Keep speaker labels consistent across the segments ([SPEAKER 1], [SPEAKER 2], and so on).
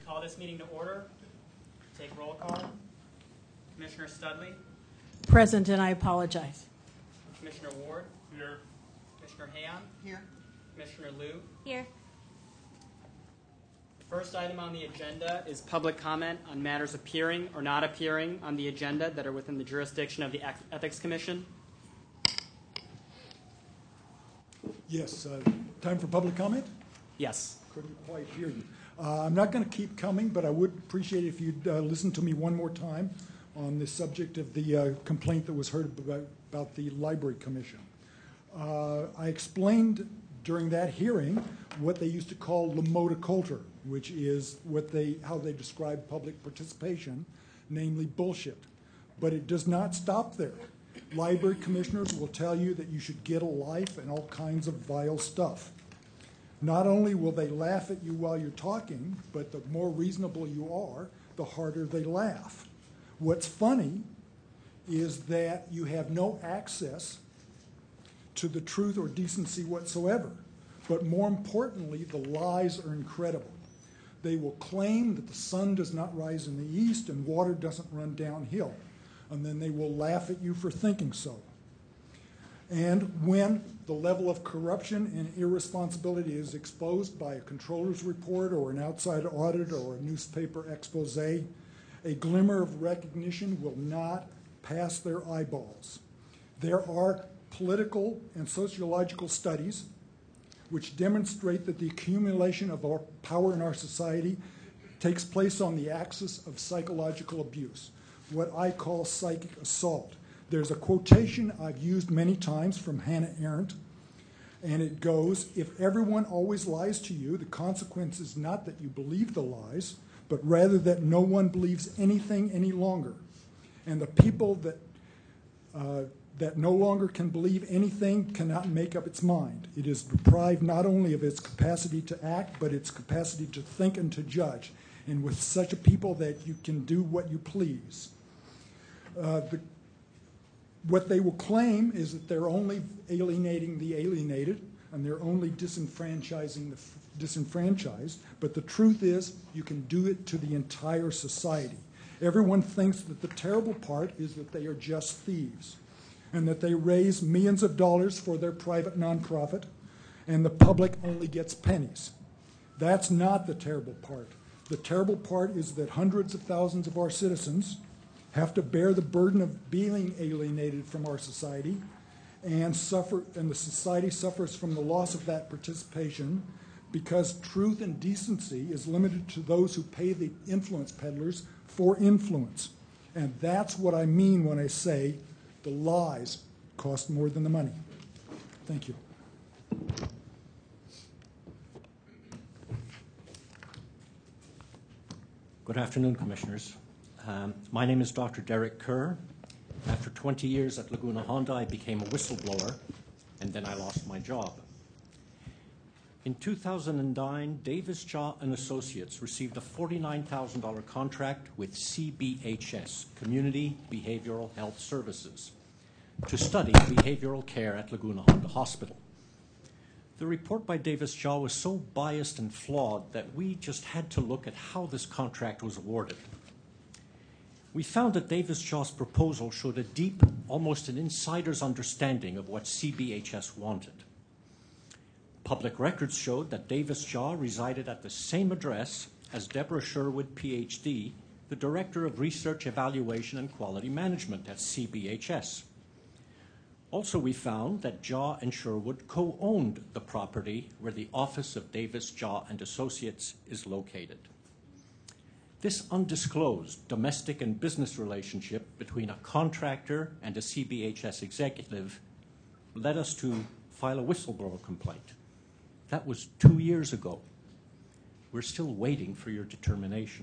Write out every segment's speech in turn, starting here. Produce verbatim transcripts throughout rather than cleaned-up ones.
[SPEAKER 1] call this meeting to order. Take roll call. Commissioner Studley.
[SPEAKER 2] Present, and I apologize.
[SPEAKER 1] Commissioner Ward.
[SPEAKER 3] Here.
[SPEAKER 1] Commissioner Hayon.
[SPEAKER 4] Here.
[SPEAKER 1] Commissioner Liu.
[SPEAKER 5] Here.
[SPEAKER 1] The first item on the agenda is public comment on matters appearing or not appearing on the agenda that are within the jurisdiction of the Ethics Commission.
[SPEAKER 3] Yes, uh, time for public comment?
[SPEAKER 1] Yes.
[SPEAKER 3] Couldn't quite hear you. Uh, I'm not going to keep coming, but I would appreciate it if you'd uh, listen to me one more time on the subject of the uh, complaint that was heard about, about the Library Commission. Uh, I explained during that hearing what they used to call le mot culture, which is what they, how they describe public participation, namely bullshit. But it does not stop there. Library commissioners will tell you that you should get a life and all kinds of vile stuff. Not only will they laugh at you while you're talking, but the more reasonable you are, the harder they laugh. What's funny is that you have no access to the truth or decency whatsoever. But more importantly, the lies are incredible. They will claim that the sun does not rise in the east and water doesn't run downhill. And then they will laugh at you for thinking so. And when the level of corruption and irresponsibility is exposed by a controller's report or an outside audit or a newspaper expose, a glimmer of recognition will not pass their eyeballs. There are political and sociological studies which demonstrate that the accumulation of our power in our society takes place on the axis of psychological abuse, what I call psychic assault. There's a quotation I've used many times from Hannah Arendt, and it goes, if everyone always lies to you, the consequence is not that you believe the lies, but rather that no one believes anything any longer. And the people that uh, that no longer can believe anything cannot make up its mind. It is deprived not only of its capacity to act, but its capacity to think and to judge. And with such a people that you can do what you please. Uh, the What they will claim is that they're only alienating the alienated and they're only disenfranchising the f- disenfranchised, but the truth is you can do it to the entire society. Everyone thinks that the terrible part is that they are just thieves and that they raise millions of dollars for their private nonprofit and the public only gets pennies. That's not the terrible part. The terrible part is that hundreds of thousands of our citizens have to bear the burden of being alienated from our society and suffer, and the society suffers from the loss of that participation because truth and decency is limited to those who pay the influence peddlers for influence. And that's what I mean when I say the lies cost more than the money. Thank you.
[SPEAKER 6] Good afternoon, Commissioners. Um, my name is Doctor Derek Kerr. After twenty years at Laguna Honda, I became a whistleblower, and then I lost my job. In two thousand nine, Davis Jaw and Associates received a forty-nine thousand dollars contract with C B H S, Community Behavioral Health Services, to study behavioral care at Laguna Honda Hospital. The report by Davis Jaw was so biased and flawed that we just had to look at how this contract was awarded. We found that Davis Jaw's proposal showed a deep, almost an insider's understanding of what C B H S wanted. Public records showed that Davis Jaw resided at the same address as Deborah Sherwood, P H D, the Director of Research, Evaluation, and Quality Management at C B H S. Also, we found that Jaw and Sherwood co-owned the property where the office of Davis Jaw and Associates is located. This undisclosed domestic and business relationship between a contractor and a C B H S executive led us to file a whistleblower complaint. That was two years ago. We're still waiting for your determination.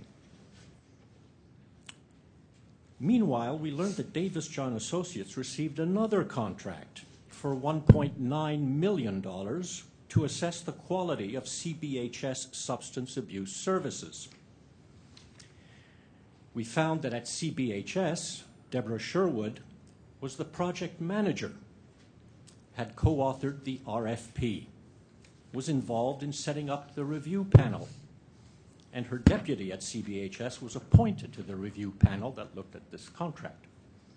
[SPEAKER 6] Meanwhile, we learned that Davis Jaw and Associates received another contract for one point nine million dollars to assess the quality of C B H S substance abuse services. We found that at C B H S, Deborah Sherwood was the project manager, had co-authored the R F P, was involved in setting up the review panel, and her deputy at C B H S was appointed to the review panel that looked at this contract.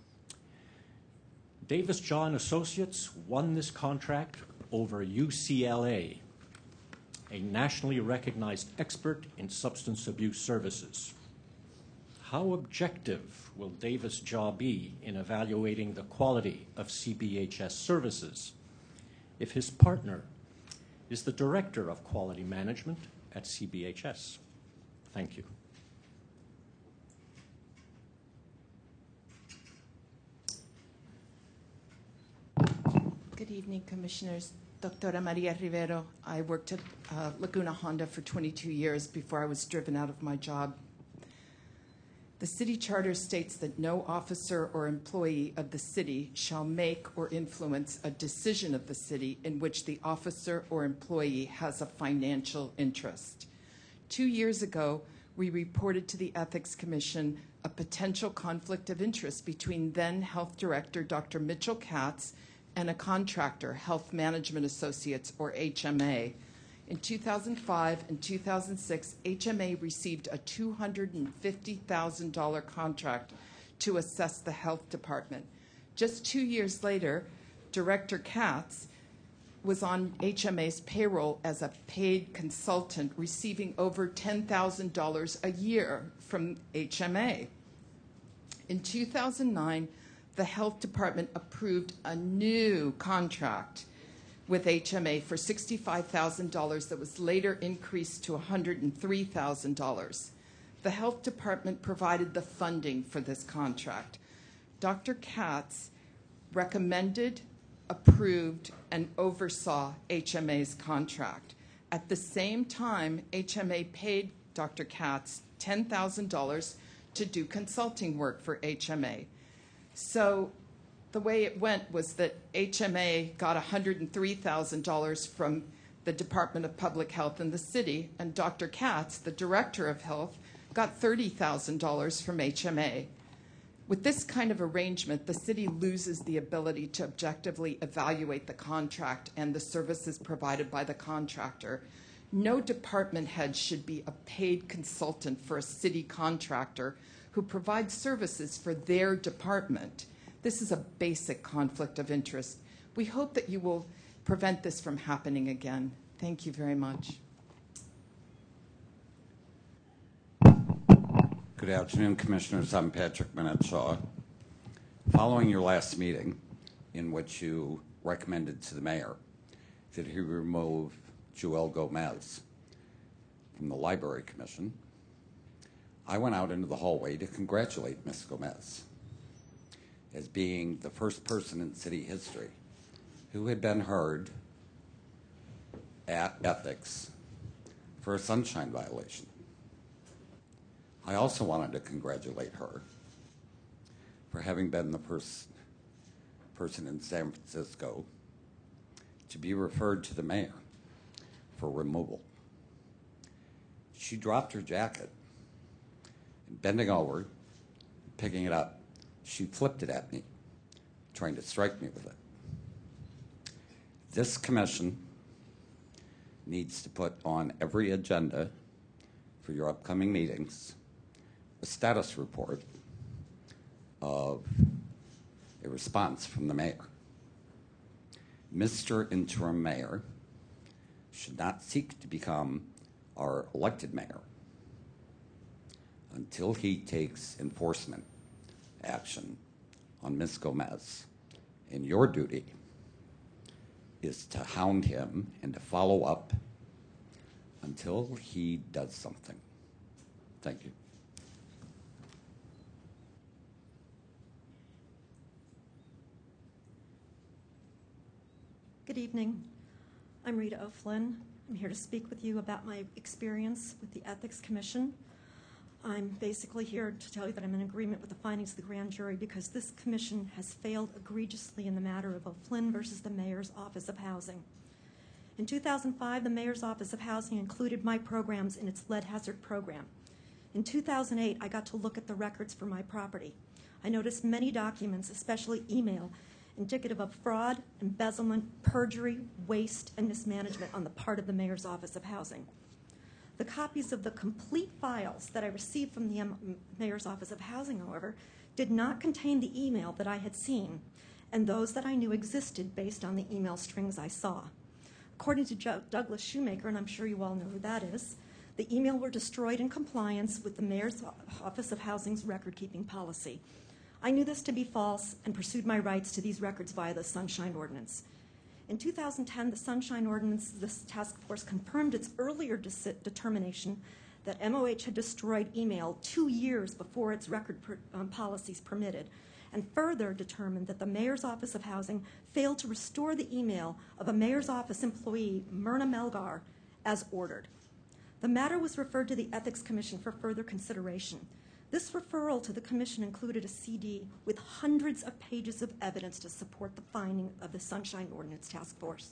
[SPEAKER 6] Davis Jaw and Associates won this contract over U C L A, a nationally recognized expert in substance abuse services. How objective will Davis Jaw be in evaluating the quality of C B H S services if his partner is the Director of Quality Management at C B H S? Thank you.
[SPEAKER 4] Good evening, Commissioners. Doctora Maria Rivero. I worked at uh, Laguna Honda for twenty-two years before I was driven out of my job. The city charter states that no officer or employee of the city shall make or influence a decision of the city in which the officer or employee has a financial interest. Two years ago, we reported to the Ethics Commission a potential conflict of interest between then Health Director Doctor Mitchell Katz and a contractor, Health Management Associates, or H M A. In two thousand five and two thousand six, H M A received a two hundred fifty thousand dollars contract to assess the health department. Just two years later, Director Katz was on H M A's payroll as a paid consultant, receiving over ten thousand dollars a year from H M A. In two thousand nine, the health department approved a new contract with H M A for sixty-five thousand dollars that was later increased to one hundred three thousand dollars. The health department provided the funding for this contract. Doctor Katz recommended, approved, and oversaw H M A's contract. At the same time, H M A paid Doctor Katz ten thousand dollars to do consulting work for H M A. So the way it went was that H M A got one hundred three thousand dollars from the Department of Public Health in the city, and Doctor Katz, the Director of Health, got thirty thousand dollars from H M A. With this kind of arrangement, the city loses the ability to objectively evaluate the contract and the services provided by the contractor. No department head should be a paid consultant for a city contractor who provides services for their department. This is a basic conflict of interest. We hope that you will prevent this from happening again. Thank you very much.
[SPEAKER 5] Good afternoon, Commissioners. I'm Patrick Minetshaw. Following your last meeting, in which you recommended to the mayor that he remove Joelle Gomez from the Library Commission, I went out into the hallway to congratulate Miz Gomez as being the first person in city history who had been heard at ethics for a sunshine violation. I also wanted to congratulate her for having been the pers- person in San Francisco to be referred to the mayor for removal. She dropped her jacket, and bending over, picking it up, she flipped it at me, trying to strike me with it. This commission needs to put on every agenda for your upcoming meetings a status report of a response from the mayor. Mister Interim Mayor should not seek to become our elected mayor until he takes enforcement action on Miz Gomez. And your duty is to hound him and to follow up until he does something. Thank you.
[SPEAKER 7] Good evening. I'm Rita O'Flynn. I'm here to speak with you about my experience with the Ethics Commission. I'm basically here to tell you that I'm in agreement with the findings of the grand jury because this commission has failed egregiously in the matter of O'Flynn versus the Mayor's Office of Housing. In two thousand five, the Mayor's Office of Housing included my programs in its lead hazard program. In two thousand eight, I got to look at the records for my property. I noticed many documents, especially email, indicative of fraud, embezzlement, perjury, waste, and mismanagement on the part of the Mayor's Office of Housing. The copies of the complete files that I received from the M- Mayor's Office of Housing, however, did not contain the email that I had seen and those that I knew existed based on the email strings I saw. According to Jo- Douglas Shoemaker, and I'm sure you all know who that is, the email were destroyed in compliance with the Mayor's Office of Housing's record-keeping policy. I knew this to be false and pursued my rights to these records via the Sunshine Ordinance. In two thousand ten, the Sunshine Ordinance, this task force confirmed its earlier de- determination that M O H had destroyed email two years before its record per, um, policies permitted, and further determined that the Mayor's Office of Housing failed to restore the email of a Mayor's Office employee, Myrna Melgar, as ordered. The matter was referred to the Ethics Commission for further consideration. This referral to the Commission included a C D with hundreds of pages of evidence to support the finding of the Sunshine Ordinance Task Force.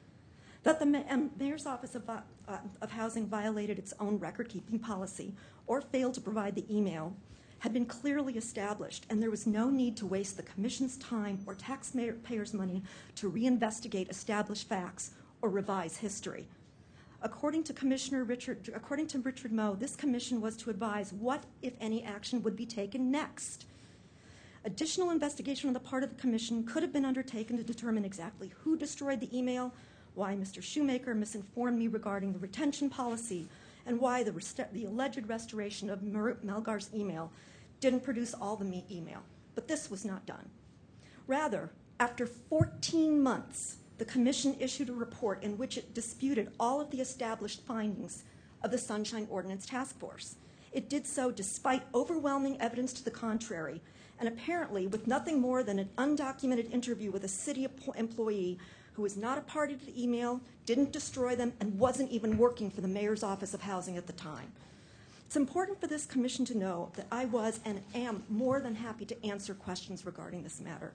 [SPEAKER 7] That the Ma- Mayor's Office of, uh, of Housing violated its own record-keeping policy or failed to provide the email had been clearly established, and there was no need to waste the Commission's time or taxpayers' money to reinvestigate established facts or revise history. According to Commissioner Richard, according to Richard Moe, this commission was to advise what, if any, action would be taken next. Additional investigation on the part of the commission could have been undertaken to determine exactly who destroyed the email, why Mister Shoemaker misinformed me regarding the retention policy, and why the, rest- the alleged restoration of Mer- Melgar's email didn't produce all the me- email. But this was not done. Rather, after fourteen months, the Commission issued a report in which it disputed all of the established findings of the Sunshine Ordinance Task Force. It did so despite overwhelming evidence to the contrary, and apparently with nothing more than an undocumented interview with a city employee who was not a party to the email, didn't destroy them, and wasn't even working for the Mayor's Office of Housing at the time. It's important for this Commission to know that I was and am more than happy to answer questions regarding this matter.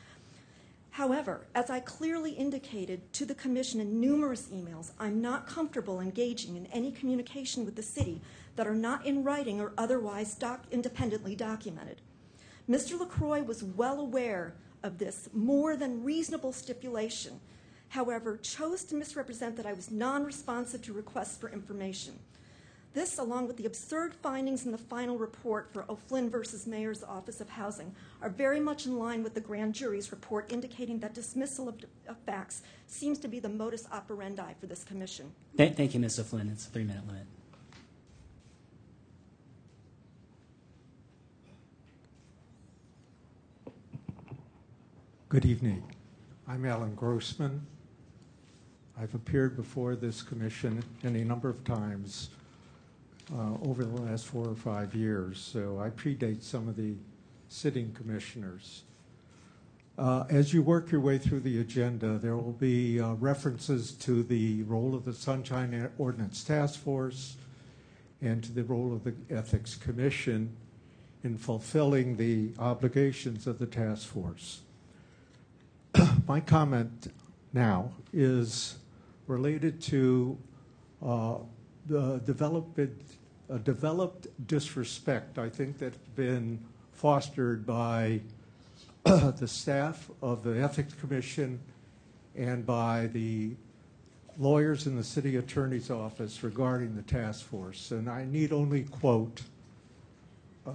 [SPEAKER 7] However, as I clearly indicated to the Commission in numerous emails, I'm not comfortable engaging in any communication with the city that are not in writing or otherwise doc- independently documented. Mister LaCroix was well aware of this more than reasonable stipulation, however, chose to misrepresent that I was non-responsive to requests for information. This, along with the absurd findings in the final report for O'Flynn versus Mayor's Office of Housing, are very much in line with the grand jury's report indicating that dismissal of, of facts seems to be the modus operandi for this commission.
[SPEAKER 1] Th- thank you, Miz O'Flynn. It's a three-minute limit.
[SPEAKER 8] Good evening. I'm Alan Grossman. I've appeared before this commission any number of times Uh, over the last four or five years, so I predate some of the sitting commissioners. Uh, as you work your way through the agenda, there will be uh, references to the role of the Sunshine Ordinance Task Force and to the role of the Ethics Commission in fulfilling the obligations of the task force. My comment now is related to uh, the development, a developed disrespect, I think, that's been fostered by the staff of the Ethics Commission and by the lawyers in the city attorney's office regarding the task force. And I need only quote uh,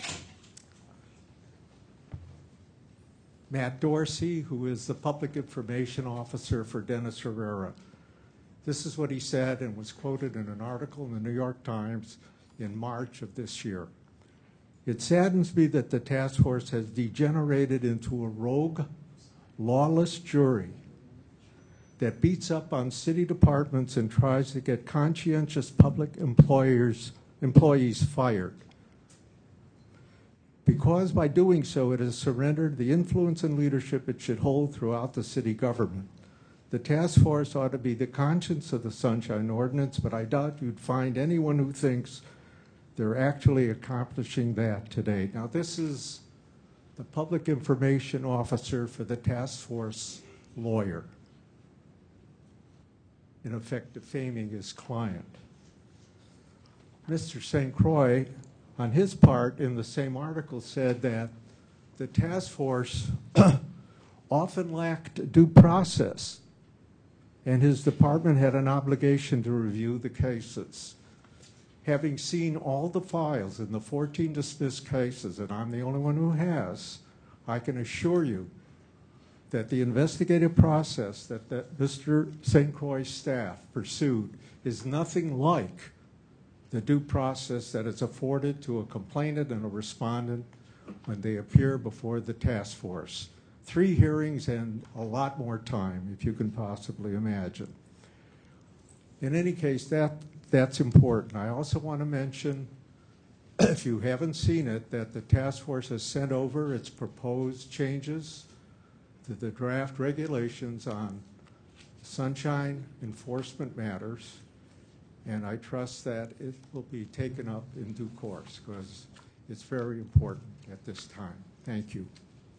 [SPEAKER 8] Matt Dorsey, who is the public information officer for Dennis Herrera. This is what he said and was quoted in an article in the New York Times in March of this year. It saddens me that the task force has degenerated into a rogue, lawless jury that beats up on city departments and tries to get conscientious public employers, employees fired. Because by doing so, it has surrendered the influence and leadership it should hold throughout the city government. The task force ought to be the conscience of the Sunshine Ordinance, but I doubt you'd find anyone who thinks they're actually accomplishing that today. Now, this is the public information officer for the task force lawyer, in effect defaming his client. Mister Saint Croix, on his part, in the same article, said that the task force often lacked due process, and his department had an obligation to review the cases. having seen all the files in the fourteen dismissed cases, and I'm the only one who has, I can assure you that the investigative process that, that Mister Saint Croix's staff pursued is nothing like the due process that is afforded to a complainant and a respondent when they appear before the task force. Three hearings and a lot more time, if you can possibly imagine. In any case, that, that's important. I also want to mention, if you haven't seen it, that the task force has sent over its proposed changes to the draft regulations on sunshine enforcement matters, and I trust that it will be taken up in due course because it's very important at this time. Thank you.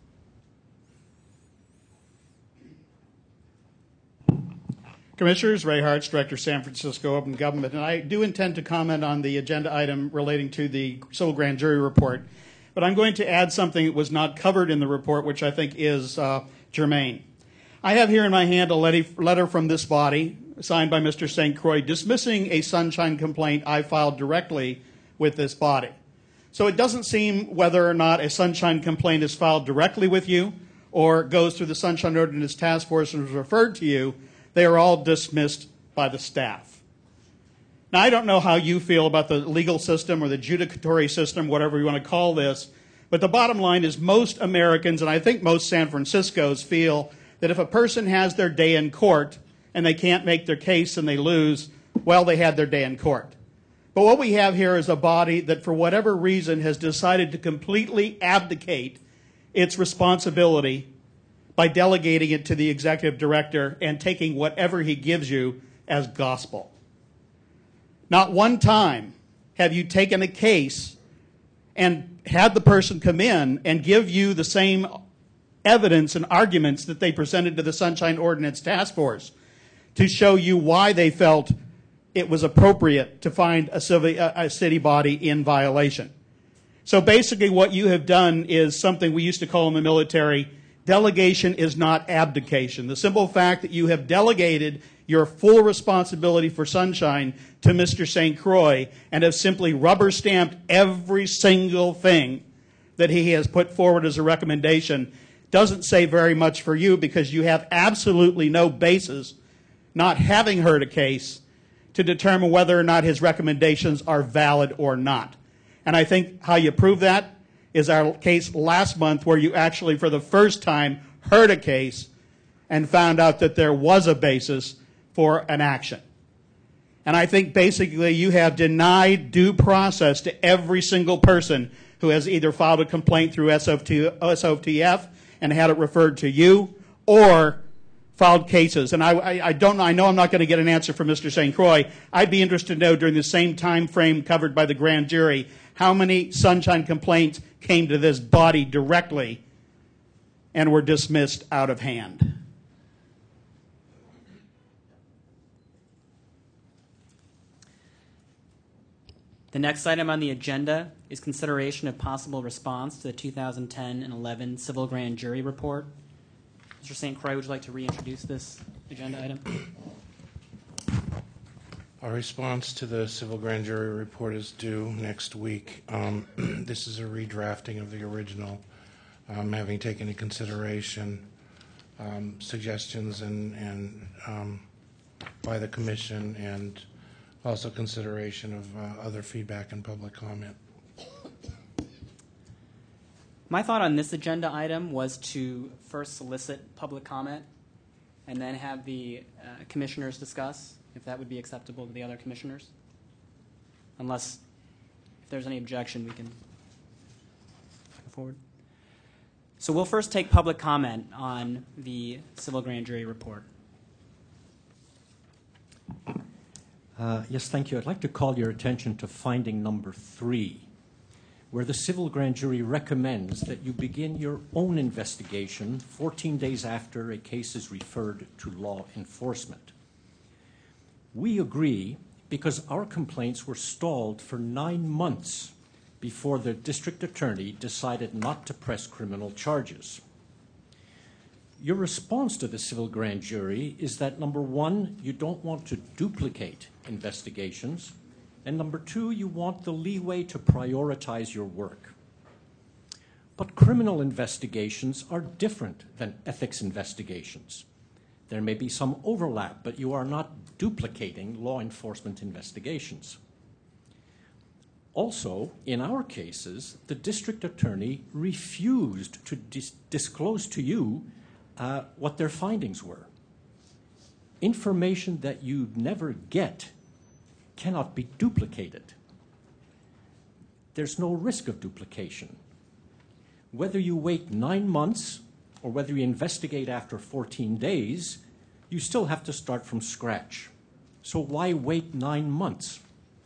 [SPEAKER 9] Commissioners, Ray Hartz, Director, San Francisco Open Government, and I do intend to comment on the agenda item relating to the civil grand jury report, but I'm going to add something that was not covered in the report, which I think is uh, germane. I have here in my hand a letter from this body, signed by Mister Saint Croix, dismissing a sunshine complaint I filed directly with this body. So it doesn't seem whether or not a sunshine complaint is filed directly with you or goes through the Sunshine Ordinance Task Force and is referred to you. They are all dismissed by the staff. Now, I don't know how you feel about the legal system or the judicatory system, whatever you want to call this, but the bottom line is most Americans, and I think most San Franciscos, feel that if a person has their day in court and they can't make their case and they lose, well, they had their day in court. But what we have here is a body that, for whatever reason, has decided to completely abdicate its responsibility by delegating it to the executive director and taking whatever he gives you as gospel. Not one time have you taken a case and had the person come in and give you the same evidence and arguments that they presented to the Sunshine Ordinance Task Force to show you why they felt it was appropriate to find a, civil, a city body in violation. So basically what you have done is something we used to call in the military, delegation is not abdication. The simple fact that you have delegated your full responsibility for sunshine to Mister Saint Croix and have simply rubber stamped every single thing that he has put forward as a recommendation doesn't say very much for you because you have absolutely no basis, not having heard a case, to determine whether or not his recommendations are valid or not. And I think how you prove that is our case last month where you actually for the first time heard a case and found out that there was a basis for an action. And I think basically you have denied due process to every single person who has either filed a complaint through S O T F and had it referred to you or filed cases. And I, I, I don't know, I know I'm not going to get an answer from Mister Saint Croix. I'd be interested to know during the same time frame covered by the grand jury how many sunshine complaints came to this body directly and were dismissed out of hand.
[SPEAKER 1] The next item on the agenda is consideration of possible response to the two thousand ten and eleven Civil Grand Jury Report. Mister Saint Croix, would you like to reintroduce this agenda item?
[SPEAKER 10] Our response to the Civil Grand Jury Report is due next week. Um, this is a redrafting of the original, um, having taken into consideration um, suggestions and, and um, by the Commission and also consideration of uh, other feedback and public comment.
[SPEAKER 1] My thought on this agenda item was to first solicit public comment and then have the uh, commissioners discuss, if that would be acceptable to the other commissioners. Unless, if there's any objection, we can move forward. So we'll first take public comment on the Civil Grand Jury Report.
[SPEAKER 6] Uh, yes, thank you. I'd like to call your attention to finding number three, where the Civil Grand Jury recommends that you begin your own investigation fourteen days after a case is referred to law enforcement. We agree because our complaints were stalled for nine months before the district attorney decided not to press criminal charges. Your response to the Civil Grand Jury is that, number one, you don't want to duplicate investigations, And number two, you want the leeway to prioritize your work. But criminal investigations are different than ethics investigations. There may be some overlap, but you are not duplicating law enforcement investigations. Also, in our cases, the district attorney refused to dis- disclose to you uh, what their findings were. Information that you never get cannot be duplicated. There's no risk of duplication. Whether you wait nine months or whether you investigate after fourteen days, you still have to start from scratch. So why wait nine months?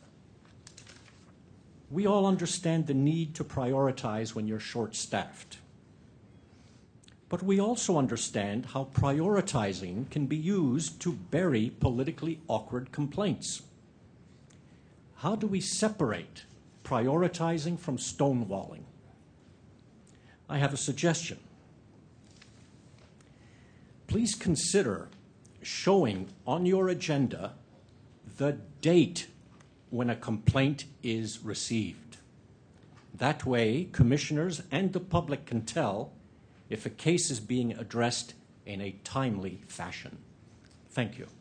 [SPEAKER 6] We all understand the need to prioritize when you're short-staffed. But we also understand how prioritizing can be used to bury politically awkward complaints. How do we separate prioritizing from stonewalling? I have a suggestion. Please consider showing on your agenda the date when a complaint is received. That way, commissioners and the public can tell if a case is being addressed in a timely fashion. Thank you.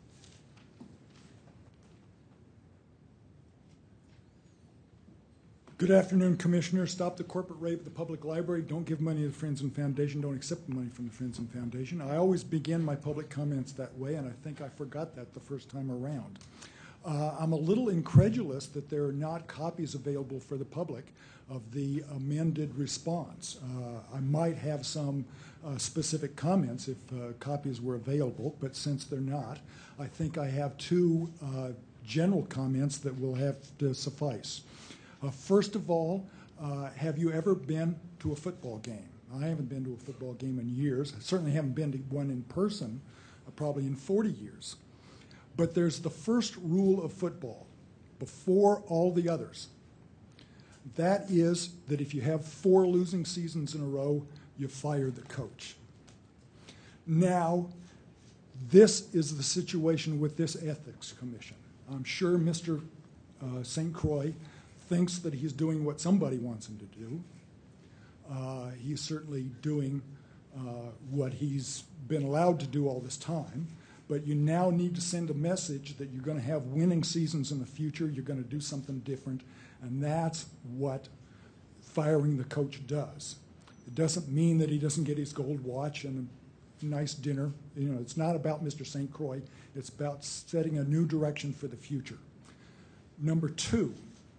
[SPEAKER 3] Good afternoon, Commissioner. Stop the corporate rape of the public library. Don't give money to the Friends and Foundation. Don't accept money from the Friends and Foundation. I always begin my public comments that way, and I think I forgot that the first time around. Uh, I'm a little incredulous that there are not copies available for the public of the amended response. Uh, I might have some uh, specific comments if uh, copies were available, but since they're not, I think I have two uh, general comments that will have to suffice. Uh, first of all, uh, have you ever been to a football game? I haven't been to a football game in years. I certainly haven't been to one in person, uh, probably in forty years. But there's the first rule of football before all the others. That is that if you have four losing seasons in a row, you fire the coach. Now, this is the situation with this Ethics Commission. I'm sure Mister Uh, Saint Croix thinks that he's doing what somebody wants him to do. Uh, he's certainly doing uh, what he's been allowed to do all this time. But you now need to send a message that you're going to have winning seasons in the future, you're going to do something different, and that's what firing the coach does. It doesn't mean that he doesn't get his gold watch and a nice dinner. You know, it's not about Mister Saint Croix. It's about setting a new direction for the future. Number two,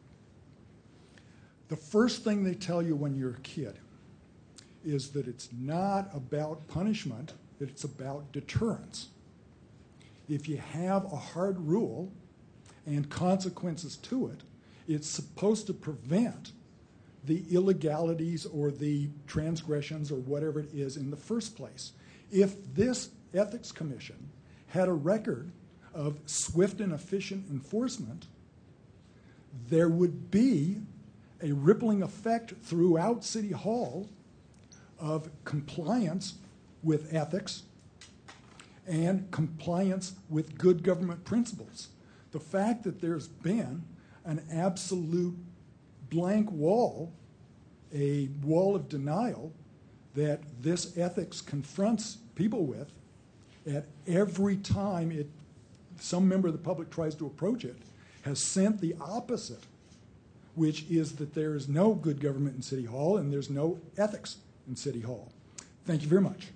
[SPEAKER 3] the first thing they tell you when you're a kid is that it's not about punishment, that it's about deterrence. If you have a hard rule and consequences to it, it's supposed to prevent the illegalities or the transgressions or whatever it is in the first place. If this Ethics Commission had a record of swift and efficient enforcement, there would be a rippling effect throughout City Hall of compliance with ethics and compliance with good government principles. The fact that there's been an absolute blank wall, a wall of denial that this ethics confronts people with at every time it, some member of the public tries to approach it, has sent the opposite, which is that there is no good government in City Hall and there's no ethics in City Hall. Thank you very much.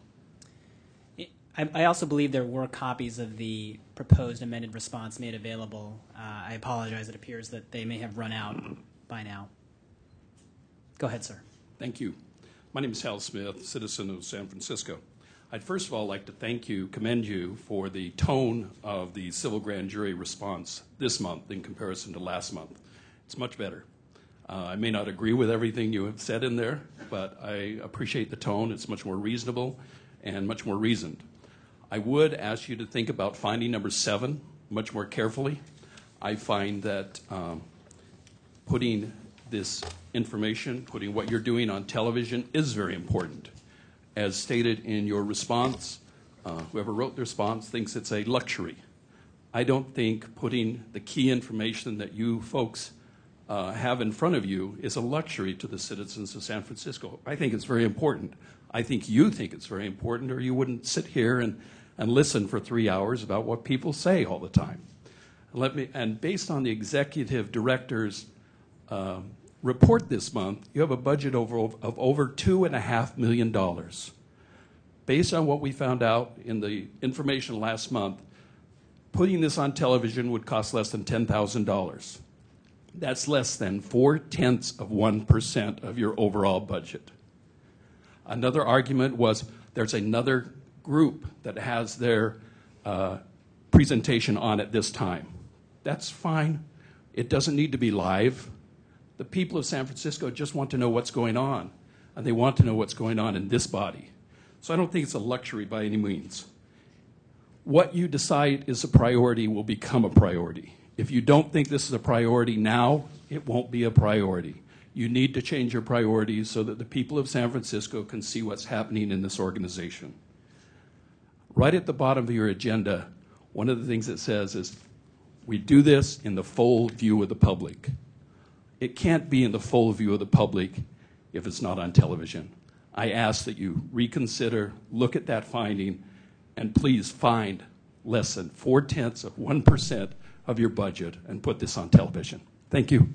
[SPEAKER 1] I, I also believe there were copies of the proposed amended response made available. Uh, I apologize. It appears that they may have run out by now. Go ahead, sir.
[SPEAKER 11] Thank you. My name is Hal Smith, citizen of San Francisco. I'd first of all like to thank you, commend you for the tone of the civil grand jury response this month in comparison to last month. It's much better. Uh, I may not agree with everything you have said in there, but I appreciate the tone. It's much more reasonable and much more reasoned. I would ask you to think about finding number seven much more carefully. I find that um, putting this information, putting what you're doing on television is very important. As stated in your response, uh, whoever wrote the response thinks it's a luxury. I don't think putting the key information that you folks uh, have in front of you is a luxury to the citizens of San Francisco. I think it's very important. I think you think it's very important, or you wouldn't sit here and, and listen for three hours about what people say all the time. Let me, and based on the executive director's uh, report this month, you have a budget over, of over two and a half million dollars. Based on what we found out in the information last month, putting this on television would cost less than ten thousand dollars. That's less than four-tenths of one percent of your overall budget. Another argument was there's another group that has their uh, presentation on at this time. That's fine. It doesn't need to be live. The people of San Francisco just want to know what's going on, and they want to know what's going on in this body. So I don't think it's a luxury by any means. What you decide is a priority will become a priority. If you don't think this is a priority now, it won't be a priority. You need to change your priorities so that the people of San Francisco can see what's happening in this organization. Right at the bottom of your agenda, one of the things it says is, we do this in the full view of the public. It can't be in the full view of the public if it's not on television. I ask that you reconsider, look at that finding, and please find less than four-tenths of one percent of your budget and put this on television. Thank you.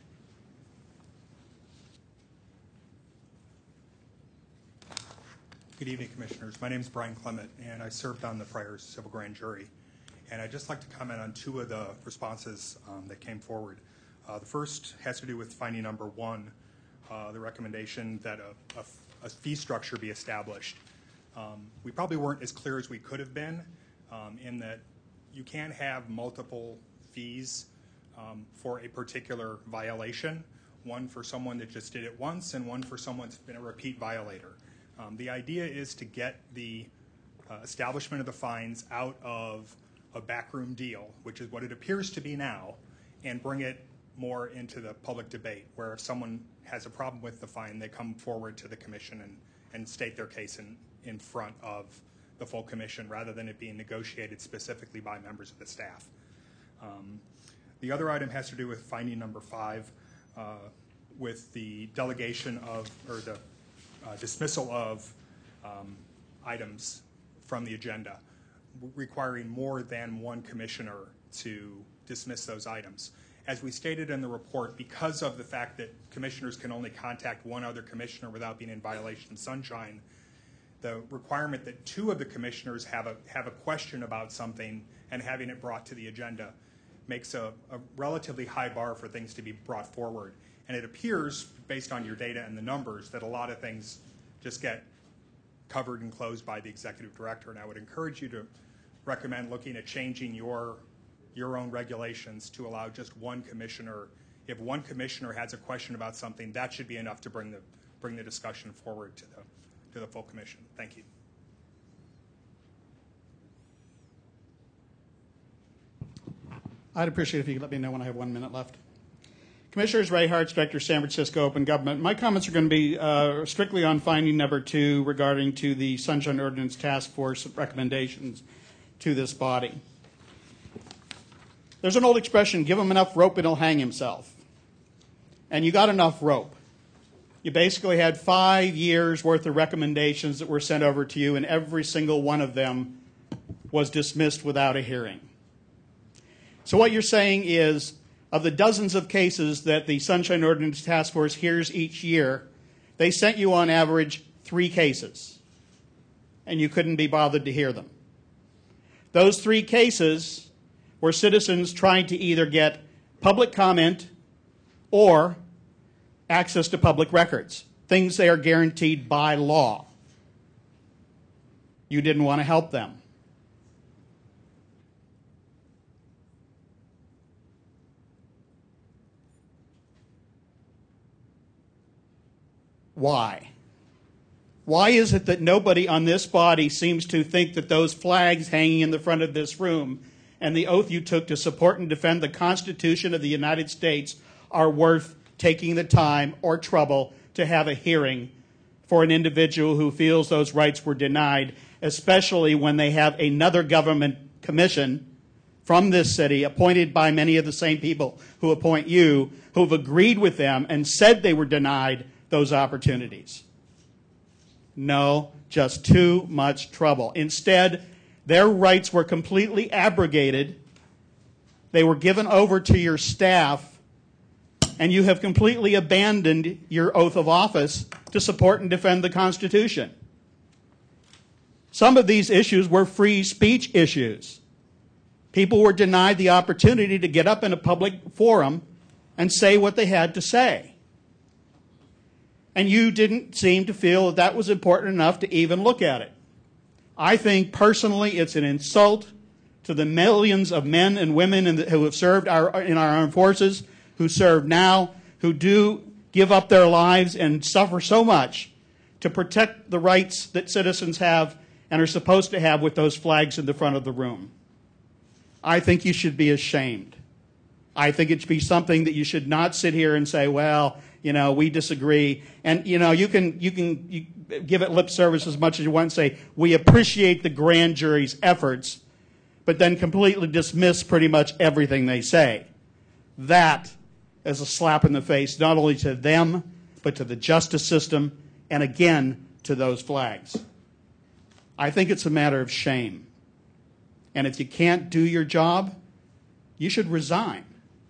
[SPEAKER 12] Good evening, Commissioners. My name is Brian Clement, and I served on the prior civil grand jury. And I'd just like to comment on two of the responses um, that came forward. Uh, the first has to do with finding number one, uh, the recommendation that a, a, a fee structure be established. Um, we probably weren't as clear as we could have been um, in that you can have multiple fees um, for a particular violation, one for someone that just did it once and one for someone that's been a repeat violator. Um, the idea is to get the uh, establishment of the fines out of a backroom deal, which is what it appears to be now, and bring it more into the public debate, where if someone has a problem with the fine, they come forward to the commission and, and state their case in, in front of the full commission, rather than it being negotiated specifically by members of the staff. Um, the other item has to do with finding number five, uh, with the delegation of, or the uh, dismissal of um, items from the agenda, requiring more than one commissioner to dismiss those items. As we stated in the report, because of the fact that commissioners can only contact one other commissioner without being in violation of sunshine, the requirement that two of the commissioners have a, have a question about something and having it brought to the agenda makes a, a relatively high bar for things to be brought forward. And it appears, based on your data and the numbers, that a lot of things just get covered and closed by the executive director. And I would encourage you to recommend looking at changing your your own regulations to allow just one commissioner. If one commissioner has a question about something, that should be enough to bring the bring the discussion forward to the to the full commission. Thank you.
[SPEAKER 9] I'd appreciate if you could let me know when I have one minute left. Commissioners, Ray Hartz, Director, San Francisco Open Government. My comments are going to be uh, strictly on finding number two regarding to the Sunshine Ordinance Task Force recommendations to this body. There's an old expression, give him enough rope and he'll hang himself. And you got enough rope. You basically had five years worth of recommendations that were sent over to you, and every single one of them was dismissed without a hearing. So what you're saying is, of the dozens of cases that the Sunshine Ordinance Task Force hears each year, they sent you on average three cases, and you couldn't be bothered to hear them. Those three cases were citizens trying to either get public comment or access to public records, things they are guaranteed by law. You didn't want to help them. Why? Why is it that nobody on this body seems to think that those flags hanging in the front of this room and the oath you took to support and defend the Constitution of the United States are worth taking the time or trouble to have a hearing for an individual who feels those rights were denied, especially when they have another government commission from this city, appointed by many of the same people who appoint you, who have agreed with them and said they were denied those opportunities. No, just too much trouble. Instead, their rights were completely abrogated. They were given over to your staff, and you have completely abandoned your oath of office to support and defend the Constitution. Some of these issues were free speech issues. People were denied the opportunity to get up in a public forum and say what they had to say. And you didn't seem to feel that that was important enough to even look at it. I think personally it's an insult to the millions of men and women in the, who have served our, in our armed forces, who serve now, who do give up their lives and suffer so much to protect the rights that citizens have and are supposed to have with those flags in the front of the room. I think you should be ashamed. I think it should be something that you should not sit here and say, well, you know, we disagree. And, you know, you can, you can you give it lip service as much as you want and say, we appreciate the grand jury's efforts, but then completely dismiss pretty much everything they say. That is a slap in the face, not only to them, but to the justice system, and again, to those flags. I think it's a matter of shame. And if you can't do your job, you should resign.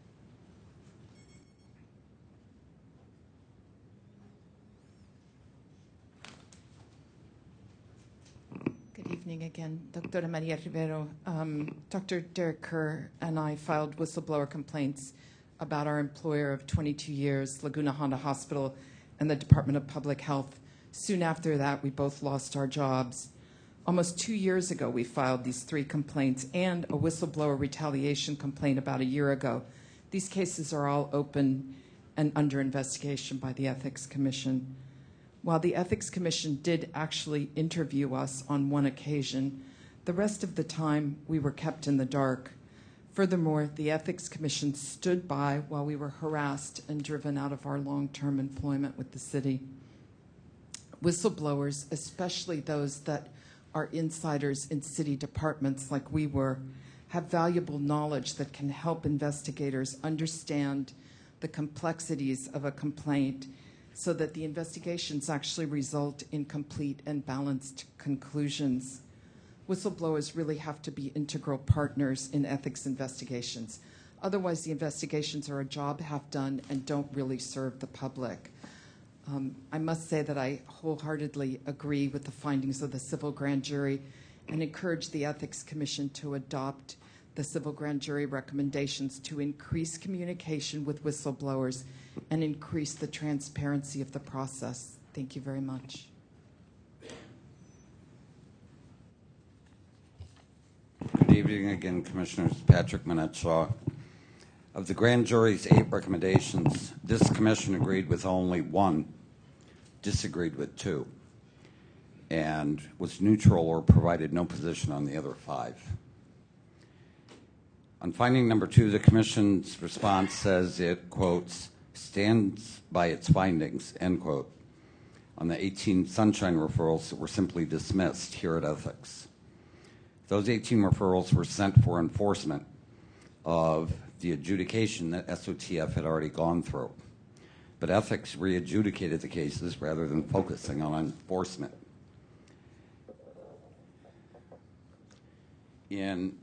[SPEAKER 4] Good evening again, Doctora Maria Rivero. Um, Doctor Derek Kerr and I filed whistleblower complaints about our employer of twenty-two years, Laguna Honda Hospital, and the Department of Public Health. Soon after that, we both lost our jobs. Almost two years ago, we filed these three complaints and a whistleblower retaliation complaint about a year ago. These cases are all open and under investigation by the Ethics Commission. While the Ethics Commission did actually interview us on one occasion, the rest of the time we were kept in the dark. Furthermore, the Ethics Commission stood by while we were harassed and driven out of our long-term employment with the city. Whistleblowers, especially those that are insiders in city departments like we were, have valuable knowledge that can help investigators understand the complexities of a complaint so that the investigations actually result in complete and balanced conclusions. Whistleblowers really have to be integral partners in ethics investigations. Otherwise, the investigations are a job half done and don't really serve the public. Um, I must say that I wholeheartedly agree with the findings of the civil grand jury and encourage the Ethics Commission to adopt the civil grand jury recommendations to increase communication with whistleblowers and increase the transparency of the process. Thank you very much.
[SPEAKER 5] Good evening again, Commissioners. Patrick Minetshaw. Of the grand jury's eight recommendations, this commission agreed with only one, disagreed with two, and was neutral or provided no position on the other five. On finding number two, the commission's response says it, quotes, stands by its findings, end quote, on the eighteen Sunshine referrals that were simply dismissed here at Ethics. Those eighteen referrals were sent for enforcement of the adjudication that S O T F had already gone through. But Ethics re-adjudicated the cases rather than focusing on enforcement. In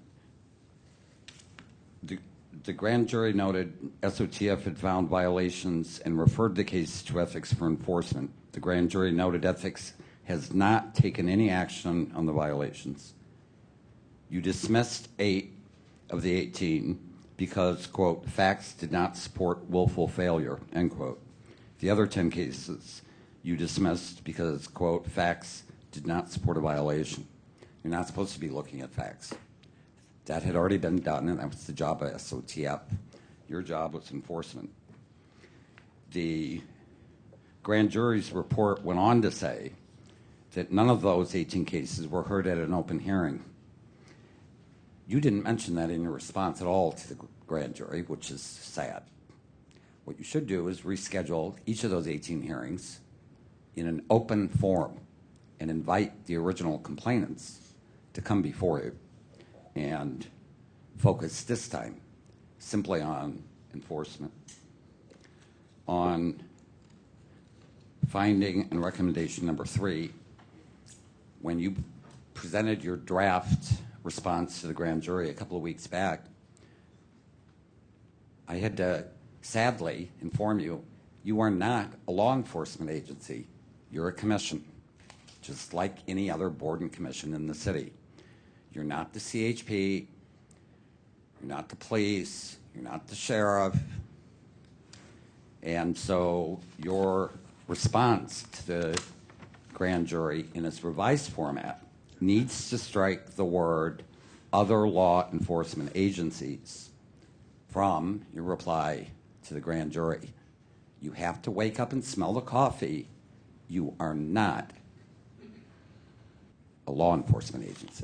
[SPEAKER 5] the, the grand jury noted S O T F had found violations and referred the case to Ethics for enforcement. The grand jury noted Ethics has not taken any action on the violations. You dismissed eight of the eighteen because, quote, facts did not support willful failure, end quote. The other ten cases you dismissed because, quote, facts did not support a violation. You're not supposed to be looking at facts. That had already been done, and that was the job of S O T F. Your job was enforcement. The grand jury's report went on to say that none of those eighteen cases were heard at an open hearing. You didn't mention that in your response at all to the grand jury, which is sad. What you should do is reschedule each of those eighteen hearings in an open forum and invite the original complainants to come before you and focus this time simply on enforcement. On finding and recommendation number three, when you presented your draft response to the grand jury a couple of weeks back, I had to sadly inform you, you are not a law enforcement agency. You're a commission, just like any other board and commission in the city. You're not the C H P, you're not the police, you're not the sheriff. And so your response to the grand jury in its revised format needs to strike the word other law enforcement agencies from your reply to the grand jury. You have to wake up and smell the coffee. You are not a law enforcement agency.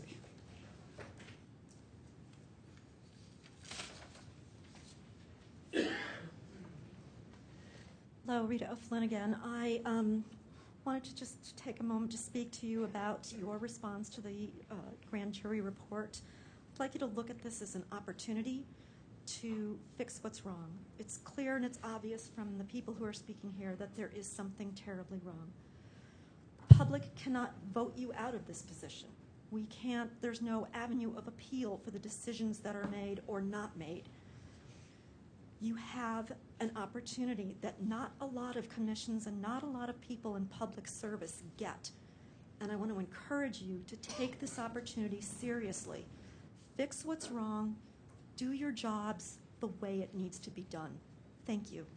[SPEAKER 7] Hello, Rita O'Flynn again. I um, wanted to just take a moment to speak to you about your response to the uh, grand jury report. I'd like you to look at this as an opportunity to fix what's wrong. It's clear and it's obvious from the people who are speaking here that there is something terribly wrong. The public cannot vote you out of this position. We can't, there's no avenue of appeal for the decisions that are made or not made. You have an opportunity that not a lot of commissions and not a lot of people in public service get. And I want to encourage you to take this opportunity seriously. Fix what's wrong. Do your jobs the way it needs to be done. Thank you.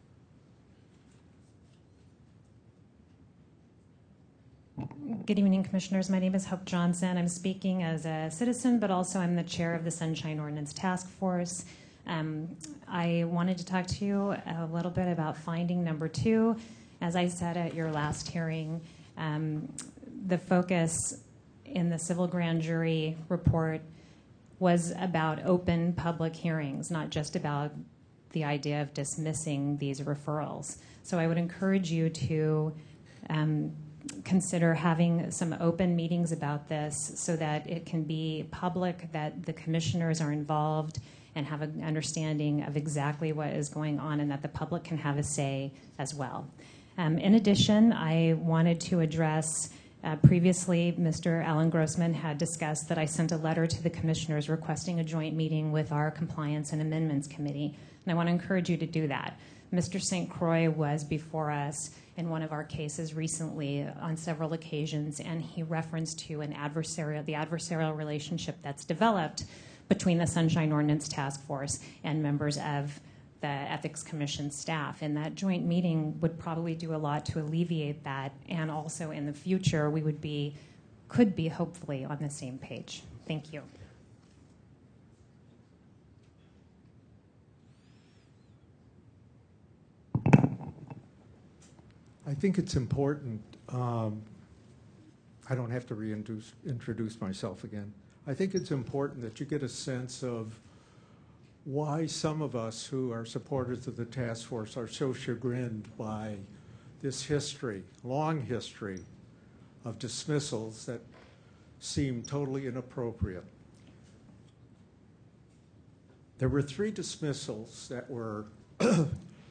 [SPEAKER 13] Good evening, Commissioners. My name is Hope Johnson. I'm speaking as a citizen, but also I'm the chair of the Sunshine Ordinance Task Force. Um, I wanted to talk to you a little bit about finding number two. As I said at your last hearing, um, the focus in the civil grand jury report was about open public hearings, not just about the idea of dismissing these referrals. So I would encourage you to um, consider having some open meetings about this so that it can be public, that the commissioners are involved and have an understanding of exactly what is going on, and that the public can have a say as well. Um, in addition, I wanted to address, uh, previously Mister Alan Grossman had discussed that I sent a letter to the commissioners requesting a joint meeting with our Compliance and Amendments Committee, and I want to encourage you to do that. Mister Saint Croix was before us in one of our cases recently on several occasions, and he referenced to an adversarial, the adversarial relationship that's developed between the Sunshine Ordinance Task Force and members of the Ethics Commission staff. And that joint meeting would probably do a lot to alleviate that, and also in the future we would be, could be hopefully on the same page. Thank you.
[SPEAKER 8] I think it's important, um, I don't have to reintroduce introduce myself again. I think it's important that you get a sense of why some of us who are supporters of the task force are so chagrined by this history, long history of dismissals that seem totally inappropriate. There were three dismissals that were uh,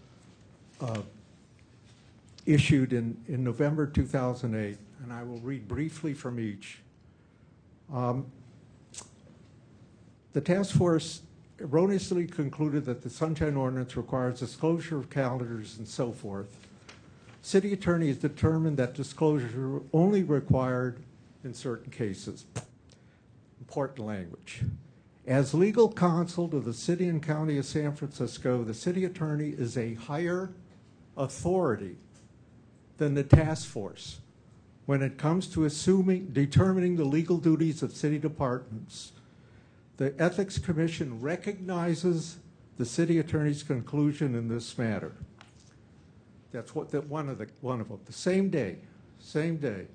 [SPEAKER 8] issued in, in November two thousand eight, and I will read briefly from each. Um, The task force erroneously concluded that the Sunshine Ordinance requires disclosure of calendars and so forth. City attorney has determined that disclosure only required in certain cases. Important language. As legal counsel to the City and County of San Francisco, the city attorney is a higher authority than the task force when it comes to assuming, determining the legal duties of city departments. The Ethics Commission recognizes the city attorney's conclusion in this matter. That's what that one of the one of them. The same day, same day,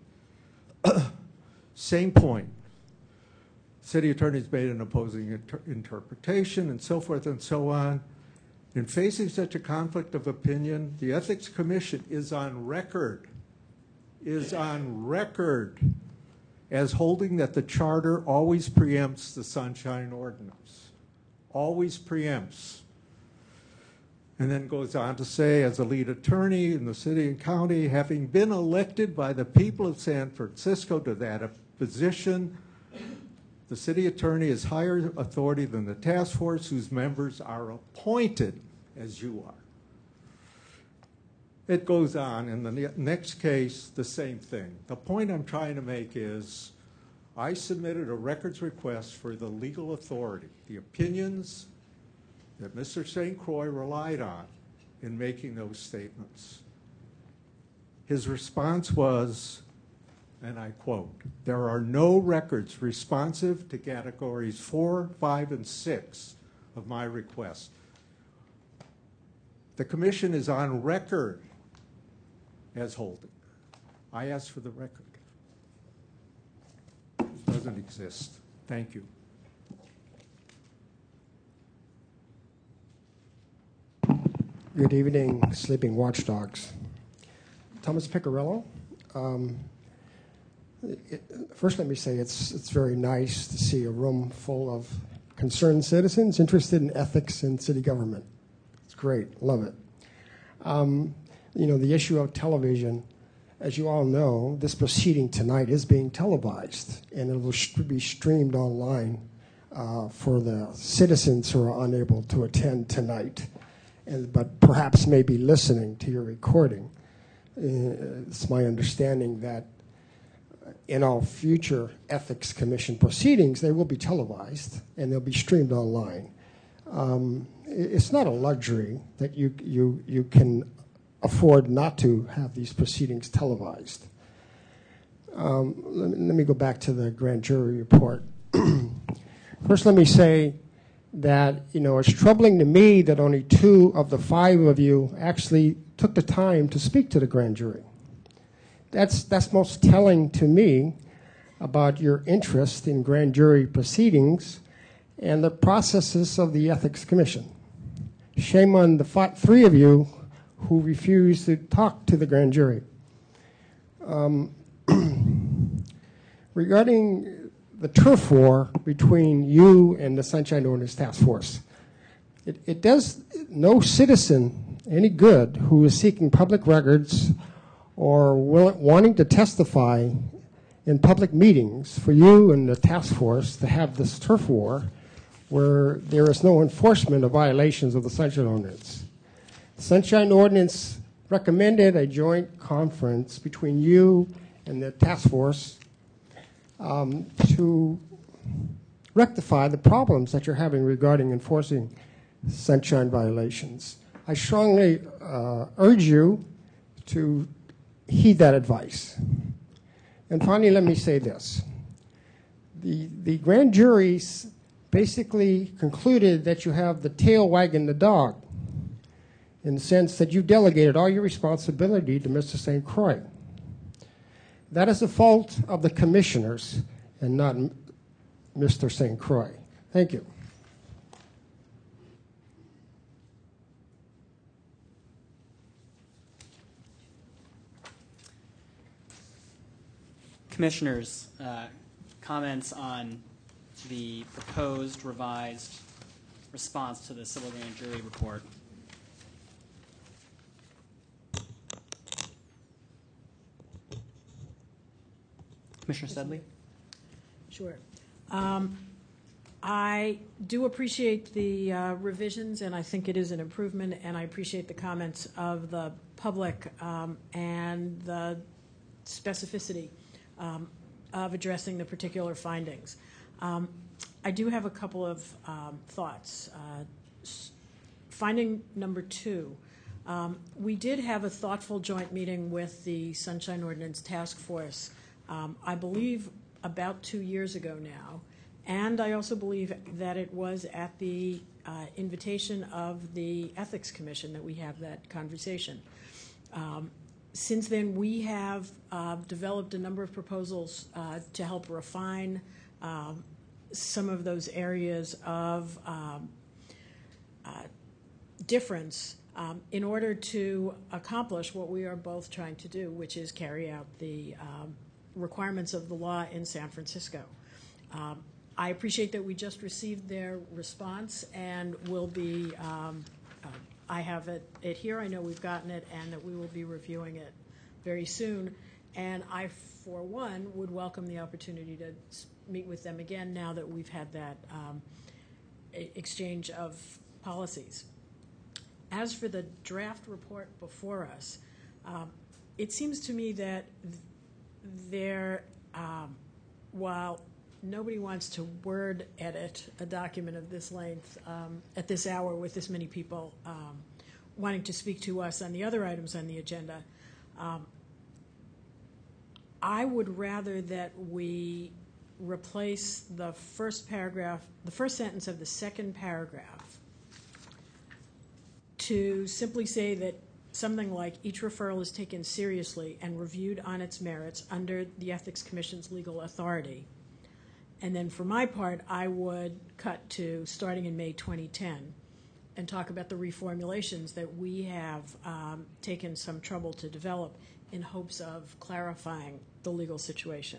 [SPEAKER 8] same point. City attorneys made an opposing inter interpretation and so forth and so on. In facing such a conflict of opinion, the Ethics Commission is on record, is on record as holding that the charter always preempts the Sunshine Ordinance. always preempts. And then goes on to say, as a lead attorney in the city and county, having been elected by the people of San Francisco to that position, the city attorney is higher authority than the task force whose members are appointed as you are. It goes on. In the next case, the same thing. The point I'm trying to make is I submitted a records request for the legal authority, the opinions that Mister Saint Croix relied on in making those statements. His response was, and I quote, "There are no records responsive to categories four, five, and six of my request." The commission is on record as holding. I asked for the record. It doesn't exist. Thank you.
[SPEAKER 14] Good evening, sleeping watchdogs. Thomas Piccirillo. Um, it, first, let me say it's it's very nice to see a room full of concerned citizens interested in ethics in city government. It's great. Love it. Um, you know, the issue of television, as you all know, this proceeding tonight is being televised, and it will st- be streamed online uh, for the citizens who are unable to attend tonight. And, but perhaps maybe listening to your recording. Uh, it's my understanding that in all future Ethics Commission proceedings, they will be televised and they'll be streamed online. Um, it's not a luxury that you, you, you can afford not to have these proceedings televised. Um, let, me, let me go back to the grand jury report. First, let me say that, you know, it's troubling to me that only two of the five of you actually took the time to speak to the grand jury. That's, that's most telling to me about your interest in grand jury proceedings and the processes of the Ethics Commission. Shame on the five, three of you who refused to talk to the grand jury. Um, regarding the turf war between you and the Sunshine Ordinance Task Force. It, it does no citizen any good who is seeking public records or will, wanting to testify in public meetings for you and the task force to have this turf war where there is no enforcement of violations of the Sunshine Ordinance. The Sunshine Ordinance recommended a joint conference between you and the task force Um, to rectify the problems that you're having regarding enforcing sunshine violations. I strongly uh, urge you to heed that advice. And finally, let me say this. The, the grand juries basically concluded that you have the tail wagging the dog in the sense that you delegated all your responsibility to Mister Saint Croix. That is the fault of the commissioners and not Mister Saint Croix. Thank you.
[SPEAKER 1] Commissioners, uh, comments on the proposed revised response to the civil grand jury report. Commissioner Studley?
[SPEAKER 2] Sure. Um, I do appreciate the uh, revisions, and I think it is an improvement, and I appreciate the comments of the public um, and the specificity um, of addressing the particular findings. Um, I do have a couple of um, thoughts. Uh, s- finding number two, um, we did have a thoughtful joint meeting with the Sunshine Ordinance Task Force, um, I believe about two years ago now, and I also believe that it was at the uh, invitation of the Ethics Commission that we have that conversation. Um, Since then, we have uh, developed a number of proposals uh, to help refine um, some of those areas of um, uh, difference um, in order to accomplish what we are both trying to do, which is carry out the um, requirements of the law in San Francisco. Um, I appreciate that we just received their response, and will be, um, uh, I have it, it here, I know we've gotten it, and that we will be reviewing it very soon. And I, for one, would welcome the opportunity to s- meet with them again now that we've had that um, e- exchange of policies. As for the draft report before us, um, it seems to me that th- there, um, while nobody wants to word edit a document of this length um, at this hour with this many people um, wanting to speak to us on the other items on the agenda, um, I would rather that we replace the first paragraph, the first sentence of the second paragraph, to simply say that something like each referral is taken seriously and reviewed on its merits under the Ethics Commission's legal authority. And then for my part, I would cut to starting in May twenty ten and talk about the reformulations that we have um, taken some trouble to develop in hopes of clarifying the legal situation.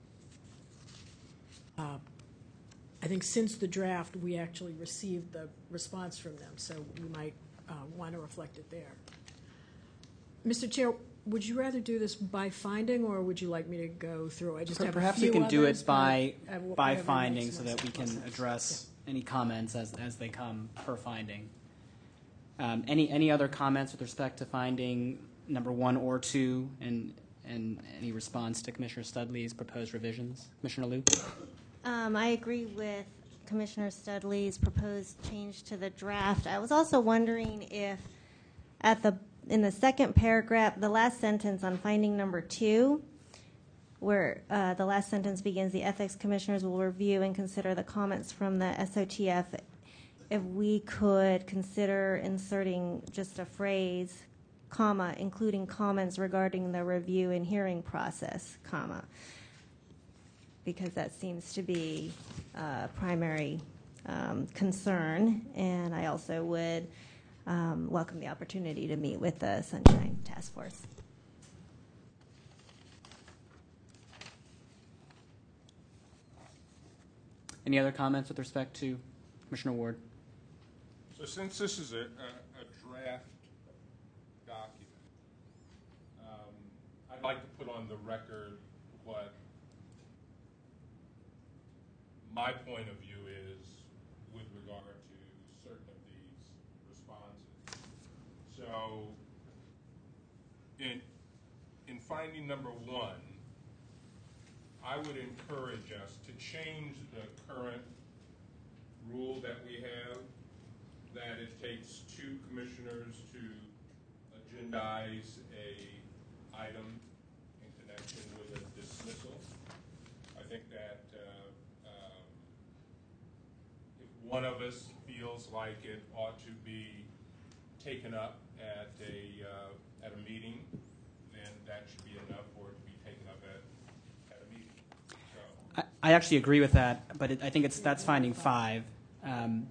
[SPEAKER 2] Uh, I think since the draft, we actually received the response from them, so we might uh, want to reflect it there. Mister Chair, would you rather do this by finding, or would you like me to go through? I just have
[SPEAKER 1] Perhaps
[SPEAKER 2] a few
[SPEAKER 1] we can do
[SPEAKER 2] others,
[SPEAKER 1] it by,
[SPEAKER 2] but I- I-
[SPEAKER 1] by
[SPEAKER 2] whatever
[SPEAKER 1] finding
[SPEAKER 2] makes
[SPEAKER 1] so
[SPEAKER 2] most
[SPEAKER 1] that we can
[SPEAKER 2] sense.
[SPEAKER 1] address any comments as, as they come per finding. Um, any, any other comments with respect to finding number one or two, and, and any response to Commissioner Studley's proposed revisions? Commissioner Liu?
[SPEAKER 15] Um, I agree with Commissioner Studley's proposed change to the draft. I was also wondering if at the in the second paragraph, the last sentence on finding number two, where uh, the last sentence begins, the ethics commissioners will review and consider the comments from the S O T F, if we could consider inserting just a phrase, comma, including comments regarding the review and hearing process, comma, because that seems to be a primary um, concern. And I also would um, welcome the opportunity to meet with the Sunshine Task Force.
[SPEAKER 1] Any other comments with respect to Commissioner Ward?
[SPEAKER 16] So since this is a, a, a draft document, um, I'd like to put on the record what my point of view is with regard to certain of these responses. So in, in finding number one, I would encourage us to change the current rule that we have, that it takes two commissioners to agendize a item in connection with a dismissal. I think that uh, um, if one of us feels like it ought to be taken up at a uh, at a meeting, then that should be enough for it to be taken up at at a meeting. So.
[SPEAKER 1] I, I actually agree with that, but it, I think it's that's finding five. Um,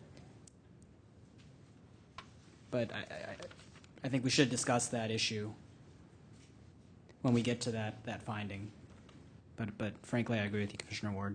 [SPEAKER 1] but I, I, I think we should discuss that issue when we get to that, that finding. But, but frankly, I agree with you, Commissioner Ward.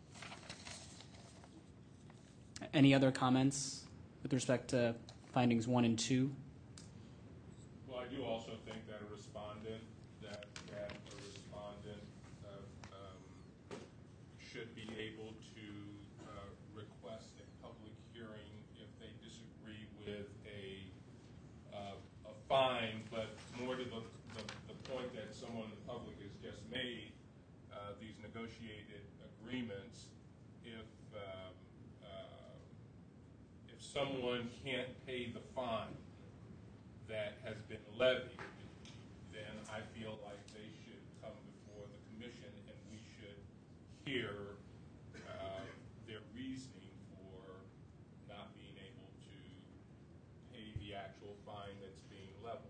[SPEAKER 1] Any other comments with respect to findings one and two?
[SPEAKER 16] Well, I do also think that a respondent that that a respondent uh, um, should be able to uh, request a public hearing if they disagree with a uh, a fine, but more to the, the, the point that someone in the public has just made, uh, these negotiated agreements, if um, uh, if someone can't pay the fine that has been levied, then I feel like they should come before the commission and we should hear uh, their reasoning for not being able to pay the actual fine that's being leveled.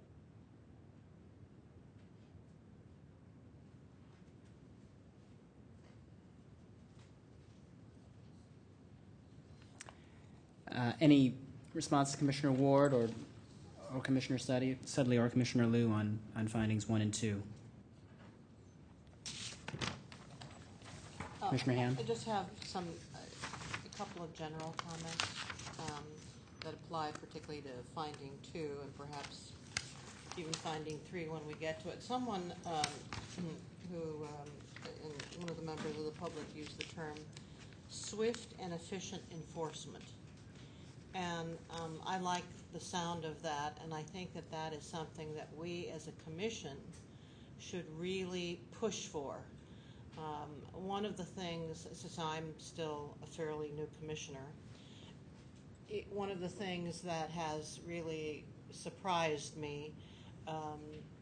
[SPEAKER 1] Uh, any response to Commissioner Ward or, or Commissioner Studley, Studley or Commissioner Liu on, on findings one and two?
[SPEAKER 17] Uh,
[SPEAKER 1] Commissioner Han?
[SPEAKER 17] I just have some, uh, a couple of general comments um, that apply particularly to finding two and perhaps even finding three when we get to it. Someone um, who, um, in one of the members of the public used the term swift and efficient enforcement. And um, I like the sound of that, and I think that that is something that we as a commission should really push for. Um, one of the things, since I'm still a fairly new commissioner, it, one of the things that has really surprised me um,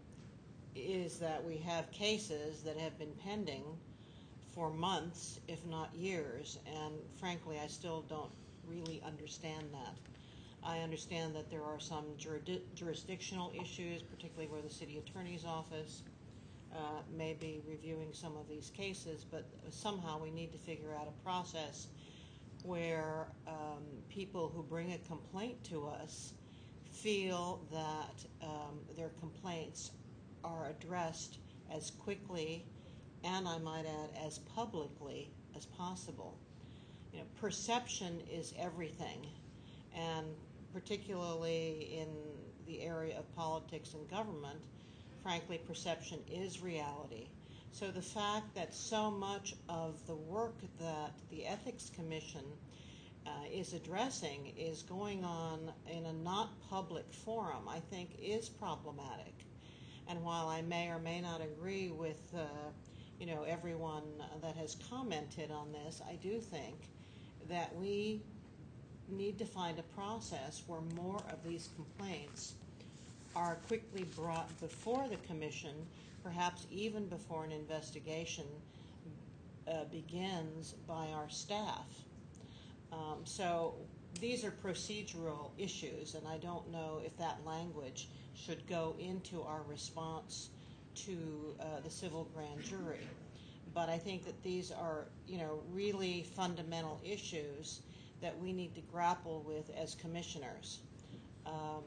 [SPEAKER 17] is that we have cases that have been pending for months, if not years, and frankly, I still don't really understand that. I understand that there are some juridi- jurisdictional issues, particularly where the city attorney's office uh, may be reviewing some of these cases, but somehow we need to figure out a process where um, people who bring a complaint to us feel that um, their complaints are addressed as quickly and, I might add, as publicly as possible. You know, perception is everything, and particularly in the area of politics and government, frankly, perception is reality. So the fact that so much of the work that the Ethics Commission uh, is addressing is going on in a not public forum, I think is problematic. And while I may or may not agree with uh, you know, everyone that has commented on this, I do think that we need to find a process where more of these complaints are quickly brought before the commission, perhaps even before an investigation uh, begins by our staff. Um, so these are procedural issues, and I don't know if that language should go into our response to uh, the civil grand jury. But I think that these are, you know, really fundamental issues that we need to grapple with as commissioners. Um,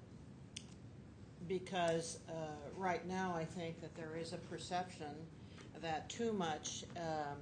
[SPEAKER 17] because uh, right now I think that there is a perception that too much um,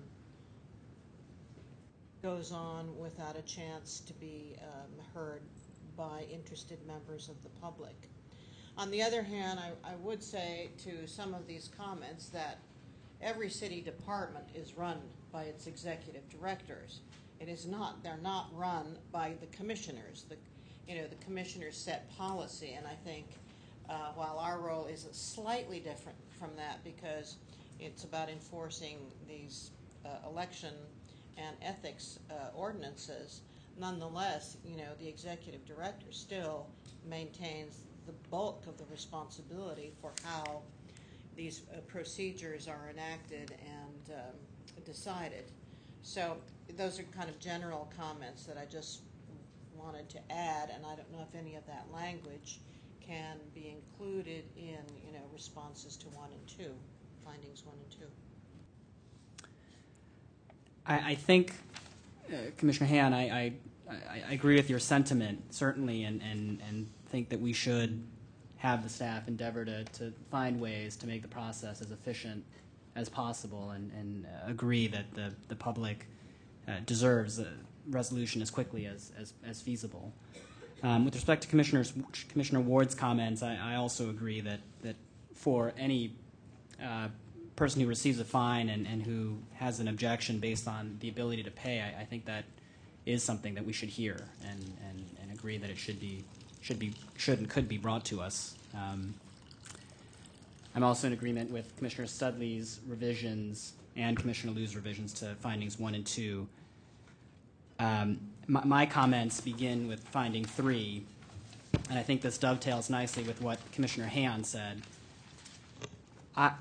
[SPEAKER 17] goes on without a chance to be um, heard by interested members of the public. On the other hand, I, I would say to some of these comments that every city department is run by its executive directors. It is not. They're not run by the commissioners. The, you know, the commissioners set policy, and I think uh, while our role is slightly different from that because it's about enforcing these uh, election and ethics uh, ordinances, nonetheless, you know, the executive director still maintains the bulk of the responsibility for how these uh, procedures are enacted and um, decided. So those are kind of general comments that I just wanted to add, and I don't know if any of that language can be included in, you know, responses to one and two, findings one and two.
[SPEAKER 1] I, I think, uh, Commissioner Han, I, I, I agree with your sentiment, certainly, and, and, and think that we should have the staff endeavor to, to find ways to make the process as efficient as possible, and, and uh, agree that the, the public uh, deserves a resolution as quickly as, as, as feasible. Um, with respect to Commissioner's, Commissioner Ward's comments, I, I also agree that, that for any uh, person who receives a fine and, and who has an objection based on the ability to pay, I, I think that is something that we should hear and, and, and agree that it should be should be should and could be brought to us. Um, I'm also in agreement with Commissioner Studley's revisions and Commissioner Liu's revisions to findings one and two. Um, my, my comments begin with finding three, and I think this dovetails nicely with what Commissioner Han said. I,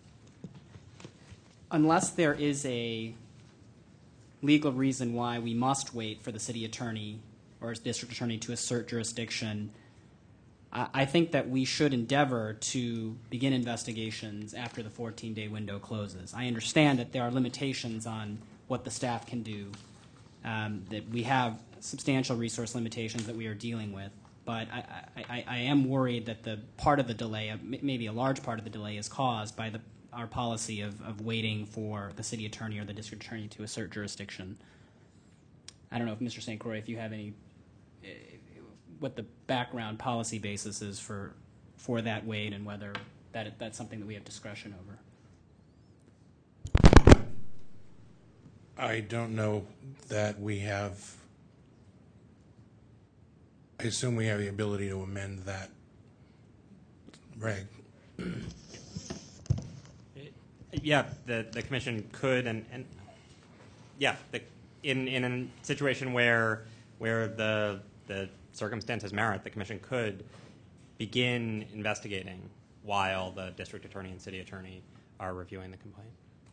[SPEAKER 1] unless there is a legal reason why we must wait for the city attorney or district attorney to assert jurisdiction, I, I think that we should endeavor to begin investigations after the fourteen-day window closes. I understand that there are limitations on what the staff can do, um, that we have substantial resource limitations that we are dealing with, but I, I, I am worried that the part of the delay, maybe a large part of the delay, is caused by the our policy of, of waiting for the city attorney or the district attorney to assert jurisdiction. I don't know if Mister Saint Croix, if you have any, uh, what the background policy basis is for for that wait and whether that that's something that we have discretion over.
[SPEAKER 10] I don't know that we have, I assume we have the ability to amend that reg.
[SPEAKER 18] Yeah, the, the commission could, and, and yeah, the, in in a situation where where the the circumstances merit, the commission could begin investigating while the district attorney and city attorney are reviewing the complaint.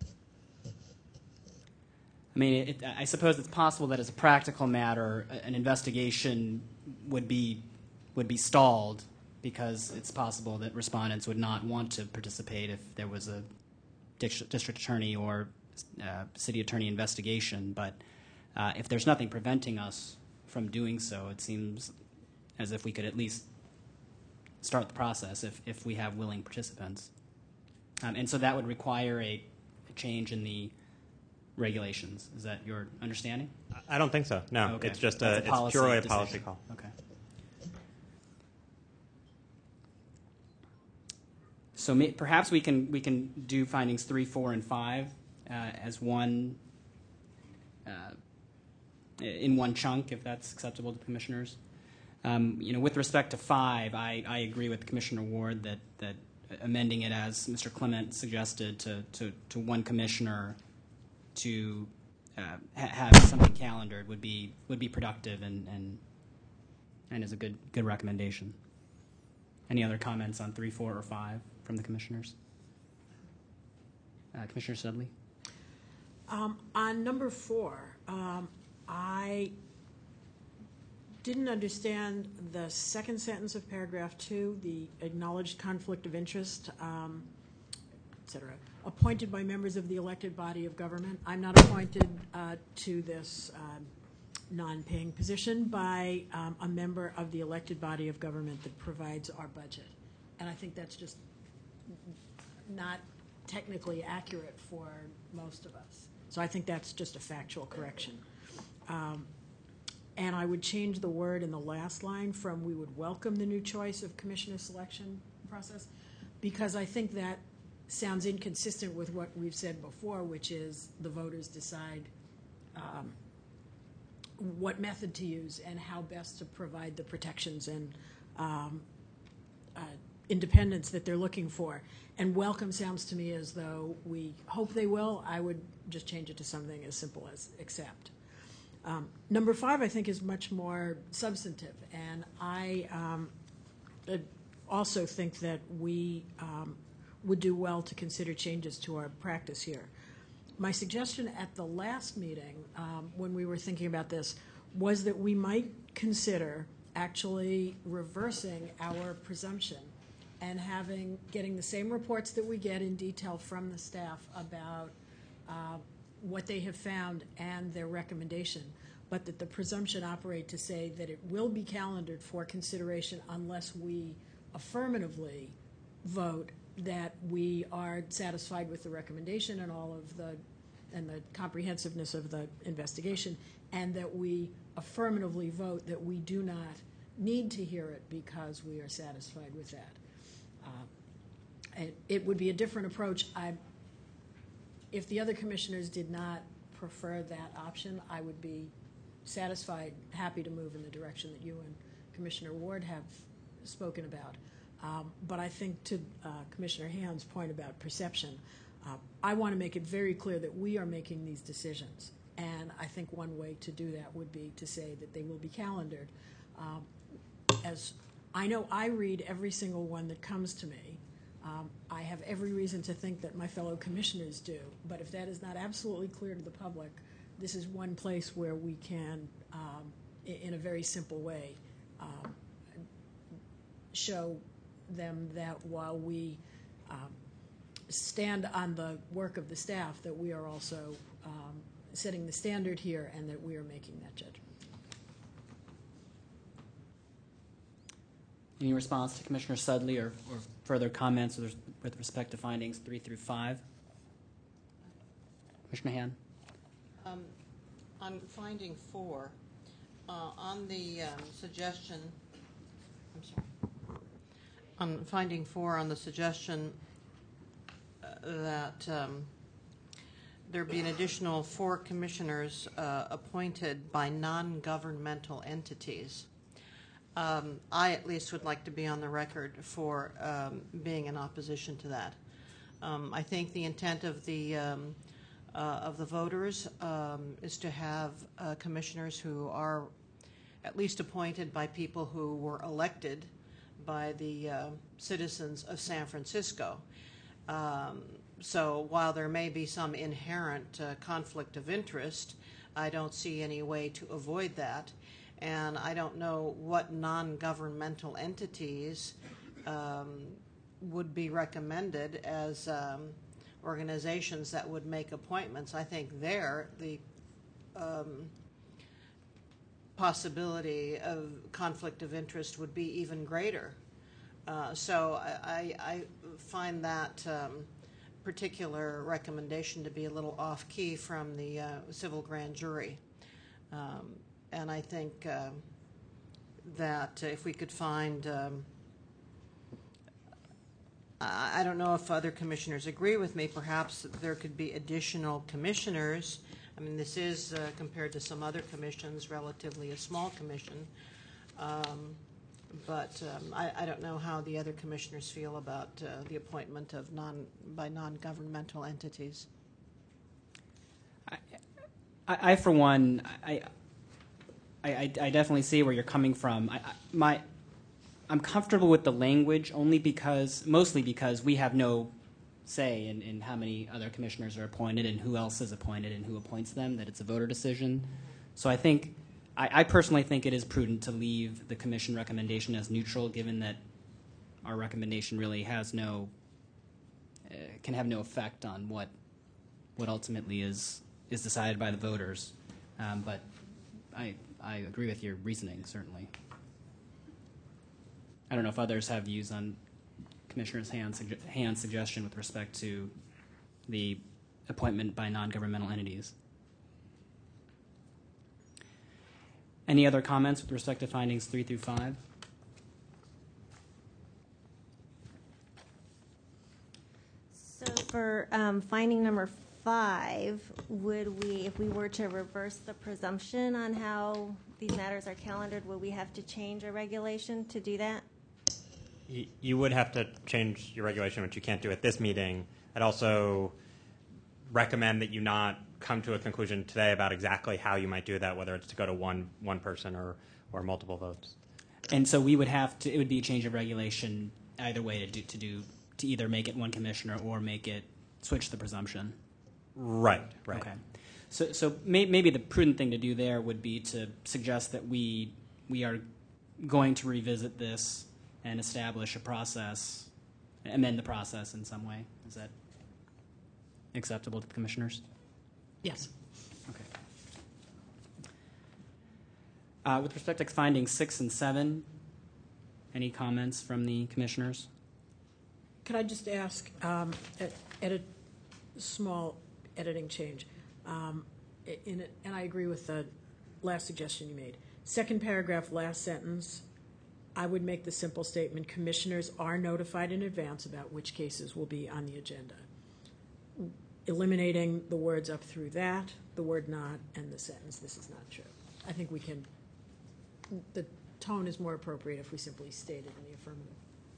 [SPEAKER 1] I mean, it, I suppose it's possible that as a practical matter, an investigation would be would be stalled because it's possible that respondents would not want to participate if there was a district attorney or uh, city attorney investigation. But uh, if there's nothing preventing us from doing so, it seems as if we could at least start the process if, if we have willing participants. Um, and so that would require a, a change in the regulations. Is that your understanding?
[SPEAKER 18] I don't think so. No,
[SPEAKER 1] okay.
[SPEAKER 18] It's just
[SPEAKER 1] That's
[SPEAKER 18] a,
[SPEAKER 1] a
[SPEAKER 18] it's purely a
[SPEAKER 1] decision.
[SPEAKER 18] policy call.
[SPEAKER 1] Okay. So may, perhaps we can we can do findings three, four, and five uh, as one uh, in one chunk, if that's acceptable to the commissioners. Um, you know, with respect to five, I, I agree with Commissioner Ward that that amending it as Mister Clement suggested to to, to one commissioner to uh, ha have something calendared would be would be productive and and and is a good good recommendation. Any other comments on three, four, or five from the commissioners? Uh, Commissioner Studley?
[SPEAKER 2] Um, on number four, um, I didn't understand the second sentence of paragraph two, the acknowledged conflict of interest, um, et cetera, appointed by members of the elected body of government. I'm not appointed uh, to this um, non-paying position by um, a member of the elected body of government that provides our budget. And I think that's just not technically accurate for most of us. So I think that's just a factual correction. Um, and I would change the word in the last line from we would welcome the new choice of commissioner selection process, because I think that sounds inconsistent with what we've said before, which is the voters decide um, what method to use and how best to provide the protections and um, uh, independence that they're looking for. And welcome sounds to me as though we hope they will. I would just change it to something as simple as accept. Um, number five, I think, is much more substantive. And I um, also think that we um, would do well to consider changes to our practice here. My suggestion at the last meeting, um, when we were thinking about this, was that we might consider actually reversing our presumption and having getting the same reports that we get in detail from the staff about uh, what they have found and their recommendation, but that the presumption operate to say that it will be calendared for consideration unless we affirmatively vote that we are satisfied with the recommendation and all of the and the comprehensiveness of the investigation, and that we affirmatively vote that we do not need to hear it because we are satisfied with that. Uh, it, it would be a different approach. I, if the other commissioners did not prefer that option, I would be satisfied, happy to move in the direction that you and Commissioner Ward have spoken about. Um, but I think to uh, Commissioner Hand's point about perception, uh, I want to make it very clear that we are making these decisions. And I think one way to do that would be to say that they will be calendared. Um, as I know I read every single one that comes to me. Um, I have every reason to think that my fellow commissioners do. But if that is not absolutely clear to the public, this is one place where we can, um, in a very simple way, um, show them that while we um, stand on the work of the staff, that we are also um, setting the standard here and that we are making that judgment.
[SPEAKER 1] Any response to Commissioner Sudley or, or further comments with, with respect to findings three through five? Commissioner Han?
[SPEAKER 17] Um, on finding four, uh, on the um, suggestion, I'm sorry, on finding four on the suggestion uh, that um, there be an additional four commissioners uh, appointed by non-governmental entities. Um, I at least would like to be on the record for um, being in opposition to that. Um, I think the intent of the um, uh, of the voters um, is to have uh, commissioners who are at least appointed by people who were elected by the uh, citizens of San Francisco. Um, so while there may be some inherent uh, conflict of interest, I don't see any way to avoid that. And I don't know what non-governmental entities um, would be recommended as um, organizations that would make appointments. I think there the um, possibility of conflict of interest would be even greater. Uh, so I, I find that um, particular recommendation to be a little off-key from the uh, civil grand jury. Um, and I think uh, that if we could find, um, I, I don't know if other commissioners agree with me, perhaps there could be additional commissioners. I mean, this is, uh, compared to some other commissions, relatively a small commission. Um, but um, I, I don't know how the other commissioners feel about uh, the appointment of non by non-governmental entities.
[SPEAKER 1] I, I, for one, I, I, I definitely see where you're coming from. I, I, my, I'm comfortable with the language only because, mostly because we have no say in, in how many other commissioners are appointed and who else is appointed and who appoints them, that it's a voter decision. So I think, I, I personally think it is prudent to leave the commission recommendation as neutral, given that our recommendation really has no, uh, can have no effect on what, what ultimately is, is decided by the voters. Um, but I, I agree with your reasoning, certainly. I don't know if others have views on Commissioner Hand's, Hand's suggestion with respect to the appointment by non-governmental entities. Any other comments with respect to findings three through five?
[SPEAKER 15] So for um, finding number five, would we, if we were to reverse the presumption on how these matters are calendared, would we have to change a regulation to do that?
[SPEAKER 18] You would have to change your regulation, which you can't do at this meeting. I'd also recommend that you not come to a conclusion today about exactly how you might do that, whether it's to go to one one person or, or multiple votes.
[SPEAKER 1] And so we would have to, it would be a change of regulation either way to do, to do, to either make it one commissioner or make it switch the presumption.
[SPEAKER 18] Right, right.
[SPEAKER 1] Okay. So, so may, maybe the prudent thing to do there would be to suggest that we, we are going to revisit this and establish a process, amend the process in some way. Is that acceptable to the commissioners?
[SPEAKER 2] Yes.
[SPEAKER 1] Okay. Uh, with respect to findings six and seven, any comments from the commissioners?
[SPEAKER 2] Could I just ask, um, at, at a small editing change, um, in it, and I agree with the last suggestion you made. Second paragraph, last sentence, I would make the simple statement, commissioners are notified in advance about which cases will be on the agenda. Eliminating the words up through that, the word not, and the sentence, this is not true. I think we can, the tone is more appropriate if we simply state it in the affirmative.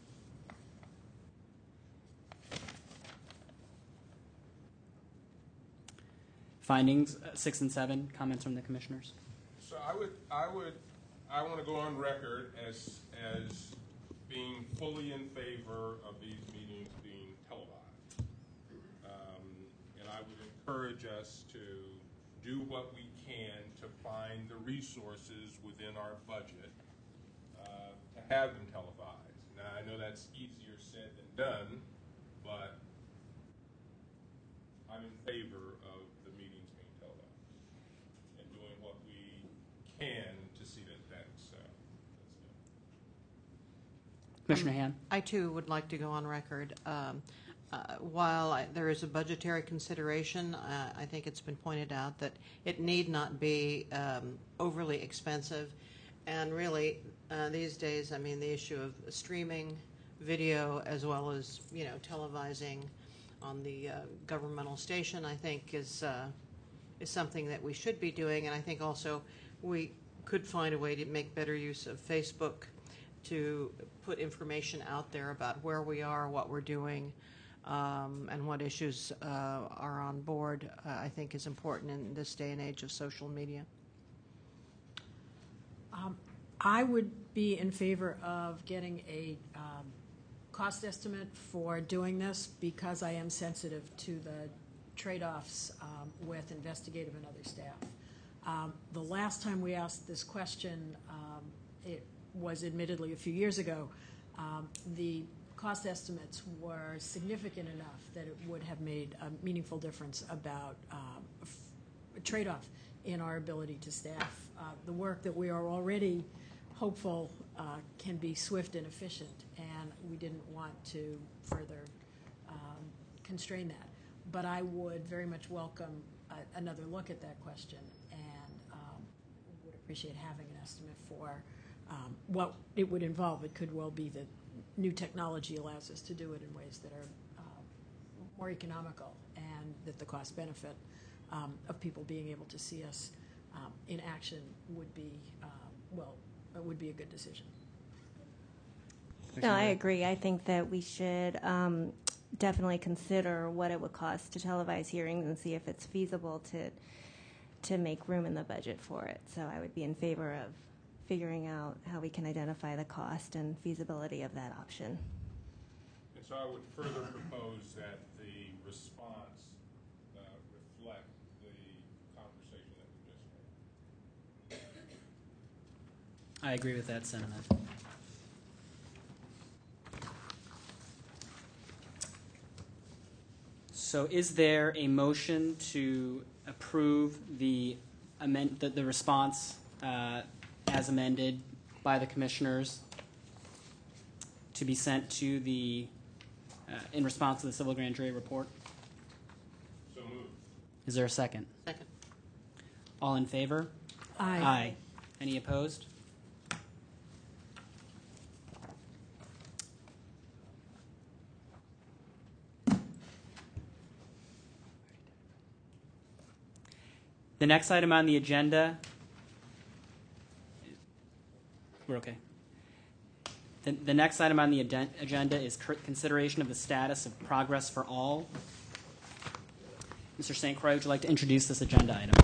[SPEAKER 1] Findings uh, six and seven, comments from the commissioners?
[SPEAKER 16] So I would, I would, I want to go on record as as being fully in favor of these meetings being televised, um, and I would encourage us to do what we can to find the resources within our budget uh, to have them televised. Now I know that's easier said than done, but I'm in favor of the meetings being televised and doing what we can to see that that's, uh, that's done.
[SPEAKER 1] Commissioner Han?
[SPEAKER 17] I too would like to go on record. Um, uh, while I, there is a budgetary consideration, uh, I think it's been pointed out that it need not be um, overly expensive. And really, uh, these days, I mean, the issue of streaming video as well as, you know, televising on the uh, governmental station, I think is uh, is something that we should be doing. And I think also we could find a way to make better use of Facebook to put information out there about where we are, what we're doing, um, and what issues uh, are on board, uh, I think is important in this day and age of social media.
[SPEAKER 2] Um, I would be in favor of getting a um, cost estimate for doing this because I am sensitive to the trade-offs um, with investigative and other staff. Um, the last time we asked this question, um, it was admittedly a few years ago. Um, the cost estimates were significant enough that it would have made a meaningful difference about um, a trade-off in our ability to staff. Uh, the work that we are already hopeful uh, can be swift and efficient, and we didn't want to further um, constrain that. But I would very much welcome uh, another look at that question, and um, would appreciate having an estimate for um, what it would involve. It could well be that new technology allows us to do it in ways that are uh, more economical, and that the cost benefit um, of people being able to see us um, in action would be, uh, well, it would be a good decision.
[SPEAKER 15] No, I agree. I think that we should um, definitely consider what it would cost to televise hearings and see if it's feasible to to make room in the budget for it. So I would be in favor of figuring out how we can identify the cost and feasibility of that option.
[SPEAKER 16] And so I would further propose that the response uh, reflect the conversation that we just had.
[SPEAKER 1] I agree with that sentiment. So is there a motion to approve the amend the, the response uh, as amended by the commissioners to be sent to the uh, in response to the civil grand jury report?
[SPEAKER 16] So moved.
[SPEAKER 1] Is there a second?
[SPEAKER 17] Second.
[SPEAKER 1] All in favor?
[SPEAKER 2] Aye.
[SPEAKER 1] Aye. Any opposed? The next item on the agenda, we're okay. The, the next item on the aden- agenda is cur- consideration of the status of Progress for All. Mister Saint Croix, would you like to introduce this agenda item?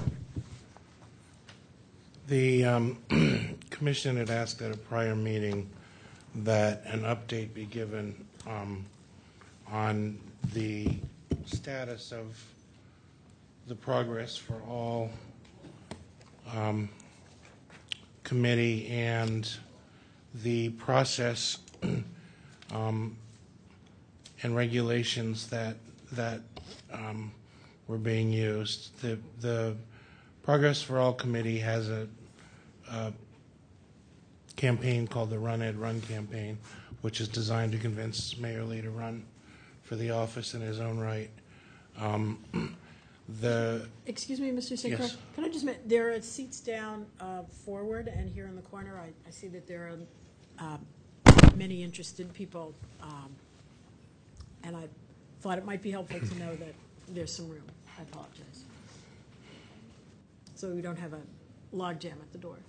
[SPEAKER 10] The um, Commission had asked at a prior meeting that an update be given um, on the status of the Progress for All um, committee and the process um, and regulations that that um, were being used. The the Progress for All committee has a, a campaign called the Run Ed Run campaign, which is designed to convince Mayor Lee to run for the office in his own right. Um, The
[SPEAKER 2] Excuse me, Mister Saint Croix.
[SPEAKER 10] Yes.
[SPEAKER 2] Can I just, ma- there are seats down uh, forward and here in the corner. I, I see that there are uh, many interested people, um, and I thought it might be helpful to know that there's some room. I apologize. So we don't have a log jam at the door.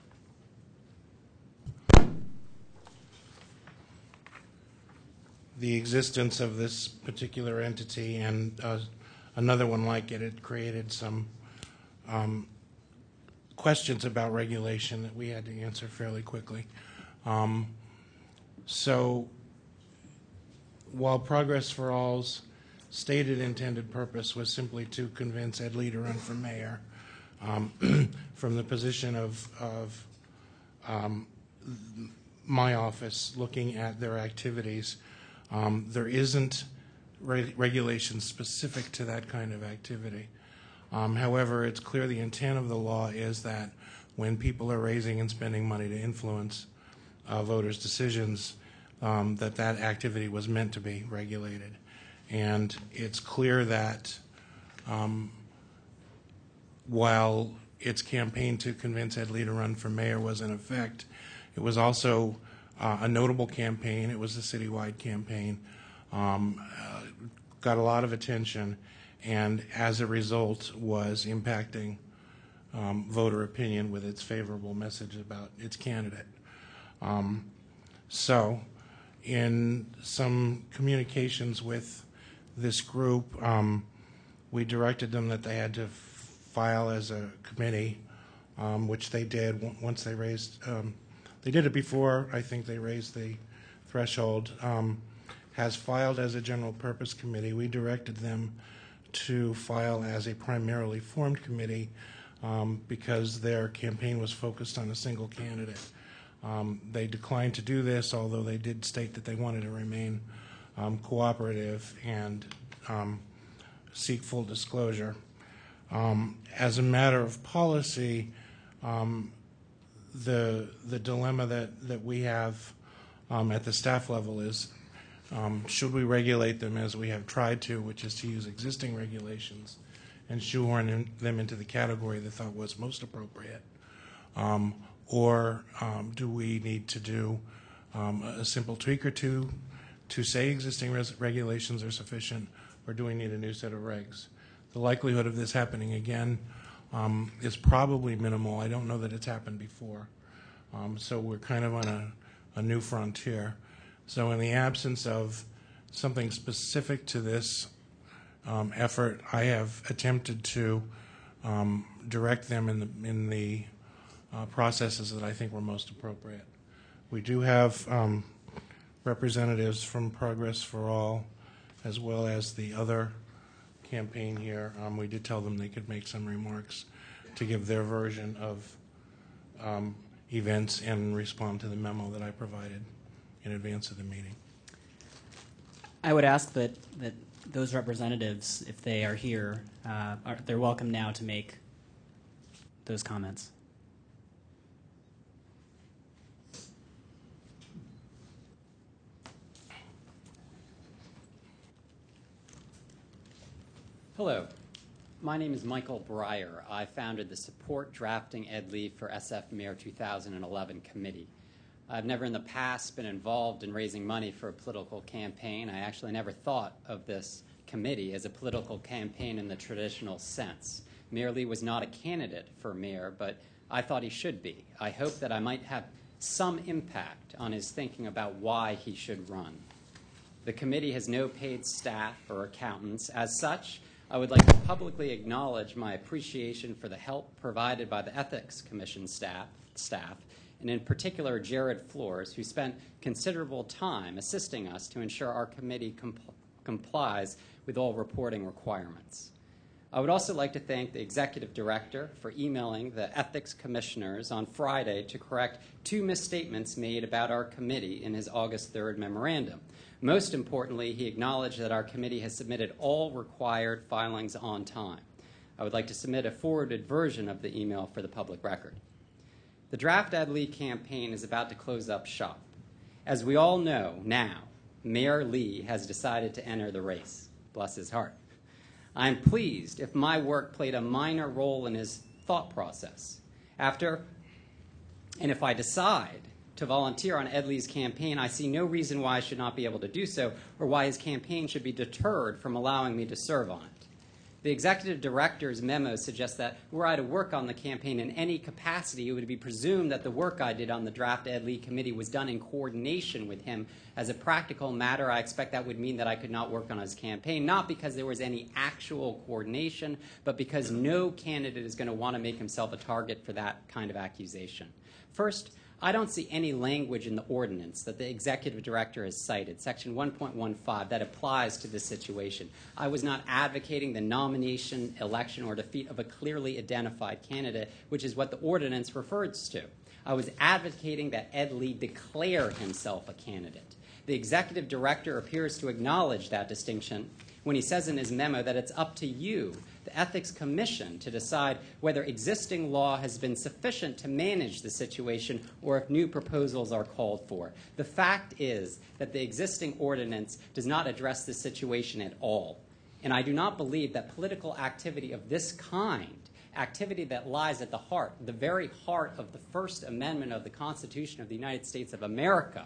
[SPEAKER 10] The existence of this particular entity and uh, another one like it, it created some um, questions about regulation that we had to answer fairly quickly. Um, so while Progress for All's stated intended purpose was simply to convince Ed Lee to run for mayor, um, from the position of, of um, my office looking at their activities, um, there isn't Re- regulations specific to that kind of activity. Um, however, it's clear the intent of the law is that when people are raising and spending money to influence uh, voters' decisions, um, that that activity was meant to be regulated. And it's clear that um, while its campaign to convince Ed Lee to run for mayor was in effect, it was also uh, a notable campaign. It was a citywide campaign, um, uh, got a lot of attention, and as a result was impacting um, voter opinion with its favorable message about its candidate. Um, so in some communications with this group, um, we directed them that they had to file as a committee, um, which they did w- once they raised, um, they did it before, I think they raised the threshold, um, has filed as a general purpose committee. We directed them to file as a primarily formed committee um, because their campaign was focused on a single candidate. Um, they declined to do this, although they did state that they wanted to remain um, cooperative and um, seek full disclosure. Um, as a matter of policy, um, the the dilemma that, that we have um, at the staff level is um, should we regulate them as we have tried to, which is to use existing regulations and shoehorn in, them into the category they thought was most appropriate, um, or um, do we need to do um, a simple tweak or two to say existing res- regulations are sufficient, or do we need a new set of regs? The likelihood of this happening again um, is probably minimal. I don't know that it's happened before. Um, so we're kind of on a, a new frontier. So in the absence of something specific to this um, effort, I have attempted to um, direct them in the, in the uh, processes that I think were most appropriate. We do have um, representatives from Progress for All, as well as the other campaign here. Um, we did tell them they could make some remarks to give their version of um, events and respond to the memo that I provided in advance of the meeting.
[SPEAKER 1] I would ask that, that those representatives, if they are here, uh, are, they're welcome now to make those comments.
[SPEAKER 19] Hello, my name is Michael Breyer. I founded the Support Drafting Ed Lee for S F Mayor two thousand eleven committee. I've never in the past been involved in raising money for a political campaign. I actually never thought of this committee as a political campaign in the traditional sense. Mayor Lee was not a candidate for mayor, but I thought he should be. I hope that I might have some impact on his thinking about why he should run. The committee has no paid staff or accountants. As such, I would like to publicly acknowledge my appreciation for the help provided by the Ethics Commission staff, staff, and in particular Jared Flores, who spent considerable time assisting us to ensure our committee compl- complies with all reporting requirements. I would also like to thank the Executive Director for emailing the Ethics Commissioners on Friday to correct two misstatements made about our committee in his August third memorandum. Most importantly, he acknowledged that our committee has submitted all required filings on time. I would like to submit a forwarded version of the email for the public record. The Draft Ed Lee campaign is about to close up shop. As we all know now, Mayor Lee has decided to enter the race. Bless his heart. I am pleased if my work played a minor role in his thought process. After, and if I decide to volunteer on Ed Lee's campaign, I see no reason why I should not be able to do so, or why his campaign should be deterred from allowing me to serve on it. The executive director's memo suggests that were I to work on the campaign in any capacity, it would be presumed that the work I did on the Draft Ed Lee committee was done in coordination with him. As a practical matter, I expect that would mean that I could not work on his campaign, not because there was any actual coordination, but because no candidate is going to want to make himself a target for that kind of accusation. First, I don't see any language in the ordinance that the executive director has cited, section one point one five, that applies to this situation. I was not advocating the nomination, election, or defeat of a clearly identified candidate, which is what the ordinance refers to. I was advocating that Ed Lee declare himself a candidate. The executive director appears to acknowledge that distinction when he says in his memo that it's up to you, the Ethics Commission, to decide whether existing law has been sufficient to manage the situation or if new proposals are called for. The fact is that the existing ordinance does not address this situation at all. And I do not believe that political activity of this kind, activity that lies at the heart, the very heart of the First Amendment of the Constitution of the United States of America,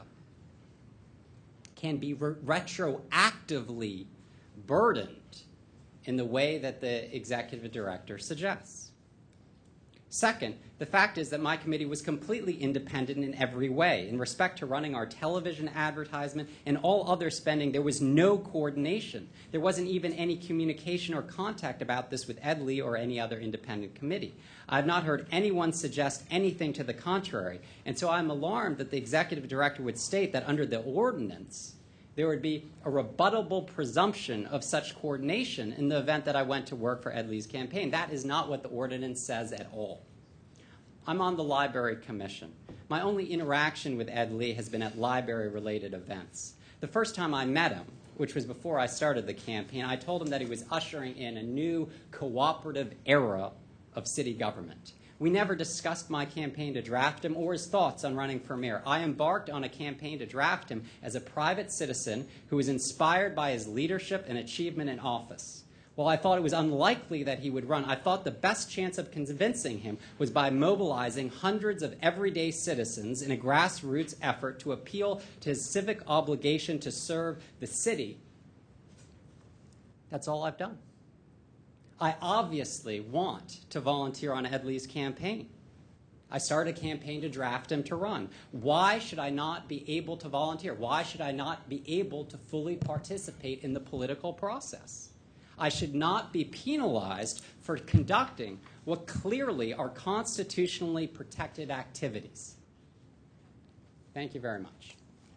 [SPEAKER 19] can be re- retroactively burdened in the way that the executive director suggests. Second, the fact is that my committee was completely independent in every way. In respect to running our television advertisement and all other spending, there was no coordination. There wasn't even any communication or contact about this with Ed Lee or any other independent committee. I have not heard anyone suggest anything to the contrary, and so I'm alarmed that the executive director would state that under the ordinance, there would be a rebuttable presumption of such coordination in the event that I went to work for Ed Lee's campaign. That is not what the ordinance says at all. I'm on the Library Commission. My only interaction with Ed Lee has been at library-related events. The first time I met him, which was before I started the campaign, I told him that he was ushering in a new cooperative era of city government. We never discussed my campaign to draft him or his thoughts on running for mayor. I embarked on a campaign to draft him as a private citizen who was inspired by his leadership and achievement in office. While I thought it was unlikely that he would run, I thought the best chance of convincing him was by mobilizing hundreds of everyday citizens in a grassroots effort to appeal to his civic obligation to serve the city. That's all I've done. I obviously want to volunteer on Ed Lee's campaign. I started a campaign to draft him to run. Why should I not be able to volunteer? Why should I not be able to fully participate in the political process? I should not be penalized for conducting what clearly are constitutionally protected activities. Thank you very much.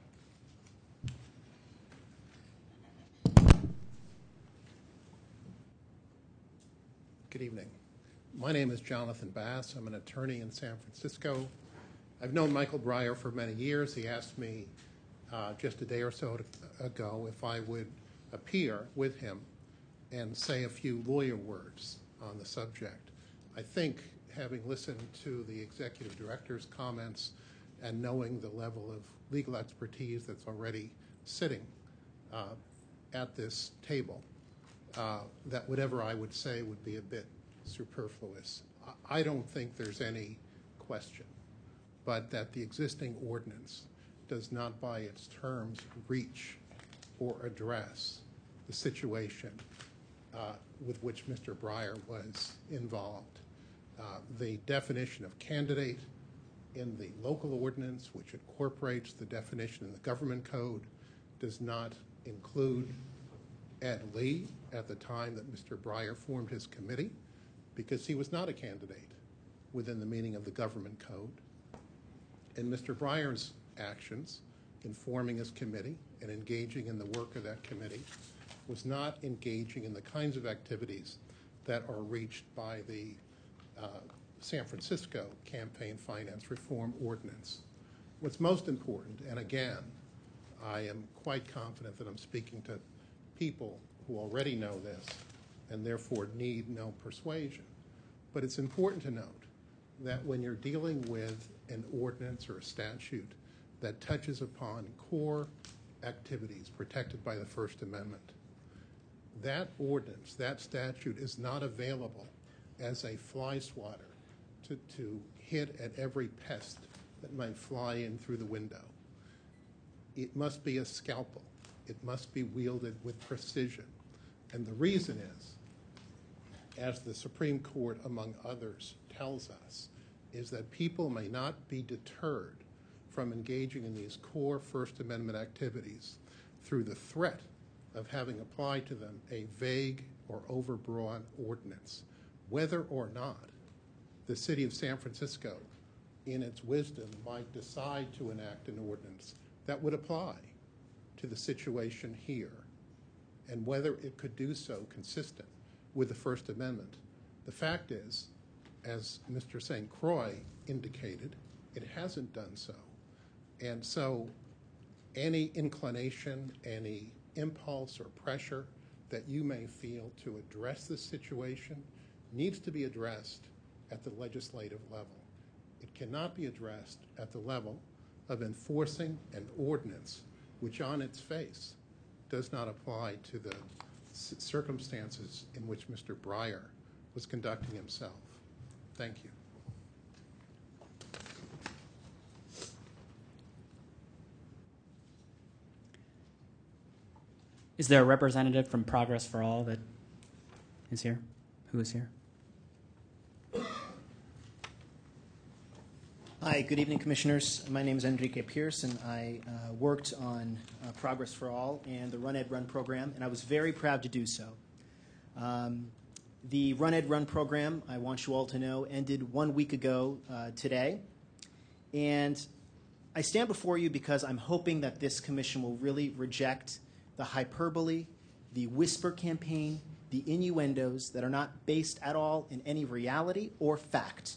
[SPEAKER 20] Good evening. My name is Jonathan Bass. I'm an attorney in San Francisco. I've known Michael Breyer for many years. He asked me uh, just a day or so ago if I would appear with him and say a few lawyer words on the subject. I think, having listened to the executive director's comments and knowing the level of legal expertise that's already sitting uh, at this table, Uh, that whatever I would say would be a bit superfluous. I don't think there's any question, but that the existing ordinance does not by its terms reach or address the situation uh, with which Mister Breyer was involved. Uh, the definition of candidate in the local ordinance, which incorporates the definition in the government code, does not include Ed Lee at the time that Mister Breyer formed his committee, because he was not a candidate within the meaning of the government code. And Mister Breyer's actions in forming his committee and engaging in the work of that committee was not engaging in the kinds of activities that are reached by the uh, San Francisco Campaign Finance Reform Ordinance. What's most important, and again, I am quite confident that I'm speaking to people who already know this and therefore need no persuasion. But it's important to note that when you're dealing with an ordinance or a statute that touches upon core activities protected by the First Amendment, that ordinance, that statute is not available as a fly swatter to, to hit at every pest that might fly in through the window. It must be a scalpel. It must be wielded with precision. And the reason is, as the Supreme Court, among others, tells us, is that people may not be deterred from engaging in these core First Amendment activities through the threat of having applied to them a vague or overbroad ordinance, whether or not the city of San Francisco, in its wisdom, might decide to enact an ordinance that would apply to the situation here, and whether it could do so consistent with the First Amendment. The fact is, as Mister Saint Croix indicated, it hasn't done so. And so any inclination, any impulse or pressure that you may feel to address this situation needs to be addressed at the legislative level. It cannot be addressed at the level of enforcing an ordinance which on its face does not apply to the circumstances in which Mister Breyer was conducting himself. Thank you.
[SPEAKER 1] Is there a representative from Progress for All that is here? Who is here?
[SPEAKER 21] Hi, good evening, Commissioners. My name is Enrique Pierce, and I uh, worked on uh, Progress for All and the Run Ed Run program, and I was very proud to do so. Um, the Run Ed Run program, I want you all to know, ended one week ago uh, today, and I stand before you because I'm hoping that this commission will really reject the hyperbole, the whisper campaign, the innuendos that are not based at all in any reality or fact.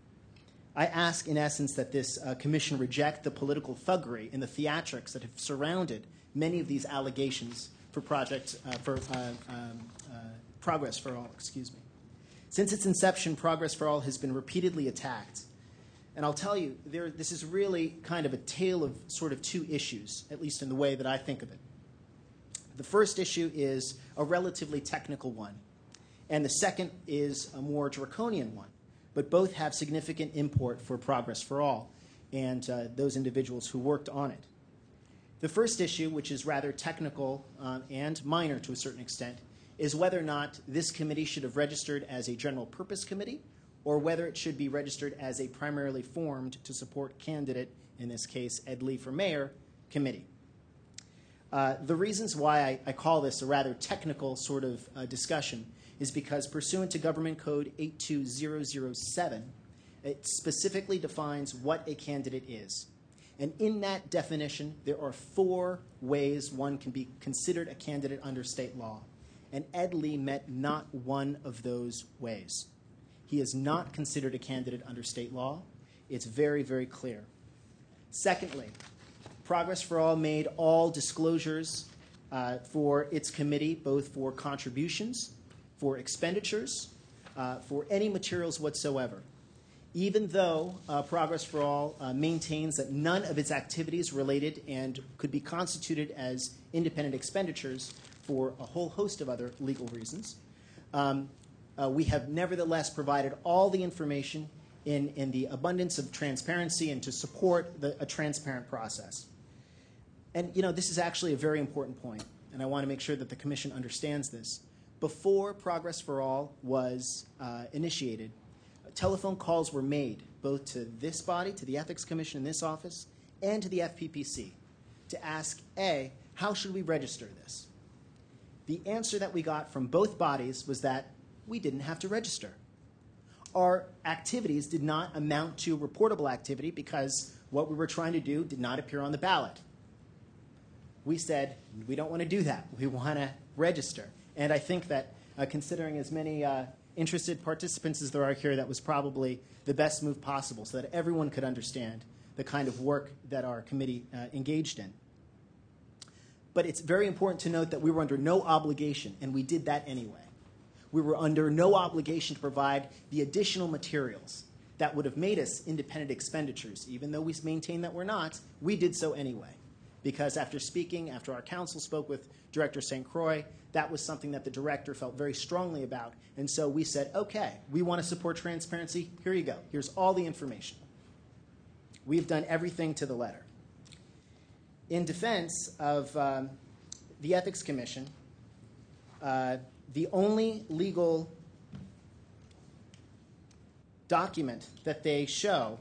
[SPEAKER 21] I ask, in essence, that this uh, commission reject the political thuggery and the theatrics that have surrounded many of these allegations for project uh, for uh, um, uh, Progress for All. Excuse me. Since its inception, Progress for All has been repeatedly attacked, and I'll tell you, there, this is really kind of a tale of sort of two issues, at least in the way that I think of it. The first issue is a relatively technical one, and the second is a more draconian one. But both have significant import for Progress for All and uh, those individuals who worked on it. The first issue, which is rather technical uh, and minor to a certain extent, is whether or not this committee should have registered as a general purpose committee or whether it should be registered as a primarily formed to support candidate, in this case Ed Lee for mayor, committee. Uh, the reasons why I, I call this a rather technical sort of uh, discussion is because pursuant to Government Code eight two zero zero seven, it specifically defines what a candidate is. And in that definition, there are four ways one can be considered a candidate under state law. And Ed Lee met not one of those ways. He is not considered a candidate under state law. It's very, very clear. Secondly, Progress for All made all disclosures uh, for its committee, both for contributions, for expenditures, uh, for any materials whatsoever. Even though uh, Progress for All uh, maintains that none of its activities related and could be constituted as independent expenditures for a whole host of other legal reasons, um, uh, we have nevertheless provided all the information in, in the abundance of transparency and to support the, a transparent process. And, you know, this is actually a very important point, and I want to make sure that the Commission understands this. Before Progress for All was uh, initiated, telephone calls were made both to this body, to the Ethics Commission in this office, and to the F P P C to ask, A, how should we register this? The answer that we got from both bodies was that we didn't have to register. Our activities did not amount to reportable activity because what we were trying to do did not appear on the ballot. We said, we don't want to do that. We want to register. And I think that uh, considering as many uh, interested participants as there are here, that was probably the best move possible so that everyone could understand the kind of work that our committee uh, engaged in. But it's very important to note that we were under no obligation, and we did that anyway. We were under no obligation to provide the additional materials that would have made us independent expenditures. Even though we maintain that we're not, we did so anyway. Because after speaking, after our council spoke with Director Saint Croix, that was something that the director felt very strongly about. And so we said, okay, we want to support transparency. Here you go. Here's all the information. We've done everything to the letter. In defense of um, the Ethics Commission, uh, the only legal document that they show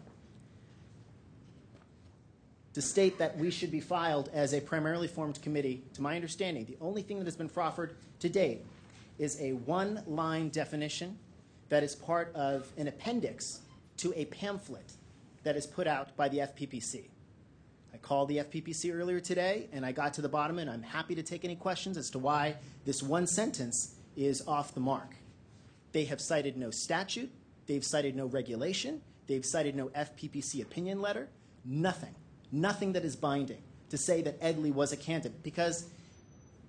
[SPEAKER 21] to state that we should be filed as a primarily formed committee, to my understanding, the only thing that has been proffered to date is a one-line definition that is part of an appendix to a pamphlet that is put out by the F P P C. I called the F P P C earlier today, and I got to the bottom, and I'm happy to take any questions as to why this one sentence is off the mark. They have cited no statute. They've cited no regulation. They've cited no F P P C opinion letter. Nothing. Nothing that is binding to say that Ed Lee was a candidate. Because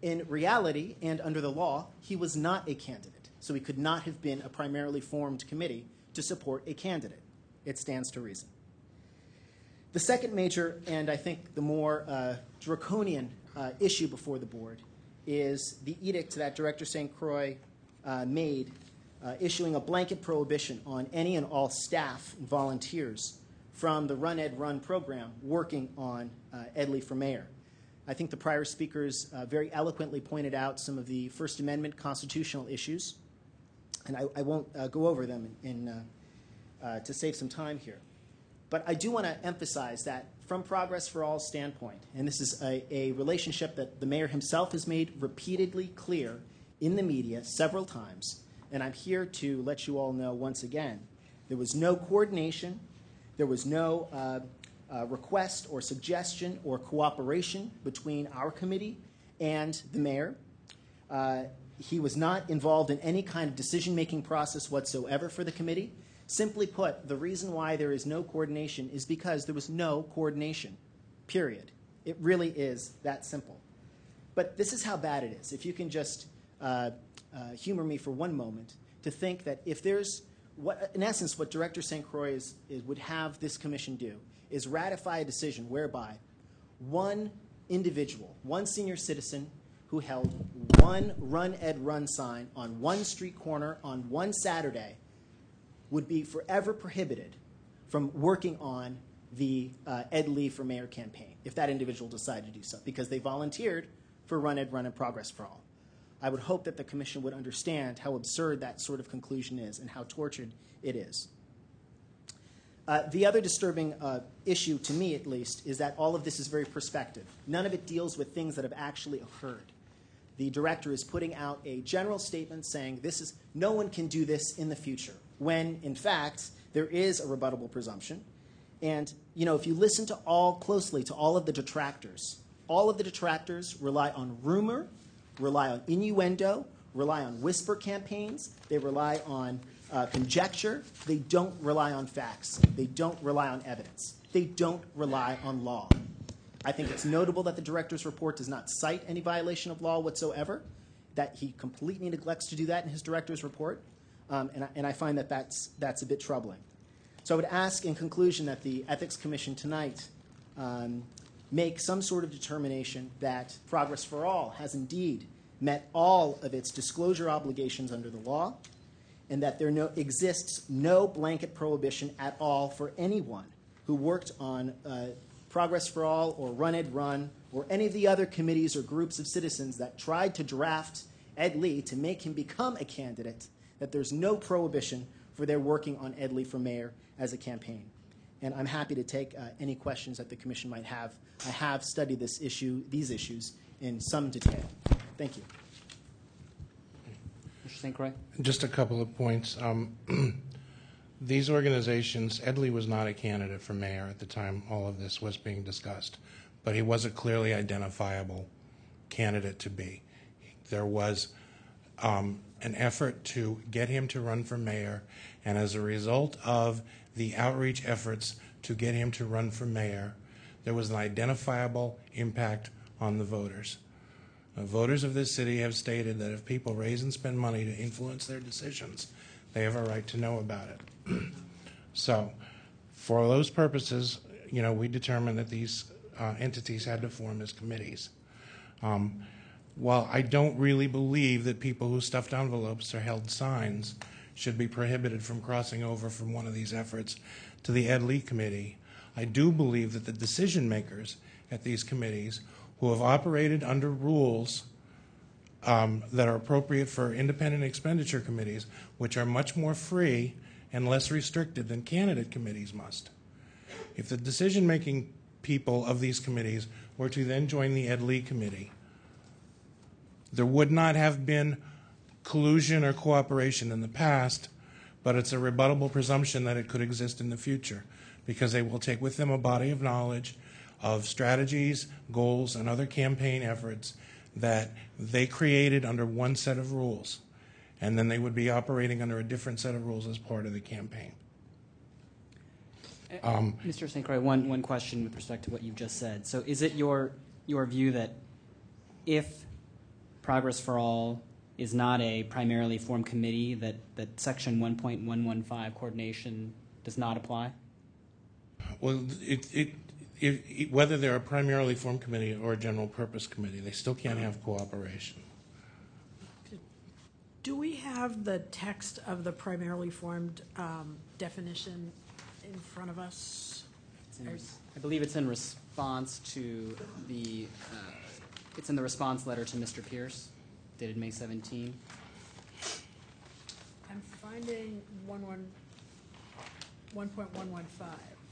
[SPEAKER 21] In reality and under the law, he was not a candidate, so he could not have been a primarily formed committee to support a candidate. It stands to reason. The second major, and I think the more uh, draconian uh, issue before the board, is the edict that Director Saint Croix uh, made, uh, issuing a blanket prohibition on any and all staff and volunteers from the Run Ed Run program working on uh, Ed Lee for mayor. I think the prior speakers uh, very eloquently pointed out some of the First Amendment constitutional issues, and I, I won't uh, go over them in, in, uh, uh, to save some time here. But I do want to emphasize that from Progress for All's standpoint, and this is a, a relationship that the mayor himself has made repeatedly clear in the media several times, and I'm here to let you all know once again, there was no coordination, there was no uh, uh, request or suggestion or cooperation between our committee and the mayor. Uh, he was not involved in any kind of decision-making process whatsoever for the committee. Simply put, the reason why there is no coordination is because there was no coordination, period. It really is that simple. But this is how bad it is. If you can just uh, uh, humor me for one moment to think that if there's, what, in essence, what Director Saint Croix is, is, would have this commission do is ratify a decision whereby one individual, one senior citizen who held one Run Ed Run sign on one street corner on one Saturday would be forever prohibited from working on the uh, Ed Lee for Mayor campaign if that individual decided to do so, because they volunteered for Run Ed Run and Progress for All. I would hope that the commission would understand how absurd that sort of conclusion is and how tortured it is. Uh, the other disturbing uh, issue, to me at least, is that all of this is very prospective. None of it deals with things that have actually occurred. The director is putting out a general statement saying this is, no one can do this in the future, when, in fact, there is a rebuttable presumption. And, you know, if you listen to all closely to all of the detractors, all of the detractors rely on rumor, rely on innuendo, rely on whisper campaigns, they rely on uh, conjecture, they don't rely on facts, they don't rely on evidence, they don't rely on law. I think it's notable that the director's report does not cite any violation of law whatsoever, that he completely neglects to do that in his director's report, um, and, I, and I find that that's, that's a bit troubling. So I would ask in conclusion that the Ethics Commission tonight um, make some sort of determination that Progress for All has indeed met all of its disclosure obligations under the law, and that there no, exists no blanket prohibition at all for anyone who worked on uh, Progress for All or Run Ed Run or any of the other committees or groups of citizens that tried to draft Ed Lee to make him become a candidate, that there's no prohibition for their working on Ed Lee for mayor as a campaign. And I'm happy to take uh, any questions that the commission might have. I have studied this issue, these issues in some detail. Thank you.
[SPEAKER 1] Mister Saint Croix?
[SPEAKER 10] Just a couple of points. Um, these organizations, Ed Lee was not a candidate for mayor at the time all of this was being discussed, but he was a clearly identifiable candidate to be. There was um, an effort to get him to run for mayor, and as a result of the outreach efforts to get him to run for mayor, there was an identifiable impact on the voters. Uh, voters of this city have stated that if people raise and spend money to influence their decisions, they have a right to know about it. So for those purposes, you know, we determined that these uh, entities had to form as committees. Um, while I don't really believe that people who stuffed envelopes or held signs should be prohibited from crossing over from one of these efforts to the Ed Lee Committee, I do believe that the decision makers at these committees who have operated under rules um, that are appropriate for independent expenditure committees, which are much more free and less restricted than candidate committees must. If the decision-making people of these committees were to then join the Ed Lee Committee, there would not have been collusion or cooperation in the past, but it's a rebuttable presumption that it could exist in the future because they will take with them a body of knowledge of strategies, goals, and other campaign efforts that they created under one set of rules, and then they would be operating under a different set of rules as part of the campaign. Um,
[SPEAKER 1] Mister Saint Croix, one, one question with respect to what you've just said. So is it your, your view that if Progress for All is not a primarily formed committee, that, that Section one point one one five coordination does not apply?
[SPEAKER 10] Well, it, it, it, it, whether they're a primarily formed committee or a general purpose committee, they still can't have cooperation.
[SPEAKER 2] Do we have the text of the primarily formed um, definition in front of us?
[SPEAKER 1] It's in res- I believe it's in response to the, uh, it's in the response letter to Mister Pierce, dated May seventeenth.
[SPEAKER 2] I'm finding one one, one point one one five.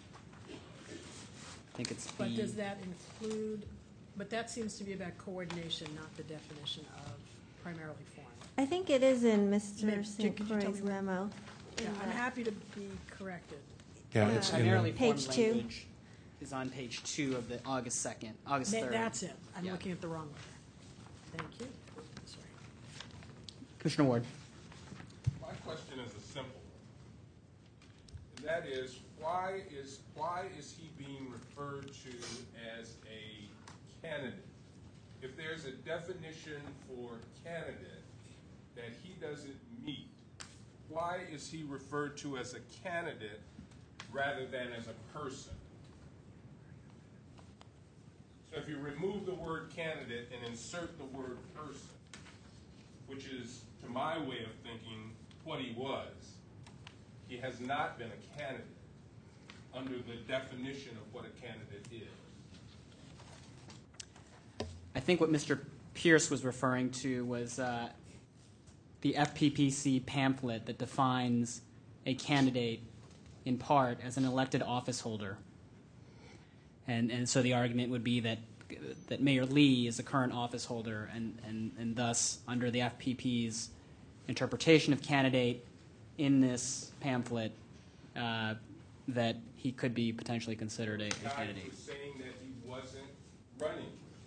[SPEAKER 1] I think it's
[SPEAKER 2] But
[SPEAKER 1] the-
[SPEAKER 2] does that include, but that seems to be about coordination, not the definition of primarily formed.
[SPEAKER 15] I think it is in Mister
[SPEAKER 2] Maybe-
[SPEAKER 15] Saint
[SPEAKER 2] could you tell me
[SPEAKER 15] Croix's
[SPEAKER 2] where-
[SPEAKER 15] memo.
[SPEAKER 2] Yeah,
[SPEAKER 15] in
[SPEAKER 2] I'm
[SPEAKER 15] that.
[SPEAKER 2] happy to be corrected.
[SPEAKER 10] Yeah, it's in the-
[SPEAKER 1] primarily formed
[SPEAKER 15] Page two.
[SPEAKER 1] language is on page two of the August second, August
[SPEAKER 2] Ma-
[SPEAKER 1] third.
[SPEAKER 2] That's it. I'm
[SPEAKER 1] Yeah.
[SPEAKER 2] looking at the wrong letter. Thank you. Sorry.
[SPEAKER 1] Commissioner Ward.
[SPEAKER 16] My question is a simple one. And that is, why is, why is he being referred to as a candidate? If there's a definition for candidate that he doesn't meet, why is he referred to as a candidate rather than as a person? So if you remove the word candidate and insert the word person, which is, to my way of thinking, what he was, he has not been a candidate under the definition of what a candidate is.
[SPEAKER 1] I think what Mister Pierce was referring to was uh, the F P P C pamphlet that defines a candidate in part as an elected office holder. And, and so the argument would be that, that Mayor Lee is a current office holder, and, and, and thus, under the F P P's interpretation of candidate in this pamphlet, uh, that he could be potentially considered a, a
[SPEAKER 16] The guy
[SPEAKER 1] candidate.
[SPEAKER 16] was saying that he wasn't running.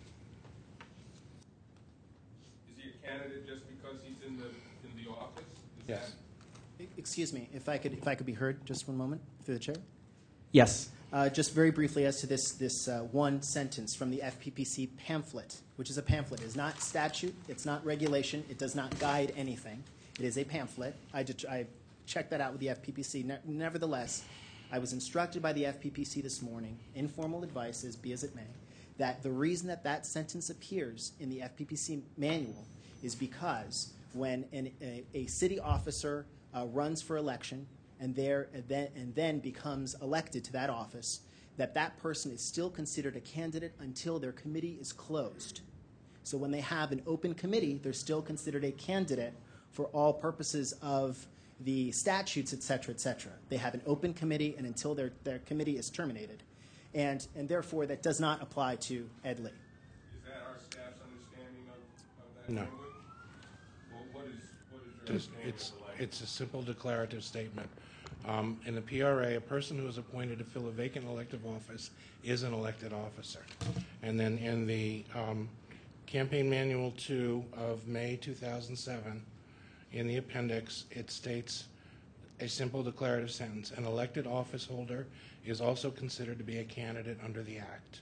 [SPEAKER 16] Is he a candidate just because he's in the in the office? Is
[SPEAKER 21] Yes. Excuse me, if I could, if I could be heard, just one moment through the chair.
[SPEAKER 1] Yes.
[SPEAKER 21] Uh, just very briefly as to this this uh, one sentence from the F P P C pamphlet, which is a pamphlet. It is not statute. It's not regulation. It does not guide anything. It is a pamphlet. I, did, I checked that out with the F P P C. Ne- nevertheless, I was instructed by the F P P C this morning, informal advice is be as it may, that the reason that that sentence appears in the F P P C manual is because when an, a, a city officer uh, runs for election and, there, and, then, and then becomes elected to that office, that that person is still considered a candidate until their committee is closed. So when they have an open committee, they're still considered a candidate for all purposes of the statutes, et cetera, et cetera. They have an open committee, and until their, their committee is terminated. And, and therefore, that does not apply to Ed Lee.
[SPEAKER 16] Is that our staff's understanding of, of that
[SPEAKER 10] No.
[SPEAKER 16] language? Well, what is what is your
[SPEAKER 10] It's,
[SPEAKER 16] understanding
[SPEAKER 10] it's,
[SPEAKER 16] of the language?
[SPEAKER 10] it's a simple declarative statement. Um, in the P R A, a person who is appointed to fill a vacant elective office is an elected officer. And then in the um, campaign manual two of May two thousand seven, in the appendix, it states a simple declarative sentence. An elected office holder is also considered to be a candidate under the Act.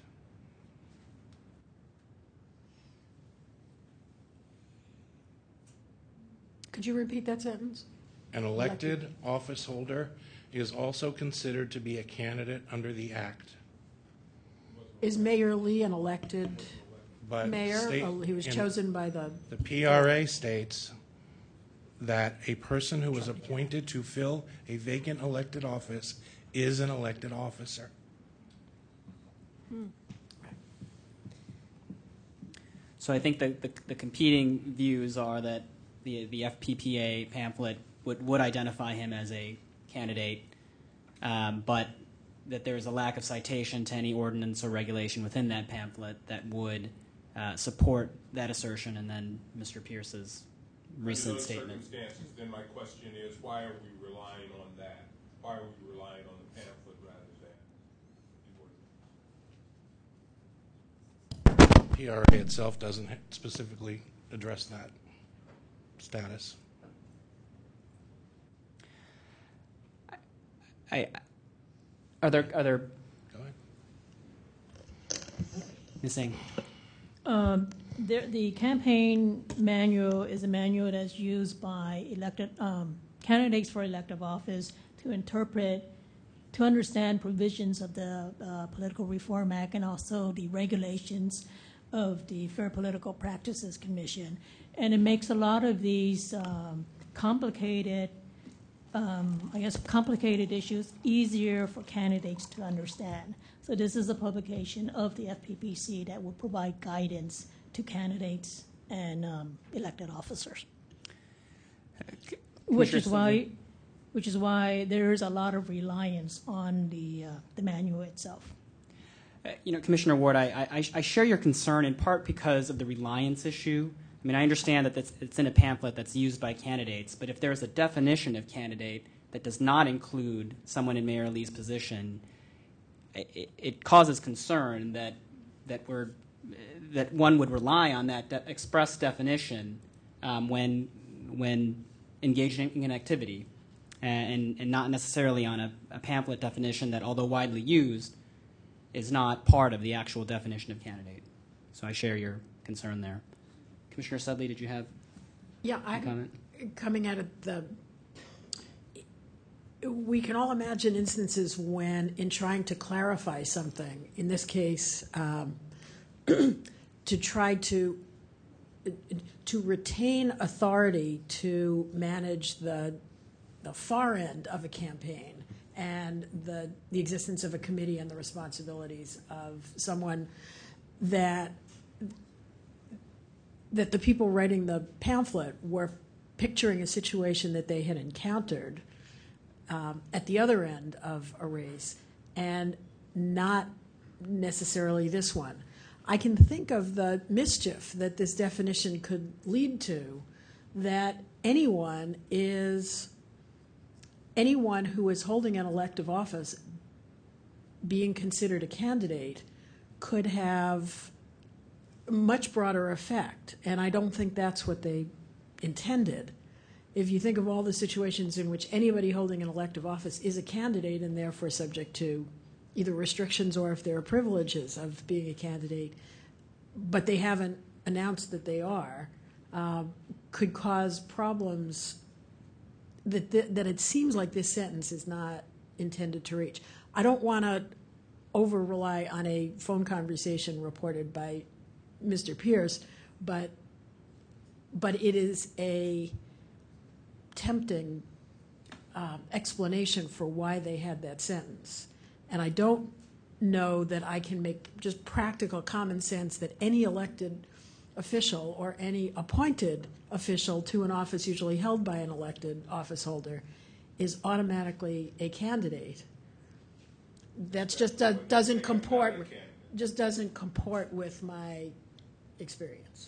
[SPEAKER 2] Could you repeat that sentence?
[SPEAKER 10] An elected office holder is also considered to be a candidate under the Act.
[SPEAKER 2] Is Mayor Lee an elected
[SPEAKER 10] But
[SPEAKER 2] mayor?
[SPEAKER 10] state-
[SPEAKER 2] Oh, he was
[SPEAKER 10] in-
[SPEAKER 2] chosen by the.
[SPEAKER 10] The P R A states that a person who is appointed to fill a vacant elected office is an elected officer.
[SPEAKER 2] Hmm.
[SPEAKER 1] So I think the, the, the competing views are that the, the F P P A pamphlet would, would identify him as a candidate, um, but that there is a lack of citation to any ordinance or regulation within that pamphlet that would uh, support that assertion, and then Mister Pierce's recent
[SPEAKER 16] Under those
[SPEAKER 1] statement.
[SPEAKER 16] circumstances, then my question is, why are we relying on that? Why are we relying on the pamphlet rather than the ordinance?
[SPEAKER 10] P R A itself doesn't ha- specifically address that status.
[SPEAKER 1] I, are there are there?
[SPEAKER 10] Go ahead.
[SPEAKER 1] Miz Singh.
[SPEAKER 6] Um, there, the campaign manual is a manual that's used by elected um, candidates for elective office to interpret, to understand provisions of the uh, Political Reform Act and also the regulations of the Fair Political Practices Commission. And it makes a lot of these um, complicated, um, I guess, complicated issues easier for candidates to understand. So this is a publication of the F P P C that will provide guidance to candidates and um, elected officers. Which is why, which is why there is a lot of reliance on the uh, the manual itself.
[SPEAKER 1] Uh, you know, Commissioner Ward, I, I, I share your concern in part because of the reliance issue. I mean, I understand that it's, it's in a pamphlet that's used by candidates, but if there's a definition of candidate that does not include someone in Mayor Lee's position, it, it causes concern that that we're that one would rely on that de- express definition um, when when engaging in activity, and, and not necessarily on a, a pamphlet definition that, although widely used, is not part of the actual definition of candidate. So I share your concern there. Commissioner Sedley, did you have
[SPEAKER 2] yeah,
[SPEAKER 1] a comment?
[SPEAKER 2] I'm coming at it the. We can all imagine instances when, in trying to clarify something, in this case, um, to try to to retain authority to manage the the far end of a campaign and the the existence of a committee and the responsibilities of someone that that the people writing the pamphlet were picturing a situation that they had encountered um, at the other end of a race and not necessarily this one. I can think of the mischief that this definition could lead to, that anyone is anyone who is holding an elective office being considered a candidate could have much broader effect, and I don't think that's what they intended. If you think of all the situations in which anybody holding an elective office is a candidate and therefore subject to either restrictions or if there are privileges of being a candidate, but they haven't announced that they are, uh, could cause problems that, th- that it seems like this sentence is not intended to reach. I don't want to over-rely on a phone conversation reported by Mister Pierce, but but it is a tempting uh, explanation for why they had that sentence. And I don't know that I can make just practical common sense that any elected official or any appointed official to an office usually held by an elected office holder is automatically a candidate. That's just uh, doesn't comport just doesn't comport with my experience.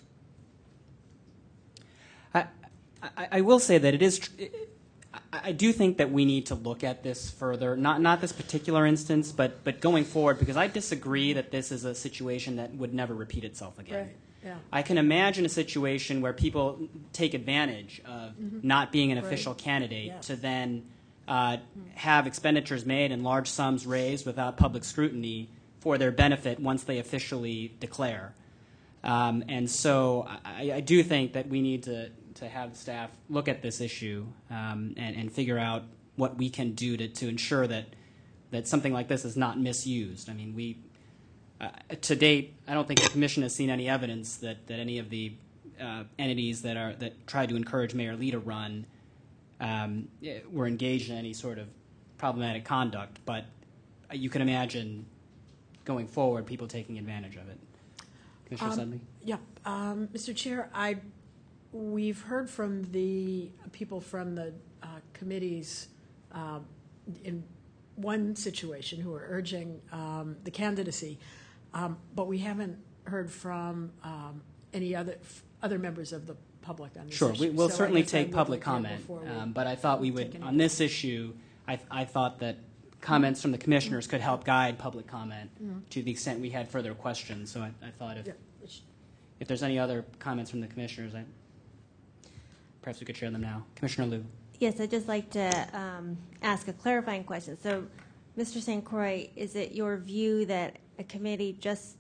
[SPEAKER 1] I, I, I will say that it is. Tr- I, I do think that we need to look at this further. Not not this particular instance, but but going forward, because I disagree that this is a situation that would never repeat itself again.
[SPEAKER 2] Right. Yeah.
[SPEAKER 1] I can imagine a situation where people take advantage of
[SPEAKER 2] Mhm.
[SPEAKER 1] not being an
[SPEAKER 2] Right.
[SPEAKER 1] official candidate
[SPEAKER 2] Yes.
[SPEAKER 1] to then uh, have expenditures made and large sums raised without public scrutiny for their benefit once they officially declare. Um, and so I, I do think that we need to, to have the staff look at this issue um, and, and figure out what we can do to, to ensure that, that something like this is not misused. I mean, we uh, to date, I don't think the Commission has seen any evidence that, that any of the uh, entities that are that tried to encourage Mayor Lee to run um, were engaged in any sort of problematic conduct. But you can imagine going forward people taking advantage of it. Commissioner
[SPEAKER 2] Um,
[SPEAKER 1] Sedley?
[SPEAKER 2] Yeah, um, Mister Chair, I we've heard from the people from the uh, committees um, in one situation who are urging um, the candidacy, um, but we haven't heard from um, any other f- other members of the public on this
[SPEAKER 1] Sure,
[SPEAKER 2] issue.
[SPEAKER 1] we, we'll
[SPEAKER 2] So I
[SPEAKER 1] certainly
[SPEAKER 2] guess I
[SPEAKER 1] take
[SPEAKER 2] would
[SPEAKER 1] public
[SPEAKER 2] look here
[SPEAKER 1] comment,
[SPEAKER 2] before we
[SPEAKER 1] um, but I thought we would,
[SPEAKER 2] take any-
[SPEAKER 1] on this issue, I, I thought that comments from the commissioners could help guide public comment
[SPEAKER 2] Mhm.
[SPEAKER 1] to the extent we had further questions. So I, I thought if
[SPEAKER 2] Yeah, which-
[SPEAKER 1] if there's any other comments from the commissioners, I, perhaps we could share them now. Commissioner Liu.
[SPEAKER 15] Yes, I'd just like to um, ask a clarifying question. So, Mister Saint Croix, is it your view that a committee just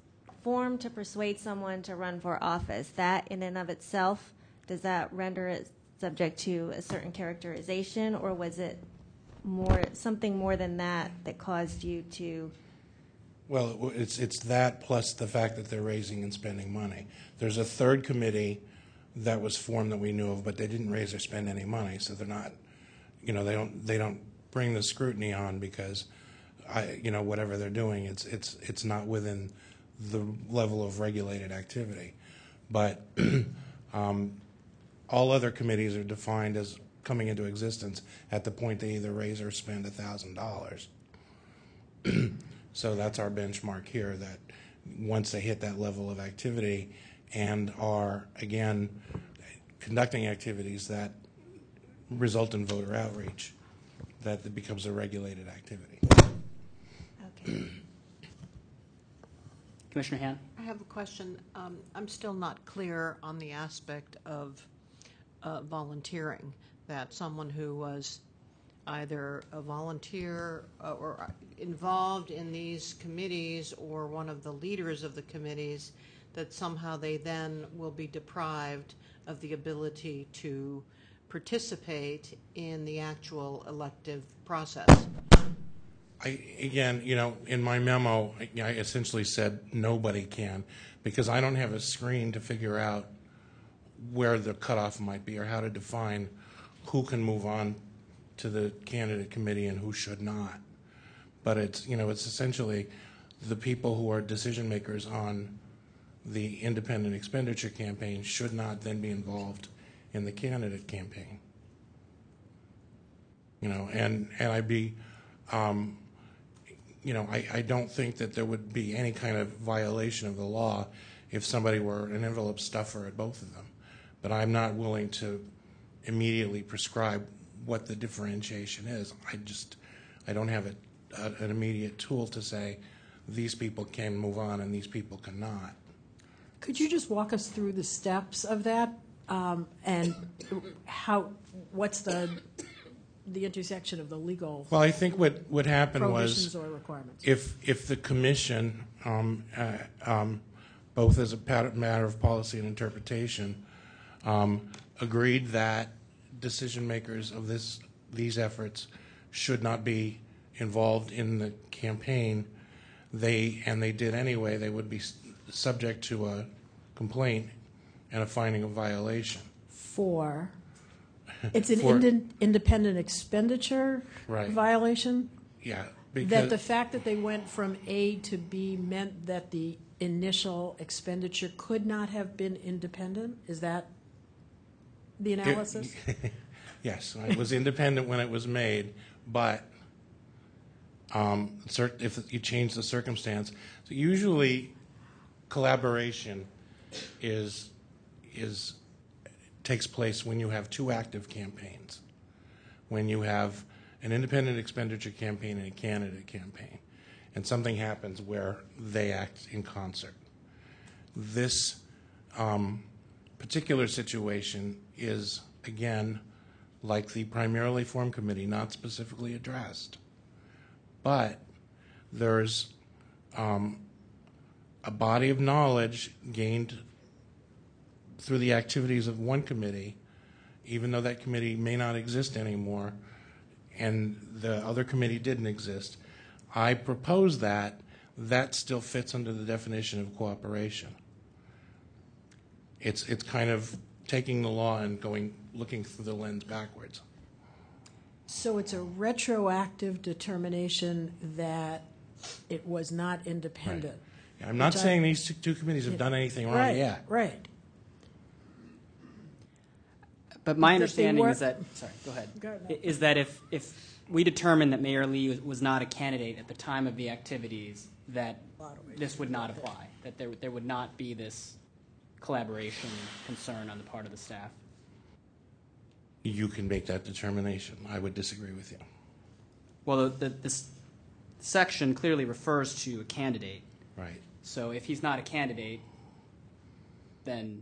[SPEAKER 15] form to persuade someone to run for office. That in and of itself, does that render it subject to a certain characterization, or was it more something more than that that caused you to?
[SPEAKER 10] Well, it's it's that plus the fact that they're raising and spending money. There's a third committee that was formed that we knew of, but they didn't raise or spend any money, so they're not, you know, they don't they don't bring the scrutiny on because, I you know whatever they're doing, it's it's it's not within the level of regulated activity, but um, all other committees are defined as coming into existence at the point they either raise or spend a thousand dollars. So that's our benchmark here, that once they hit that level of activity and are, again, conducting activities that result in voter outreach, that it becomes a regulated activity.
[SPEAKER 15] Okay.
[SPEAKER 1] Commissioner Han?
[SPEAKER 17] I have a question. Um, I'm still not clear on the aspect of uh, volunteering, that someone who was either a volunteer uh, or involved in these committees or one of the leaders of the committees, that somehow they then will be deprived of the ability to participate in the actual elective process.
[SPEAKER 10] I, again, you know, in my memo, I, I essentially said nobody can, because I don't have a screen to figure out where the cutoff might be or how to define who can move on to the candidate committee and who should not. But it's, you know, it's essentially the people who are decision makers on the independent expenditure campaign should not then be involved in the candidate campaign. You know, and, and I'd be, um, you know, I, I don't think that there would be any kind of violation of the law if somebody were an envelope stuffer at both of them. But I'm not willing to immediately prescribe what the differentiation is. I just, I don't have a, a, an immediate tool to say these people can move on and these people cannot.
[SPEAKER 2] Could you just walk us through the steps of that, um, and how, what's the the intersection of the legal
[SPEAKER 10] Well, I think what, what happened
[SPEAKER 2] prohibitions
[SPEAKER 10] was
[SPEAKER 2] or requirements?
[SPEAKER 10] if if the commission, um, uh, um, both as a pat- matter of policy and interpretation, um, agreed that decision makers of this these efforts should not be involved in the campaign, they and they did anyway, they would be s- subject to a complaint and a finding of violation.
[SPEAKER 2] For, it's an
[SPEAKER 10] For-
[SPEAKER 2] inde- independent expenditure
[SPEAKER 10] Right.
[SPEAKER 2] violation?
[SPEAKER 10] Yeah,
[SPEAKER 2] That
[SPEAKER 10] because
[SPEAKER 2] the fact that they went from A to B meant that the initial expenditure could not have been independent? Is that the analysis?
[SPEAKER 10] It, yes, it was independent when it was made, but um, cert- if you change the circumstance, so usually collaboration is is takes place when you have two active campaigns, when you have an independent expenditure campaign and a candidate campaign, and something happens where they act in concert. This um, particular situation is, again, like the primarily formed committee, not specifically addressed. But there's um, a body of knowledge gained through the activities of one committee, even though that committee may not exist anymore, and the other committee didn't exist. I propose that that still fits under the definition of cooperation. It's it's kind of taking the law and going looking through the lens backwards.
[SPEAKER 2] So it's a retroactive determination that it was not independent.
[SPEAKER 10] Right. I'm not
[SPEAKER 2] Which
[SPEAKER 10] saying
[SPEAKER 2] I,
[SPEAKER 10] these two committees have done anything wrong
[SPEAKER 2] right,
[SPEAKER 10] yet.
[SPEAKER 2] Right.
[SPEAKER 1] But my
[SPEAKER 2] That they
[SPEAKER 1] understanding
[SPEAKER 2] were-
[SPEAKER 1] is that, sorry, go ahead,
[SPEAKER 2] Go ahead.
[SPEAKER 1] I- is that if, if we determine that Mayor Lee was- was not a candidate at the time of the activities, that this would not apply, that there, there would not be this collaboration concern on the part of the staff.
[SPEAKER 10] You can make that determination. I would disagree with you.
[SPEAKER 1] Well, the, the, this section clearly refers to a candidate.
[SPEAKER 10] Right.
[SPEAKER 1] So if he's not a candidate, then...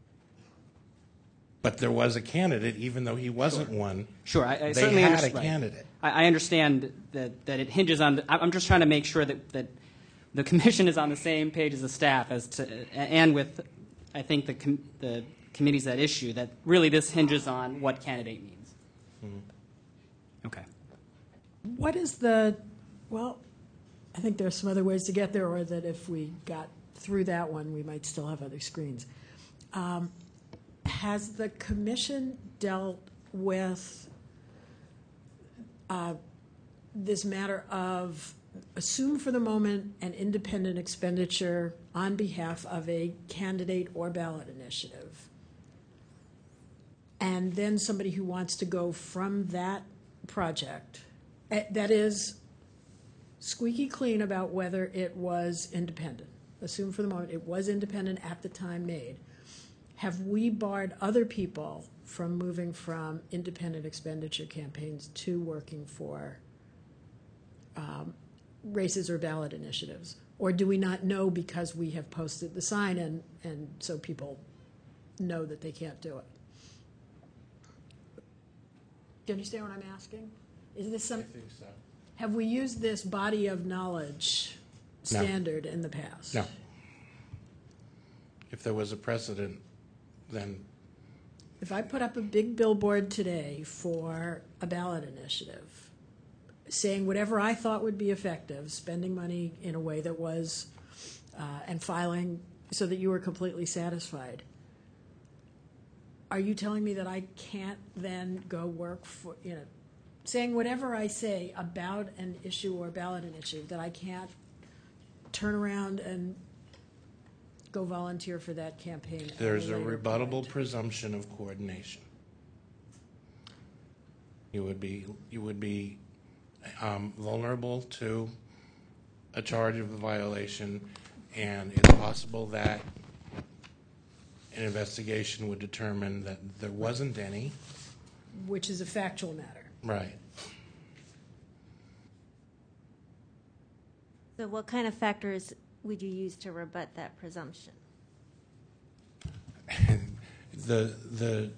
[SPEAKER 10] But there was a candidate, even though he wasn't
[SPEAKER 1] Sure.
[SPEAKER 10] one.
[SPEAKER 1] Sure, I, I
[SPEAKER 10] they
[SPEAKER 1] certainly
[SPEAKER 10] had
[SPEAKER 1] understand.
[SPEAKER 10] a candidate.
[SPEAKER 1] I, I understand that, that it hinges on. The, I'm just trying to make sure that, that the commission is on the same page as the staff as to, and with, I think, the com- the committees at issue, that really this hinges on what candidate means.
[SPEAKER 2] Mm-hmm.
[SPEAKER 1] Okay.
[SPEAKER 2] What is the, well, I think there's some other ways to get there, or that if we got through that one, we might still have other screens. Um, has the commission dealt with uh, this matter of, assume for the moment, an independent expenditure on behalf of a candidate or ballot initiative, and then somebody who wants to go from that project, eh, that is squeaky clean about whether it was independent. Assume for the moment it was independent at the time made. Have we barred other people from moving from independent expenditure campaigns to working for um, races or ballot initiatives? Or do we not know because we have posted the sign and, and so people know that they can't do it? Do you understand what I'm asking? Is this some?
[SPEAKER 10] I think so.
[SPEAKER 2] Have we used this body of knowledge
[SPEAKER 10] No.
[SPEAKER 2] standard in the past?
[SPEAKER 10] No. If there was a precedent, then
[SPEAKER 2] If I put up a big billboard today for a ballot initiative, saying whatever I thought would be effective, spending money in a way that was, uh, and filing so that you were completely satisfied, are you telling me that I can't then go work for, you know, saying whatever I say about an issue or ballot initiative, that I can't turn around and go volunteer for that campaign? at
[SPEAKER 10] there's a
[SPEAKER 2] later
[SPEAKER 10] rebuttable
[SPEAKER 2] point?
[SPEAKER 10] presumption of coordination. You would be you would be um, vulnerable to a charge of a violation, and it's possible that an investigation would determine that there wasn't any.
[SPEAKER 2] Which is a factual matter.
[SPEAKER 10] Right.
[SPEAKER 15] So what kind of factors would you use to rebut that presumption?
[SPEAKER 10] the the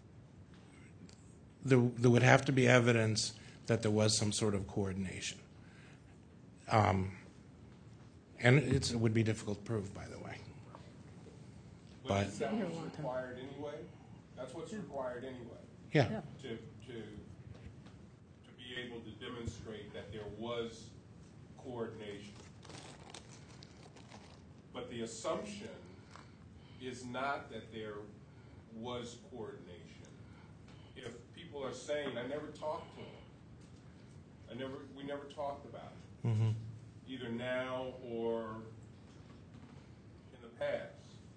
[SPEAKER 10] there, there would have to be evidence that there was some sort of coordination. Um, and it's, it would be difficult to prove, by the way. But
[SPEAKER 16] Is that what's required anyway? That's what's required anyway.
[SPEAKER 10] Yeah.
[SPEAKER 16] To, to, to be able to demonstrate that there was coordination. But the assumption is not that there was coordination. If people are saying, I never talked to him, I never, we never talked about it,
[SPEAKER 10] mm-hmm.
[SPEAKER 16] either now or in the past.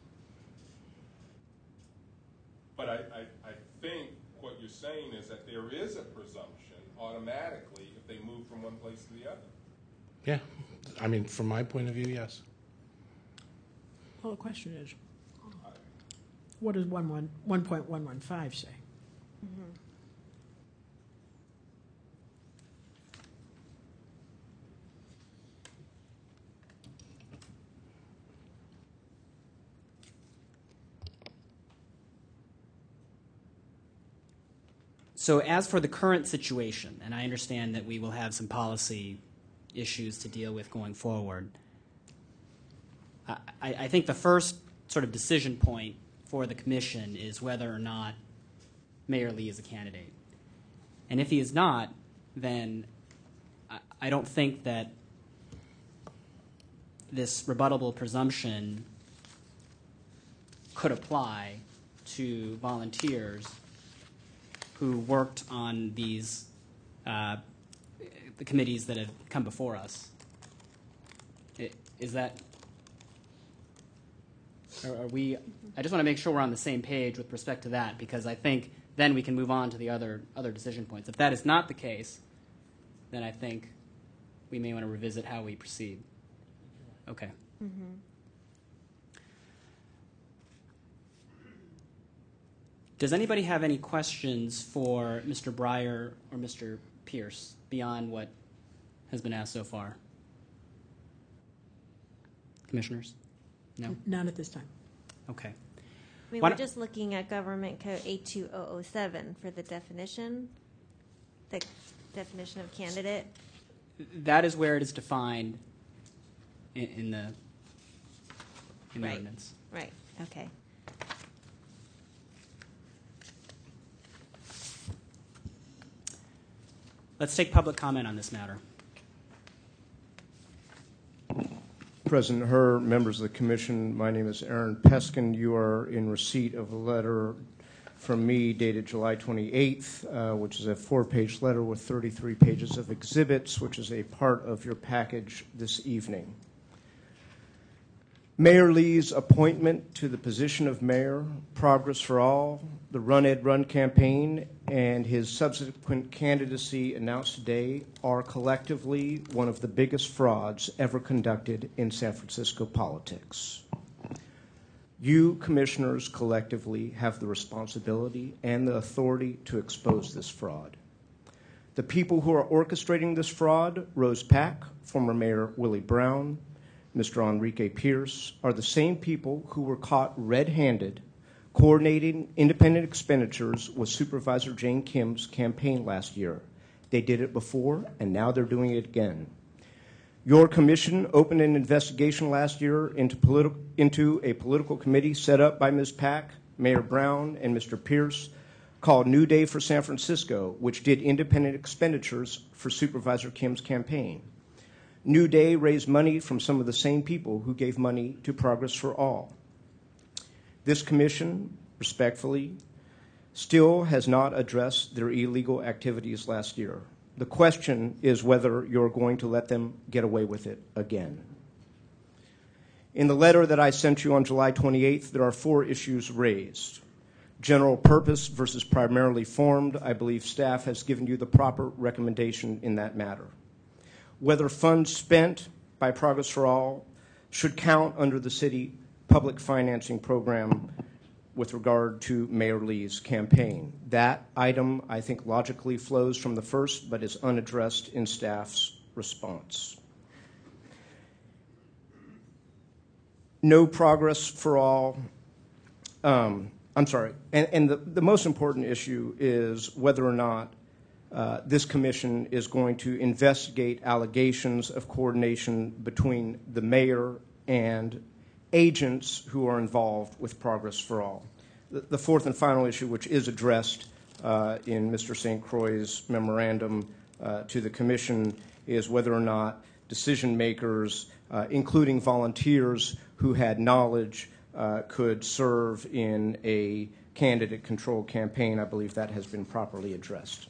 [SPEAKER 16] But I, I, I think what you're saying is that there is a presumption automatically if they move from one place to the other.
[SPEAKER 10] Yeah. I mean, from my point of view, yes.
[SPEAKER 2] Well, the question is, what does one one one point one one five say?
[SPEAKER 15] Mm-hmm.
[SPEAKER 1] So as for the current situation, and I understand that we will have some policy issues to deal with going forward, I, I think the first sort of decision point for the commission is whether or not Mayor Lee is a candidate. And if he is not, then I, I don't think that this rebuttable presumption could apply to volunteers who worked on these, uh, the committees that have come before us. It, is that, are, are we, I just want to make sure we're on the same page with respect to that, because I think then we can move on to the other, other decision points. If that is not the case, then I think we may want to revisit how we proceed. Okay.
[SPEAKER 15] Mm-hmm.
[SPEAKER 1] Does anybody have any questions for Mister Breyer or Mister Pierce beyond what has been asked so far? Commissioners? No?
[SPEAKER 2] None at this time.
[SPEAKER 1] Okay.
[SPEAKER 15] I mean,
[SPEAKER 1] Why
[SPEAKER 15] we're
[SPEAKER 1] don't-
[SPEAKER 15] just looking at Government Code eight two thousand seven for the definition, the definition of candidate.
[SPEAKER 1] That is where it is defined in, in the in the
[SPEAKER 15] Right.
[SPEAKER 1] ordinance.
[SPEAKER 15] Right, okay.
[SPEAKER 1] Let's take public comment on this matter.
[SPEAKER 3] President Herr, members of the commission, my name is Aaron Peskin. You are in receipt of a letter from me dated July twenty-eighth, uh, which is a four-page letter with thirty-three pages of exhibits, which is a part of your package this evening. Mayor Lee's appointment to the position of mayor, Progress for All, the Run Ed Run campaign, and his subsequent candidacy announced today are collectively one of the biggest frauds ever conducted in San Francisco politics. You, commissioners, collectively have the responsibility and the authority to expose this fraud. The people who are orchestrating this fraud, Rose Pack, former Mayor Willie Brown, Mister Enrique Pierce, are the same people who were caught red-handed coordinating independent expenditures with Supervisor Jane Kim's campaign last year. They did it before, and now they're doing it again. Your commission opened an investigation last year into, politi- into a political committee set up by Miz Pack, Mayor Brown, and Mister Pierce called New Day for San Francisco, which did independent expenditures for Supervisor Kim's campaign. New Day raised money from some of the same people who gave money to Progress for All. This commission, respectfully, still has not addressed their illegal activities last year. The question is whether you're going to let them get away with it again. In the letter that I sent you on July twenty-eighth, there are four issues raised. General purpose versus primarily formed. I believe staff has given you the proper recommendation in that matter. Whether funds spent by Progress for All should count under the city public financing program with regard to Mayor Lee's campaign. That item, I think, logically flows from the first, but is unaddressed in staff's response. No Progress for All. Um, I'm sorry. And, and the, the most important issue is whether or not uh, this commission is going to investigate allegations of coordination between the mayor and agents who are involved with Progress for All. The, the fourth and final issue, which is addressed uh, in Mister Saint Croix's memorandum uh, to the commission, is whether or not decision makers, uh, including volunteers who had knowledge, uh, could serve in a candidate-controlled campaign. I believe that has been properly addressed.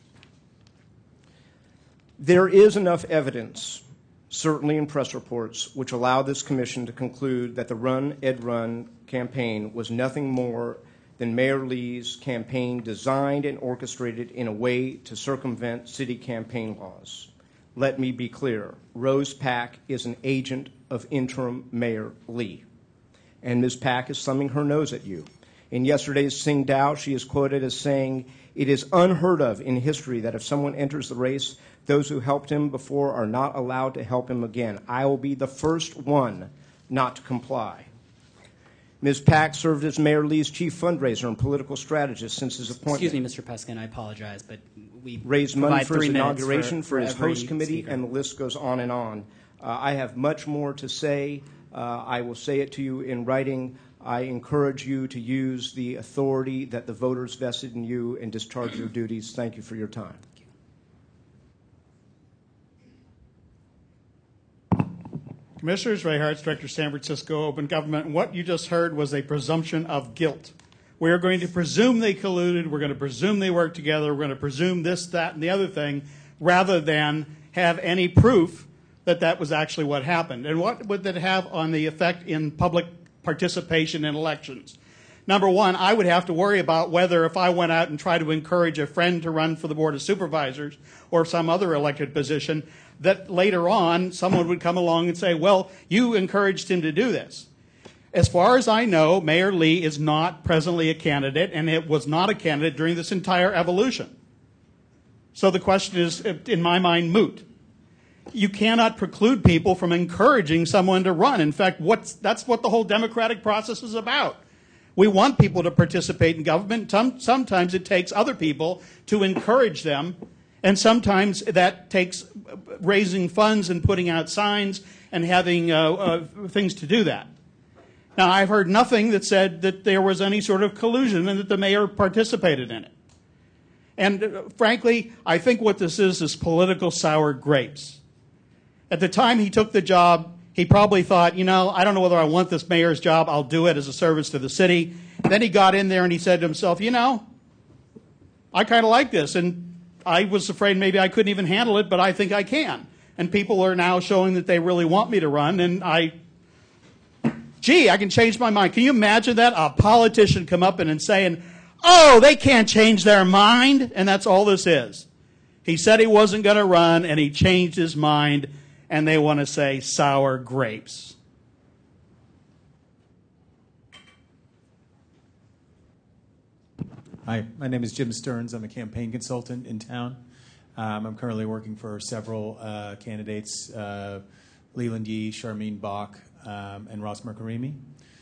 [SPEAKER 3] There is enough evidence, certainly in press reports, which allow this commission to conclude that the Run Ed Run campaign was nothing more than Mayor Lee's campaign designed and orchestrated in a way to circumvent city campaign laws. Let me be clear. Rose Pack is an agent of interim Mayor Lee. And Miz Pack is thumbing her nose at you. In yesterday's Sing Dao, she is quoted as saying, "It is unheard of in history that if someone enters the race, those who helped him before are not allowed to help him again. I will be the first one not to comply." Miz Pack served as Mayor Lee's chief fundraiser and political strategist since his appointment.
[SPEAKER 1] Excuse me, Mister Peskin, I apologize, but we
[SPEAKER 3] raised money for his inauguration,
[SPEAKER 1] for,
[SPEAKER 3] for,
[SPEAKER 1] for
[SPEAKER 3] his
[SPEAKER 1] every
[SPEAKER 3] host committee,
[SPEAKER 1] speaker.
[SPEAKER 3] and the list goes on and on. Uh, I have much more to say. Uh, I will say it to you in writing. I encourage you to use the authority that the voters vested in you and discharge your duties. Thank you for your time.
[SPEAKER 9] Commissioners, Ray Hartz, Director, San Francisco Open Government. And what you just heard was a presumption of guilt. We are going to presume they colluded. We're going to presume they worked together. We're going to presume this, that, and the other thing, rather than have any proof that that was actually what happened. And what would that have on the effect in public participation in elections? Number one, I would have to worry about whether if I went out and tried to encourage a friend to run for the Board of Supervisors or some other elected position, that later on someone would come along and say, well, you encouraged him to do this. As far as I know, Mayor Lee is not presently a candidate, and it was not a candidate during this entire evolution. So the question is, in my mind, moot. You cannot preclude people from encouraging someone to run. In fact, what's, that's what the whole democratic process is about. We want people to participate in government. Some, sometimes it takes other people to encourage them And sometimes that takes raising funds and putting out signs and having uh, uh, things to do that. Now, I've heard nothing that said that there was any sort of collusion and that the mayor participated in it. And uh, frankly, I think what this is is political sour grapes. At the time he took the job, he probably thought, you know, I don't know whether I want this mayor's job. I'll do it as a service to the city. Then he got in there and he said to himself, you know, I kind of like this. And I was afraid maybe I couldn't even handle it, but I think I can. And people are now showing that they really want me to run. And I, gee, I can change my mind. Can you imagine that? A politician come up and saying, oh, they can't change their mind. And that's all this is. He said he wasn't going to run and he changed his mind. And they want to say sour grapes.
[SPEAKER 11] Hi, my name is Jim Stearns. I'm a campaign consultant in town. Um, I'm currently working for several uh, candidates, uh, Leland Yee, Charmine Bach, um, and Ross Mercarimi.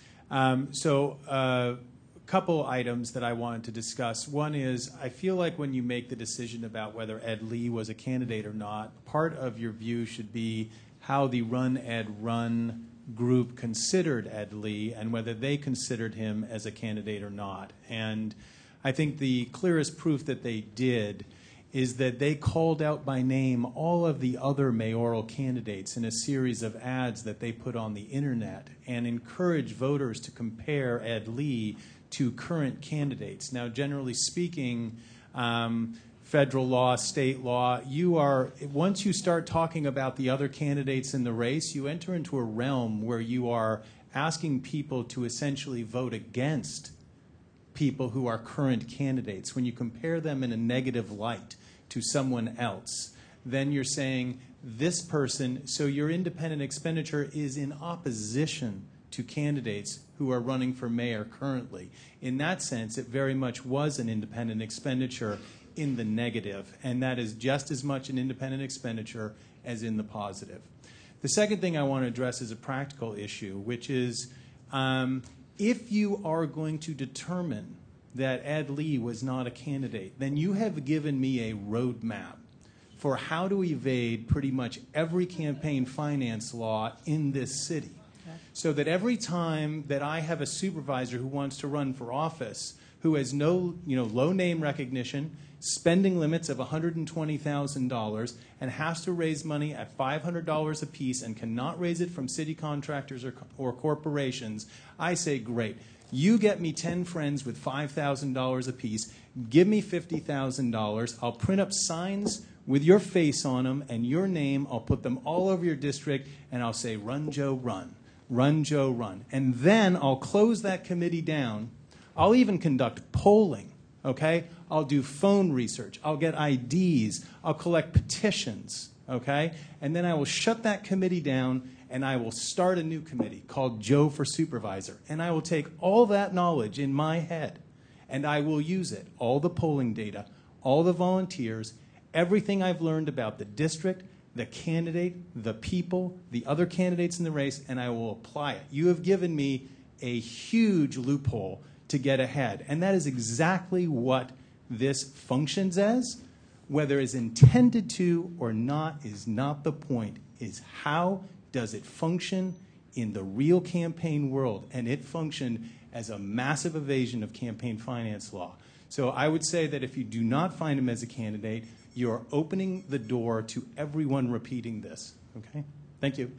[SPEAKER 11] Um, so a uh, couple items that I wanted to discuss. One is I feel like when you make the decision about whether Ed Lee was a candidate or not, part of your view should be how the Run Ed Run group considered Ed Lee and whether they considered him as a candidate or not. And I think the clearest proof that they did is that they called out by name all of the other mayoral candidates in a series of ads that they put on the internet and encouraged voters to compare Ed Lee to current candidates. Now, generally speaking, um, federal law, state law, you are, once you start talking about the other candidates in the race, you enter into a realm where you are asking people to essentially vote against people who are current candidates. When you compare them in a negative light to someone else, then you're saying this person, so your independent expenditure is in opposition to candidates who are running for mayor currently. In that sense, it very much was an independent expenditure in the negative, and that is just as much an independent expenditure as in the positive. The second thing I want to address is a practical issue, which is um, if you are going to determine that Ed Lee was not a candidate, then you have given me a roadmap for how to evade pretty much every campaign finance law in this city. Okay. So that every time that I have a supervisor who wants to run for office, who has no, you know, low name recognition, spending limits of one hundred twenty thousand dollars, and has to raise money at five hundred dollars apiece and cannot raise it from city contractors or, or corporations, I say, great. You get me ten friends with five thousand dollars apiece. Give me fifty thousand dollars. I'll print up signs with your face on them and your name. I'll put them all over your district, and I'll say, run, Joe, run. Run, Joe, run. And then I'll close that committee down. I'll even conduct polling, okay? I'll do phone research. I'll get I Ds. I'll collect petitions, okay? And then I will shut that committee down, and I will start a new committee called Joe for Supervisor. And I will take all that knowledge in my head, and I will use it, all the polling data, all the volunteers, everything I've learned about the district, the candidate, the people, the other candidates in the race, and I will apply it. You have given me a huge loophole to get ahead. And that is exactly what this functions as. Whether it's intended to or not is not the point. Is how does it function in the real campaign world? And it functioned as a massive evasion of campaign finance law. So I would say that if you do not find him as a candidate, you're opening the door to everyone repeating this. Okay? Thank you.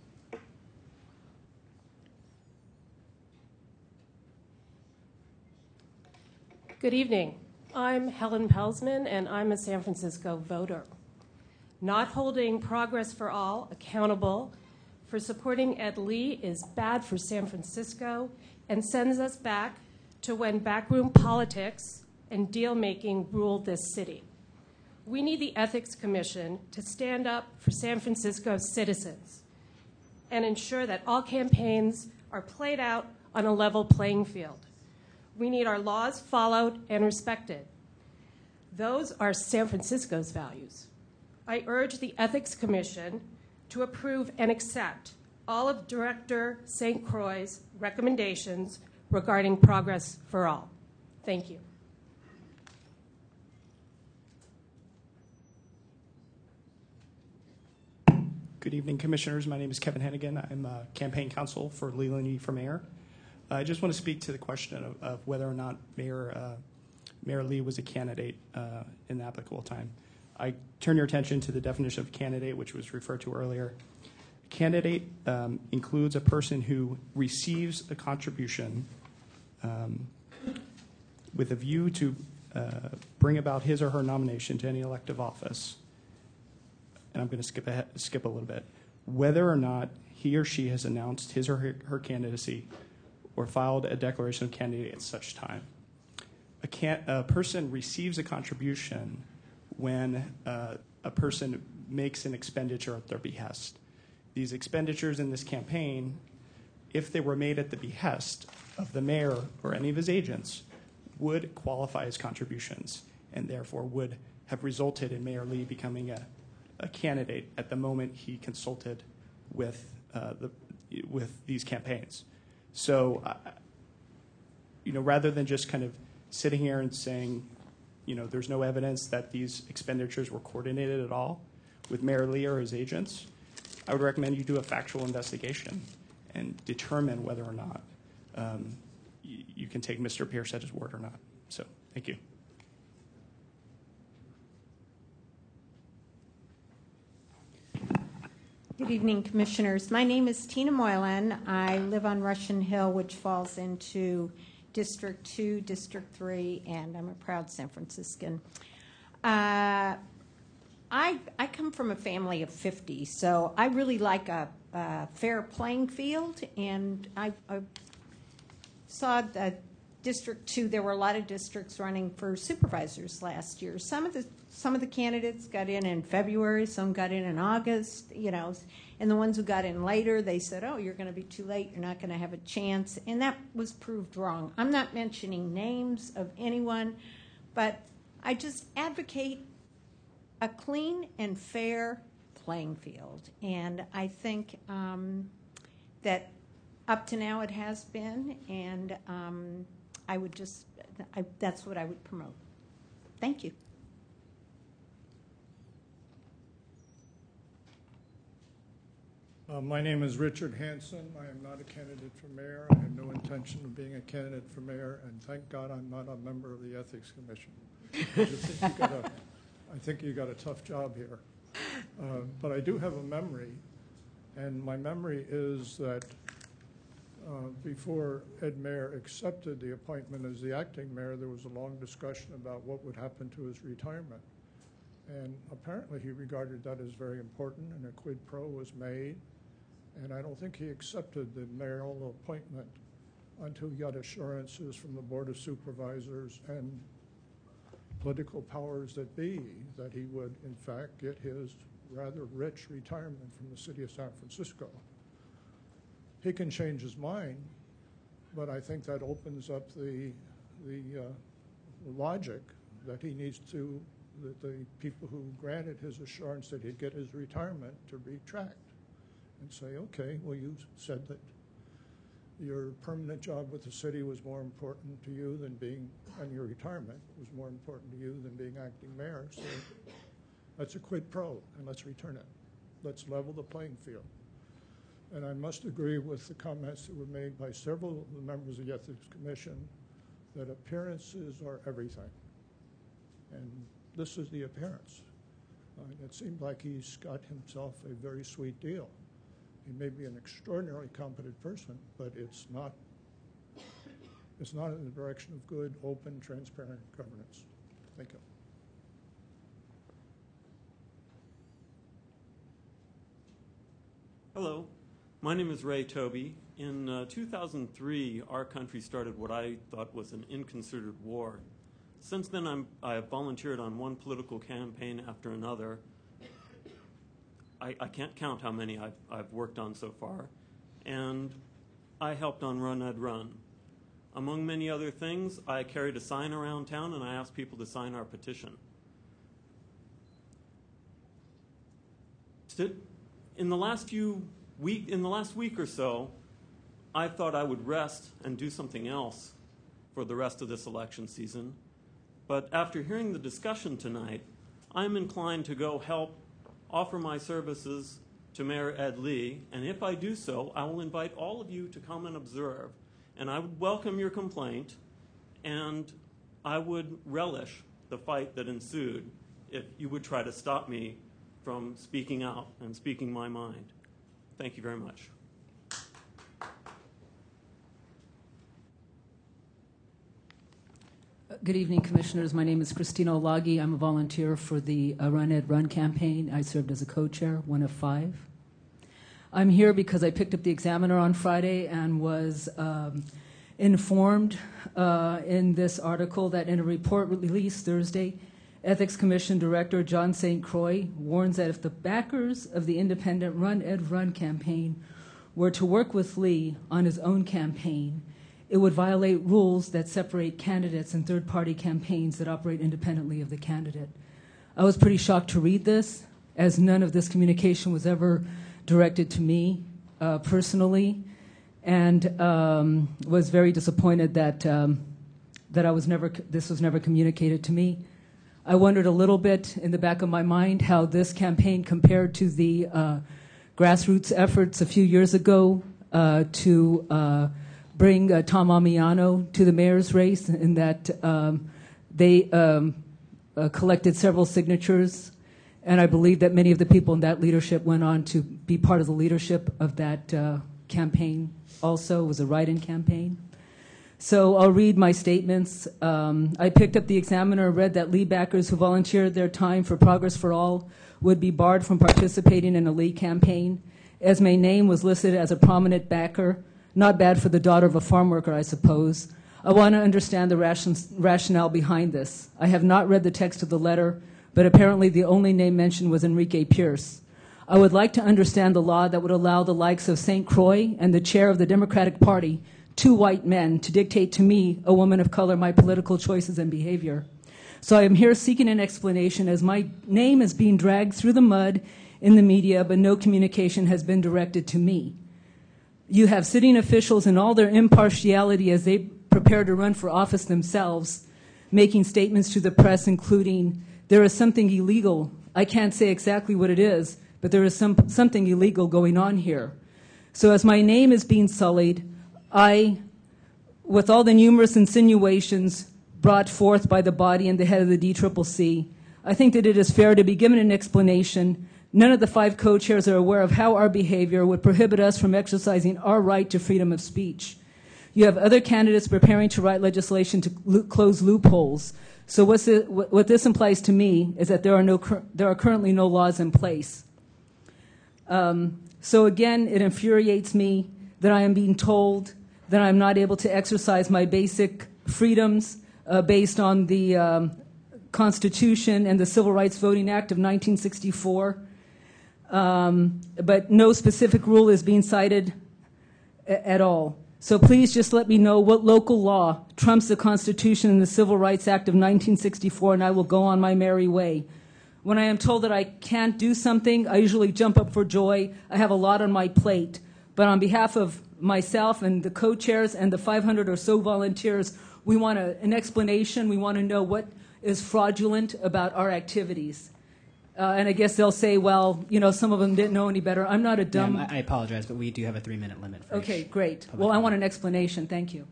[SPEAKER 22] Good evening. I'm Helen Pelsman, and I'm a San Francisco voter. Not holding Progress for All accountable for supporting Ed Lee is bad for San Francisco and sends us back to when backroom politics and deal-making ruled this city. We need the Ethics Commission to stand up for San Francisco's citizens and ensure that all campaigns are played out on a level playing field. We need our laws followed and respected. Those are San Francisco's values. I urge the Ethics Commission to approve and accept all of Director Saint Croix's recommendations regarding Progress for All. Thank you.
[SPEAKER 4] Good evening, Commissioners. My name is Kevin Hennigan. I'm a campaign counsel for Leland Yee for mayor. I just want to speak to the question of, of whether or not Mayor uh, Mayor Lee was a candidate uh, in the applicable time. I turn your attention to the definition of candidate, which was referred to earlier. Candidate um, includes a person who receives a contribution um, with a view to uh, bring about his or her nomination to any elective office. And I'm going to skip ahead, skip a little bit. Whether or not he or she has announced his or her, her candidacy or filed a declaration of candidate at such time. A, can, a person receives a contribution when uh, a person makes an expenditure at their behest. These expenditures in this campaign, if they were made at the behest of the mayor or any of his agents, would qualify as contributions and therefore would have resulted in Mayor Lee becoming a, a candidate at the moment he consulted with, uh, the, with these campaigns. So, uh, you know, rather than just kind of sitting here and saying, you know, there's no evidence that these expenditures were coordinated at all with Mayor Lee or his agents, I would recommend you do a factual investigation and determine whether or not um, you, you can take Mister Pierce at his word or not. So, thank you.
[SPEAKER 12] Good evening, Commissioners. My name is Tina Moylan. I live on Russian Hill, which falls into District two, District three, and I'm a proud San Franciscan. Uh, I, I come from a family of fifty, so I really like a, a fair playing field, and I, I saw that District two, there were a lot of districts running for supervisors last year. Some of the some of the candidates got in in February, some got in in August, you know, and the ones who got in later, they said, oh, you're going to be too late, you're not going to have a chance, and that was proved wrong. I'm not mentioning names of anyone, but I just advocate a clean and fair playing field, and I think um, that up to now it has been, and um, I would just, I, that's what I would promote. Thank you.
[SPEAKER 23] Uh, my name is Richard Hansen. I am not a candidate for mayor. I have no intention of being a candidate for mayor, and thank God I'm not a member of the Ethics Commission. I, just think you got a, I think you got a tough job here. Uh, but I do have a memory, and my memory is that uh, before Ed Mayer accepted the appointment as the acting mayor, there was a long discussion about what would happen to his retirement. And apparently he regarded that as very important, and a quid pro was made. And I don't think he accepted the mayoral appointment until he got assurances from the Board of Supervisors and political powers that be that he would, in fact, get his rather rich retirement from the city of San Francisco. He can change his mind, but I think that opens up the, the uh, logic that he needs to, that the people who granted his assurance that he'd get his retirement to retract and say, okay, well, you said that your permanent job with the city was more important to you than being, and your retirement was more important to you than being acting mayor, so that's a quid pro, and let's return it. Let's level the playing field. And I must agree with the comments that were made by several of the members of the Ethics Commission that appearances are everything. And this is the appearance. Uh, it seemed like he's got himself a very sweet deal. He may be an extraordinarily competent person, but it's not, it's not in the direction of good, open, transparent governance. Thank you.
[SPEAKER 24] Hello, my name is Ray Toby. In uh, two thousand three, our country started what I thought was an inconsidered war. Since then, I'm, I have volunteered on one political campaign after another. I, I can't count how many I've, I've worked on so far. And I helped on Run Ed Run. Among many other things, I carried a sign around town and I asked people to sign our petition. In the last few week, in the last week or so, I thought I would rest and do something else for the rest of this election season. But after hearing the discussion tonight, I'm inclined to go help offer my services to Mayor Ed Lee, and if I do so, I will invite all of you to come and observe. And I would welcome your complaint, and I would relish the fight that ensued if you would try to stop me from speaking out and speaking my mind. Thank you very much.
[SPEAKER 5] Good evening, Commissioners. My name is Christina Olagi. I'm a volunteer for the uh, Run Ed Run campaign. I served as a co-chair, one of five. I'm here because I picked up the Examiner on Friday and was um, informed uh, in this article that in a report released Thursday, Ethics Commission Director John Saint Croix warns that if the backers of the independent Run Ed Run campaign were to work with Lee on his own campaign, it would violate rules that separate candidates and third-party campaigns that operate independently of the candidate. I was pretty shocked to read this, as none of this communication was ever directed to me uh, personally, and um, was very disappointed that um, that I was never this was never communicated to me. I wondered a little bit in the back of my mind how this campaign compared to the uh, grassroots efforts a few years ago uh, to uh, bring uh, Tom Amiano to the mayor's race, in that um, they um, uh, collected several signatures, and I believe that many of the people in that leadership went on to be part of the leadership of that uh, campaign also. It was a write-in campaign. So I'll read my statements. Um, I picked up the Examiner, read that Lee backers who volunteered their time for Progress for All would be barred from participating in a Lee campaign, as my name was listed as a prominent backer. Not bad for the daughter of a farm worker, I suppose. I want to understand the ration- rationale behind this. I have not read the text of the letter, but apparently the only name mentioned was Enrique Pierce. I would like to understand the law that would allow the likes of Saint Croix and the chair of the Democratic Party, two white men, to dictate to me, a woman of color, my political choices and behavior. So I am here seeking an explanation, as my name is being dragged through the mud in the media, but no communication has been directed to me. You have sitting officials in all their impartiality as they prepare to run for office themselves, making statements to the press including, there is something illegal. I can't say exactly what it is, but there is some, something illegal going on here. So as my name is being sullied, I, with all the numerous insinuations brought forth by the body and the head of the D C C C, I think that it is fair to be given an explanation. None of the five co-chairs are aware of how our behavior would prohibit us from exercising our right to freedom of speech. You have other candidates preparing to write legislation to lo- close loopholes. So what's it, what this implies to me is that there are, no, there are currently no laws in place. Um, so again, it infuriates me that I am being told that I'm not able to exercise my basic freedoms uh, based on the um, Constitution and the Civil Rights Voting Act of nineteen sixty-four. Um, but no specific rule is being cited a- at all. So please just let me know what local law trumps the Constitution and the Civil Rights Act of nineteen sixty-four, and I will go on my merry way. When I am told that I can't do something, I usually jump up for joy. I have a lot on my plate. But on behalf of myself and the co-chairs and the five hundred or so volunteers, we want a, an explanation. We want to know what is fraudulent about our activities. Uh, and I guess they'll say, well, you know, some of them didn't know any better. I'm not a dumb...
[SPEAKER 1] Ma'am, I I apologize, but we do have a three-minute limit. For
[SPEAKER 5] Okay,
[SPEAKER 1] each
[SPEAKER 5] great.
[SPEAKER 1] public
[SPEAKER 5] Well, I
[SPEAKER 1] comment.
[SPEAKER 5] want an explanation. Thank you.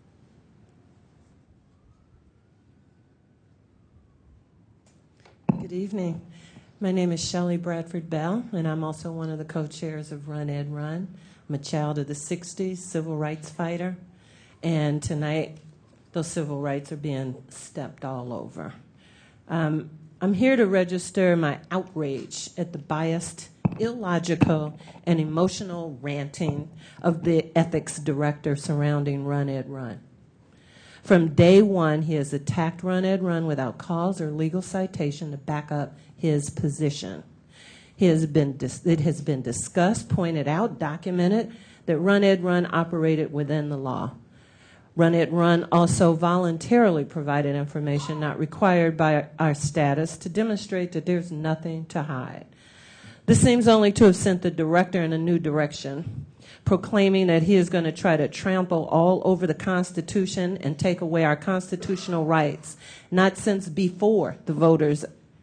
[SPEAKER 7] Good evening. My name is Shelley Bradford Bell, and I'm also one of the co-chairs of Run Ed Run. I'm a child of the sixties, civil rights fighter, and tonight those civil rights are being stepped all over. Um, I'm here to register my outrage at the biased, illogical, and emotional ranting of the ethics director surrounding Run Ed Run. From day one, he has attacked Run Ed Run without cause or legal citation to back up his position. He has been dis- it has been discussed, pointed out, documented that Run Ed Run operated within the law. Run Ed Run also voluntarily provided information not required by our status to demonstrate that there's nothing to hide. This seems only to have sent the director in a new direction, proclaiming that he is going to try to trample all over the Constitution and take away our constitutional rights, not since before the voters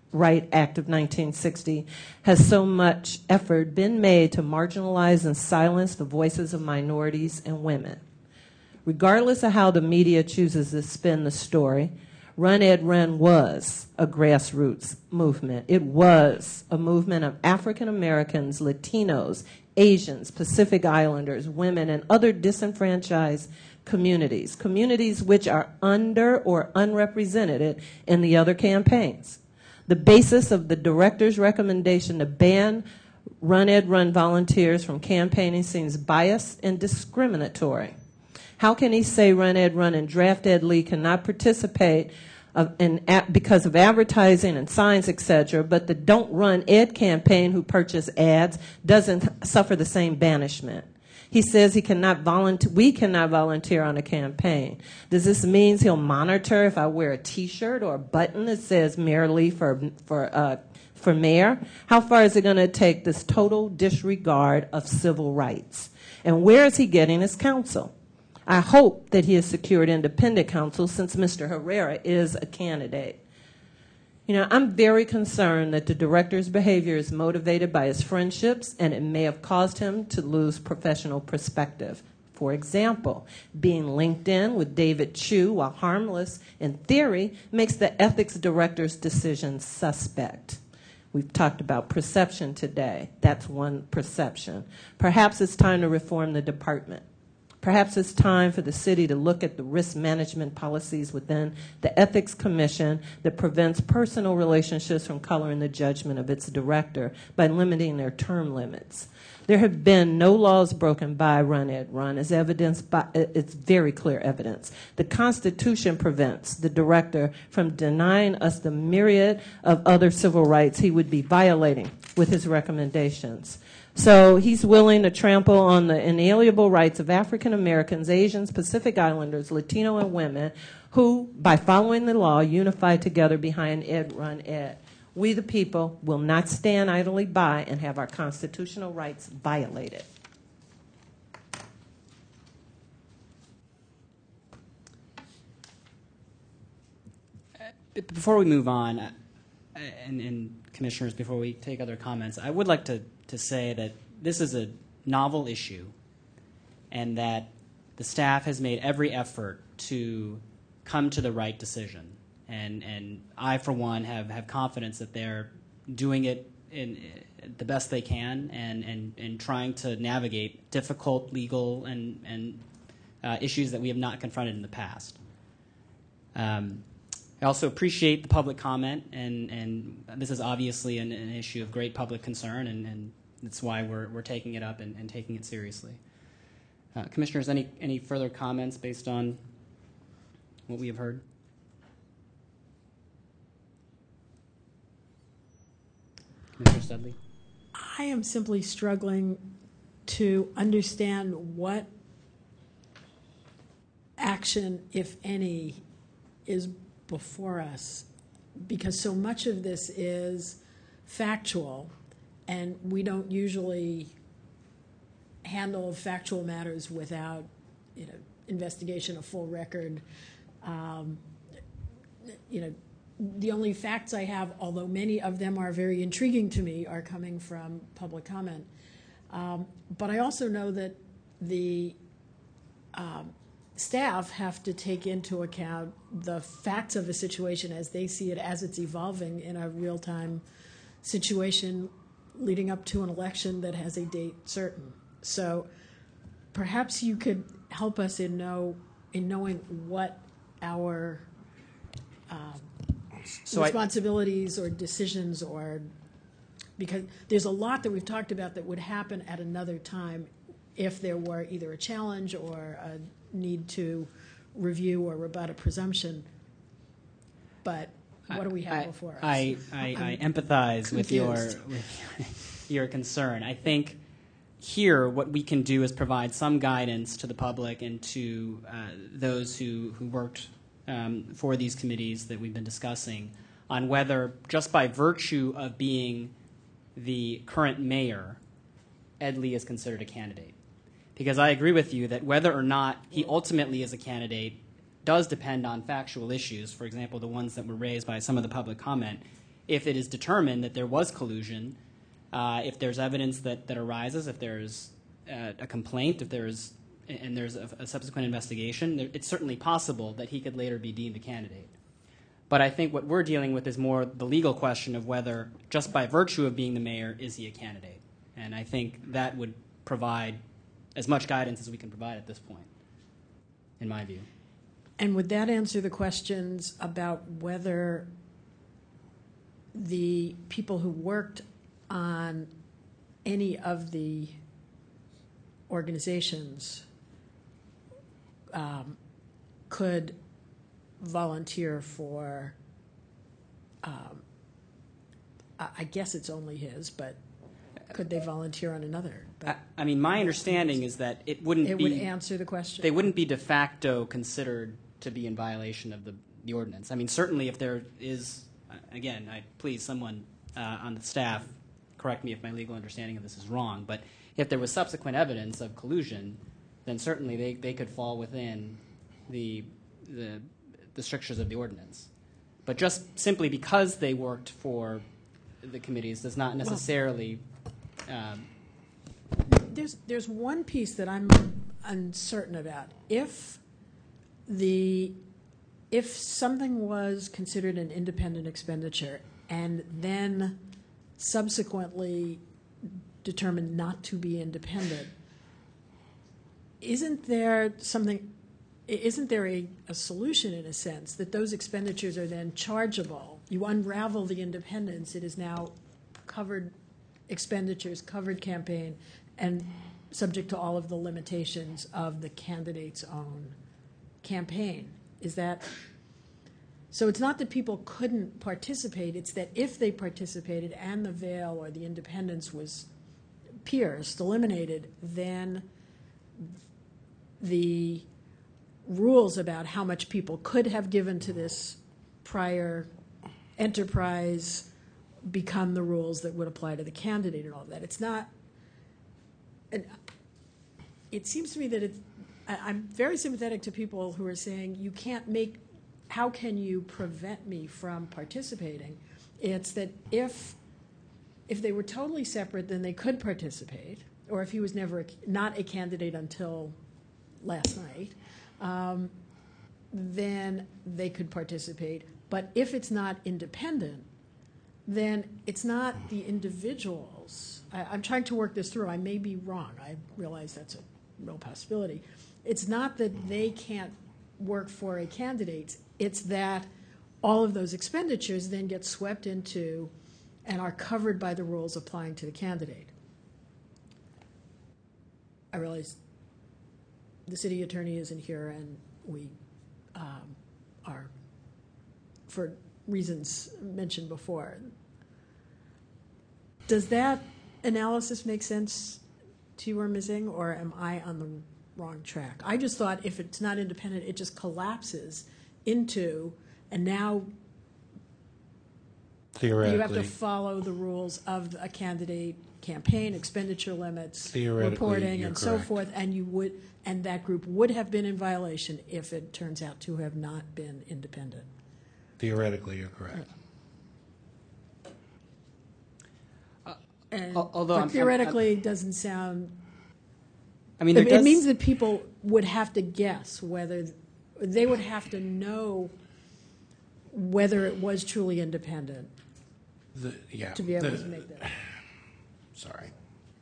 [SPEAKER 7] Right Act of nineteen sixty has so much effort been made to marginalize and silence the voices of minorities and women. Regardless of how the media chooses to spin the story, Run Ed Run was a grassroots movement. It was a movement of African Americans, Latinos, Asians, Pacific Islanders, women, and other disenfranchised communities, communities which are under or unrepresented in the other campaigns. The basis of the director's recommendation to ban Run Ed Run volunteers from campaigning seems biased and discriminatory. How can he say Run Ed Run and Draft Ed Lee cannot participate of, in, because of advertising and signs, et cetera, but the Don't Run Ed campaign, who purchase ads, doesn't suffer the same banishment? He says he cannot volunteer, we cannot volunteer on a campaign. Does this mean he'll monitor if I wear a T-shirt or a button that says Mayor Lee for, for, uh, for mayor? How far is it going to take this total disregard of civil rights? And where is he getting his counsel? I hope that he has secured independent counsel since Mister Herrera is a candidate. You know, I'm very concerned that the director's behavior is motivated by his friendships, and it may have caused him to lose professional perspective. For example, being linked in with David Chu, while harmless in theory, makes the ethics director's decision suspect. We've talked about perception today. That's one perception. Perhaps it's time to reform the department. Perhaps it's time for the city to look at the risk management policies within the Ethics Commission that prevents personal relationships from coloring the judgment of its director by limiting their term limits. There have been no laws broken by Run Ed Run, as evidenced by, it's very clear evidence. The Constitution prevents the director from denying us the myriad of other civil rights he would be violating with his recommendations. So he's willing to trample on the inalienable rights of African Americans, Asians, Pacific Islanders, Latino, and women who, by following the law, unify together behind Ed Run Ed. We, the people, will not stand idly by and have our constitutional rights violated.
[SPEAKER 1] Before we move on, uh, and, and commissioners, before we take other comments, I would like to, to say that this is a novel issue and that the staff has made every effort to come to the right decision. And, and I, for one, have, have confidence that they're doing it in, in the best they can and, and, and trying to navigate difficult legal and, and uh, issues that we have not confronted in the past. Um, I also appreciate the public comment, and, and this is obviously an, an issue of great public concern, and, and that's why we're, we're taking it up and, and taking it seriously. Uh, commissioners, any, any further comments based on what we have heard? Commissioner Studley?
[SPEAKER 2] I am simply struggling to understand what action, if any, is before us, because so much of this is factual, and we don't usually handle factual matters without, you know, investigation, a full record. Um, you know, the only facts I have, although many of them are very intriguing to me, are coming from public comment. Um, but I also know that the um, staff have to take into account the facts of the situation as they see it, as it's evolving in a real-time situation leading up to an election that has a date certain. So perhaps you could help us in know in knowing what our um,
[SPEAKER 1] so
[SPEAKER 2] responsibilities I, or decisions or because there's a lot that we've talked about that would happen at another time if there were either a challenge or a need to review or rebut a presumption. But what do we have
[SPEAKER 1] I,
[SPEAKER 2] before us?
[SPEAKER 1] I, I, I empathize with your, with your concern. I think here what we can do is provide some guidance to the public and to uh, those who, who worked um, for these committees that we've been discussing on whether, just by virtue of being the current mayor, Ed Lee is considered a candidate. Because I agree with you that whether or not he ultimately is a candidate does depend on factual issues, for example, the ones that were raised by some of the public comment. if it is determined that there was collusion, uh, if there's evidence that, that arises, if there's uh, a complaint, if there's and there's a, a subsequent investigation, there, it's certainly possible that he could later be deemed a candidate. But I think what we're dealing with is more the legal question of whether, just by virtue of being the mayor, is he a candidate? And I think that would provide as much guidance as we can provide at this point, in my view.
[SPEAKER 2] And would that answer the questions about whether the people who worked on any of the organizations um, could volunteer for, um, I I guess it's only his, but could they volunteer on another?
[SPEAKER 1] I, I mean, my understanding is that it wouldn't
[SPEAKER 2] It
[SPEAKER 1] be...
[SPEAKER 2] would answer the question.
[SPEAKER 1] They wouldn't be de facto considered to be in violation of the, the ordinance. I mean, certainly if there is, uh, again, I please someone uh, on the staff correct me if my legal understanding of this is wrong, but if there was subsequent evidence of collusion, then certainly they, they could fall within the, the the strictures of the ordinance. But just simply because they worked for the committees does not necessarily... Um,
[SPEAKER 2] There's there's one piece that I'm uncertain about. If the if something was considered an independent expenditure and then subsequently determined not to be independent, isn't there something? Isn't there a, a solution in a sense that those expenditures are then chargeable? You unravel the independence; it is now covered expenditures, covered campaign, and subject to all of the limitations of the candidate's own campaign. Is that so? It's not that people couldn't participate, it's that if they participated and the veil or the independence was pierced, eliminated, then the rules about how much people could have given to this prior enterprise become the rules that would apply to the candidate and all of that. It's not... And it seems to me that it's, I, I'm very sympathetic to people who are saying, you can't make, how can you prevent me from participating? It's that if if they were totally separate, then they could participate, or if he was never a, not a candidate until last night, um, then they could participate. But if it's not independent, then it's not the individuals. I, I'm trying to work this through. I may be wrong. I realize that's a real possibility. It's not that they can't work for a candidate. It's that all of those expenditures then get swept into and are covered by the rules applying to the candidate. I realize the city attorney isn't here, and we um, are, for reasons mentioned before. Does that analysis make sense to you or Miz Ng, or am I on the wrong track? I just thought if it's not independent, it just collapses into, and now
[SPEAKER 10] Theoretically,
[SPEAKER 2] you have to follow the rules of a candidate campaign, expenditure limits,
[SPEAKER 10] Theoretically,
[SPEAKER 2] reporting,
[SPEAKER 10] you're
[SPEAKER 2] and so
[SPEAKER 10] correct.
[SPEAKER 2] forth, and you would, and that group would have been in violation if it turns out to have not been independent.
[SPEAKER 10] theoretically, you're correct.
[SPEAKER 2] And,
[SPEAKER 1] Al- although
[SPEAKER 2] but
[SPEAKER 1] I'm-
[SPEAKER 2] theoretically, it doesn't sound.
[SPEAKER 1] I mean,
[SPEAKER 2] it,
[SPEAKER 1] there
[SPEAKER 2] it
[SPEAKER 1] does-
[SPEAKER 2] means that people would have to guess whether they would have to know whether it was truly independent
[SPEAKER 10] The, yeah.
[SPEAKER 2] to be able
[SPEAKER 10] the-
[SPEAKER 2] to make that.
[SPEAKER 10] Sorry.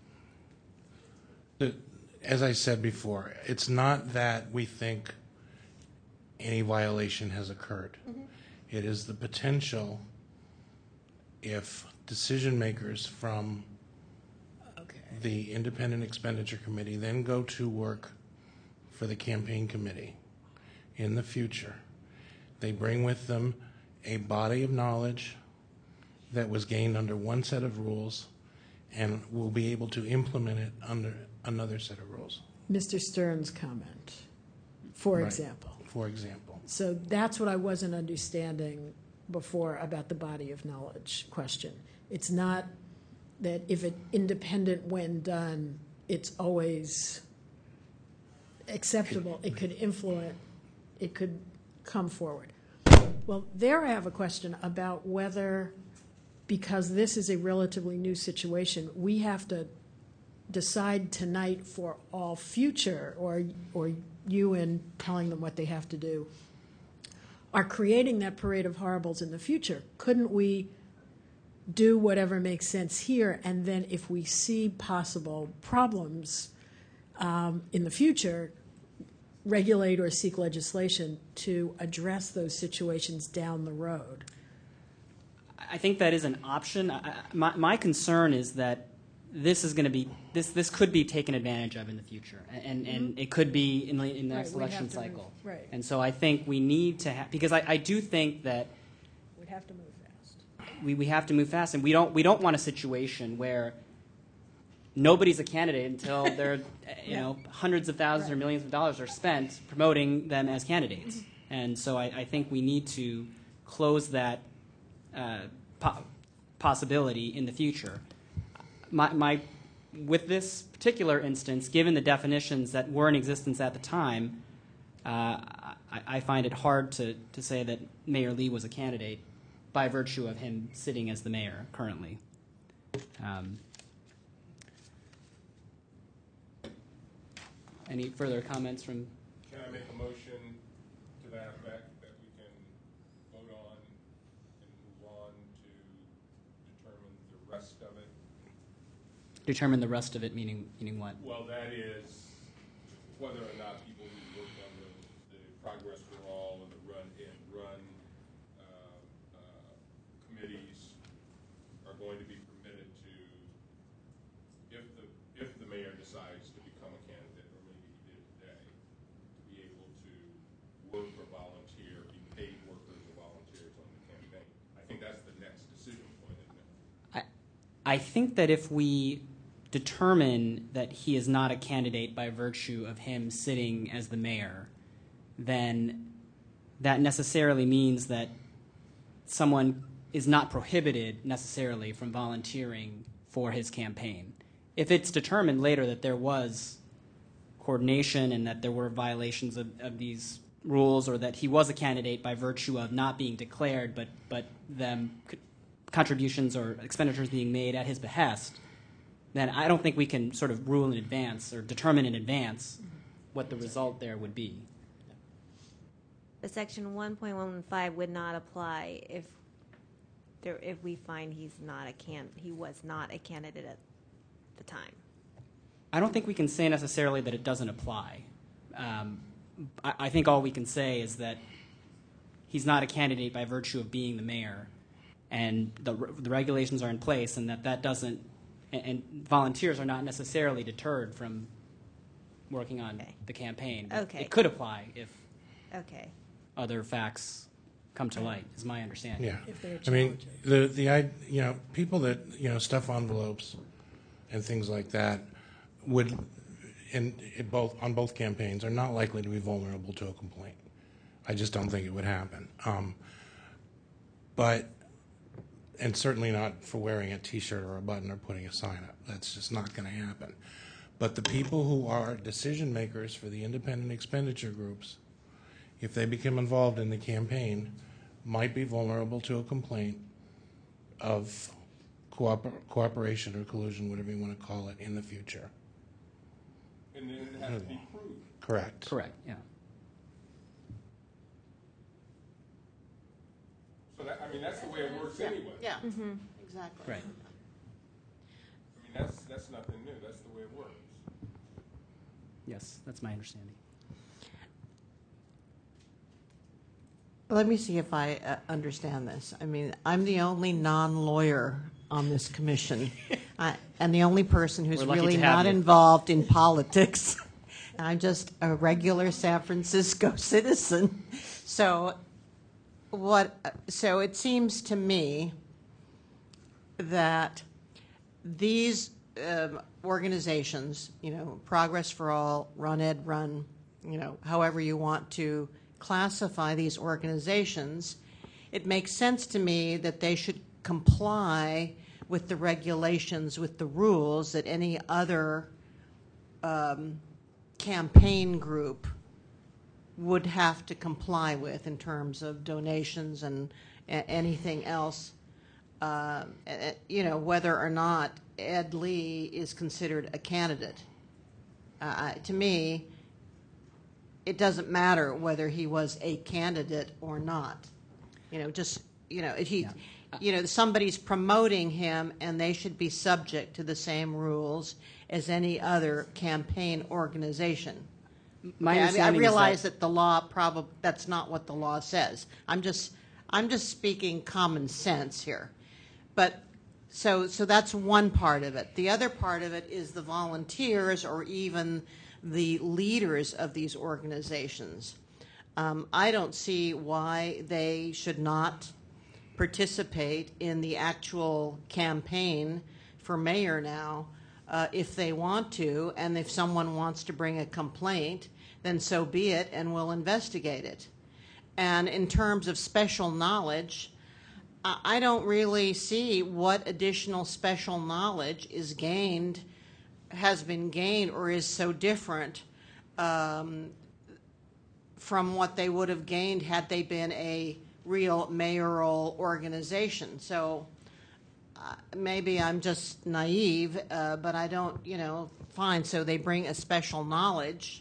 [SPEAKER 10] The, as I said before, it's not that we think any violation has occurred.
[SPEAKER 2] Mm-hmm.
[SPEAKER 10] It is the potential if decision makers from the Independent Expenditure Committee then go to work for the campaign committee in the future. They bring with them a body of knowledge that was gained under one set of rules and will be able to implement it under another set of rules.
[SPEAKER 2] Mister Stern's comment, for
[SPEAKER 10] Right.
[SPEAKER 2] example.
[SPEAKER 10] For example.
[SPEAKER 2] So that's what I wasn't understanding before about the body of knowledge question. It's not that if it independent when done, it's always acceptable. It could influence, it could come forward. Well, there I have a question about whether because this is a relatively new situation, we have to decide tonight for all future, or or you in telling them what they have to do, are creating that parade of horribles in the future. Couldn't we do whatever makes sense here, and then if we see possible problems um, in the future, regulate or seek legislation to address those situations down the road?
[SPEAKER 1] I think that is an option. I, my, my concern is that this is going to be this this could be taken advantage of in the future, and
[SPEAKER 2] Mhm.
[SPEAKER 1] and it could be in the, in the next
[SPEAKER 2] Right, we'd
[SPEAKER 1] election
[SPEAKER 2] have to move-
[SPEAKER 1] cycle.
[SPEAKER 2] right.
[SPEAKER 1] And so I think we need to have, because I, I do think that
[SPEAKER 2] We'd have to move fast.
[SPEAKER 1] we, we have to move fast, and we don't we don't want a situation where nobody's a candidate until they're you
[SPEAKER 2] Yeah.
[SPEAKER 1] know hundreds of thousands or millions of dollars are spent promoting them as candidates. And so I, I think we need to close that uh, po- possibility in the future. My, my, with this particular instance, given the definitions that were in existence at the time, uh, I, I find it hard to, to say that Mayor Lee was a candidate by virtue of him sitting as the mayor currently. Um, any further comments from?
[SPEAKER 16] Can I make a motion to that effect, that we can vote on and move on to determine the rest of it?
[SPEAKER 1] Determine the rest of it, meaning meaning what?
[SPEAKER 16] Well, that is whether or not people who work on the, the Progress for All and the Run and Run uh, uh, committees are going to be permitted to, if the if the mayor decides to become a candidate, or maybe he did today, to be able to work or volunteer, be paid workers or volunteers on the campaign. I think that's the next decision point, isn't it?
[SPEAKER 1] I, I think that if we determine that he is not a candidate by virtue of him sitting as the mayor, then that necessarily means that someone is not prohibited necessarily from volunteering for his campaign. If it's determined later that there was coordination and that there were violations of, of these rules, or that he was a candidate by virtue of not being declared, but, but them c- contributions or expenditures being made at his behest, then I don't think we can sort of rule in advance or determine in advance what the result there would be.
[SPEAKER 15] The section one point one five would not apply if there, if we find he's not a can, he was not a candidate at the time.
[SPEAKER 1] I don't think we can say necessarily that it doesn't apply. Um, I, I think all we can say is that he's not a candidate by virtue of being the mayor, and the, the regulations are in place, and that that doesn't, and, and volunteers are not necessarily deterred from working on
[SPEAKER 15] Okay.
[SPEAKER 1] the campaign. But
[SPEAKER 15] Okay.
[SPEAKER 1] It could apply if
[SPEAKER 15] Okay.
[SPEAKER 1] other facts come to light, is my understanding.
[SPEAKER 10] Yeah,
[SPEAKER 2] If they're
[SPEAKER 10] I mean,
[SPEAKER 2] challenging.
[SPEAKER 10] the the I you know people that you know stuff envelopes and things like that would, in, in both on both campaigns, are not likely to be vulnerable to a complaint. I just don't think it would happen. Um, but and certainly not for wearing a T-shirt or a button or putting a sign up. That's just not going to happen. But the people who are decision makers for the independent expenditure groups, if they become involved in the campaign, might be vulnerable to a complaint of cooper- cooperation or collusion, whatever you want to call it, in the future.
[SPEAKER 16] And then it has to be proved.
[SPEAKER 10] Correct.
[SPEAKER 1] Correct, yeah.
[SPEAKER 16] So that, I mean, that's the way it works anyway.
[SPEAKER 17] Yeah,
[SPEAKER 15] Mm-hmm.
[SPEAKER 17] exactly.
[SPEAKER 1] Right.
[SPEAKER 16] I mean, that's, that's nothing new. That's the way it works.
[SPEAKER 1] Yes, that's my understanding.
[SPEAKER 17] Let me see if I uh, understand this. I mean, I'm the only non-lawyer on this commission, I, and the only person who's
[SPEAKER 1] We're lucky
[SPEAKER 17] really
[SPEAKER 1] to have
[SPEAKER 17] not
[SPEAKER 1] you.
[SPEAKER 17] involved in politics. I'm just a regular San Francisco citizen. So, what? So it seems to me that these um, organizations, you know, Progress for All, Run Ed Run, you know, however you want to classify these organizations, it makes sense to me that they should comply with the regulations, with the rules that any other um, campaign group would have to comply with in terms of donations and a- anything else. uh, eh, you know, whether or not Ed Lee is considered a candidate. Uh, to me, it doesn't matter whether he was a candidate or not. You know, just, you know, if he, yeah. you know, somebody's promoting him and they should be subject to the same rules as any other campaign organization.
[SPEAKER 1] My
[SPEAKER 17] okay, I, mean, I realize
[SPEAKER 1] that,
[SPEAKER 17] that the law probably, that's not what the law says. I'm just, I'm just speaking common sense here. But so, so that's one part of it. The other part of it is the volunteers or even the leaders of these organizations. Um, I don't see why they should not participate in the actual campaign for mayor now uh, if they want to, and if someone wants to bring a complaint, then so be it, and we'll investigate it. And in terms of special knowledge, I don't really see what additional special knowledge is gained, has been gained, or is so different um, from what they would have gained had they been a real mayoral organization. So uh, maybe I'm just naive, uh, but I don't, you know, fine. So they bring a special knowledge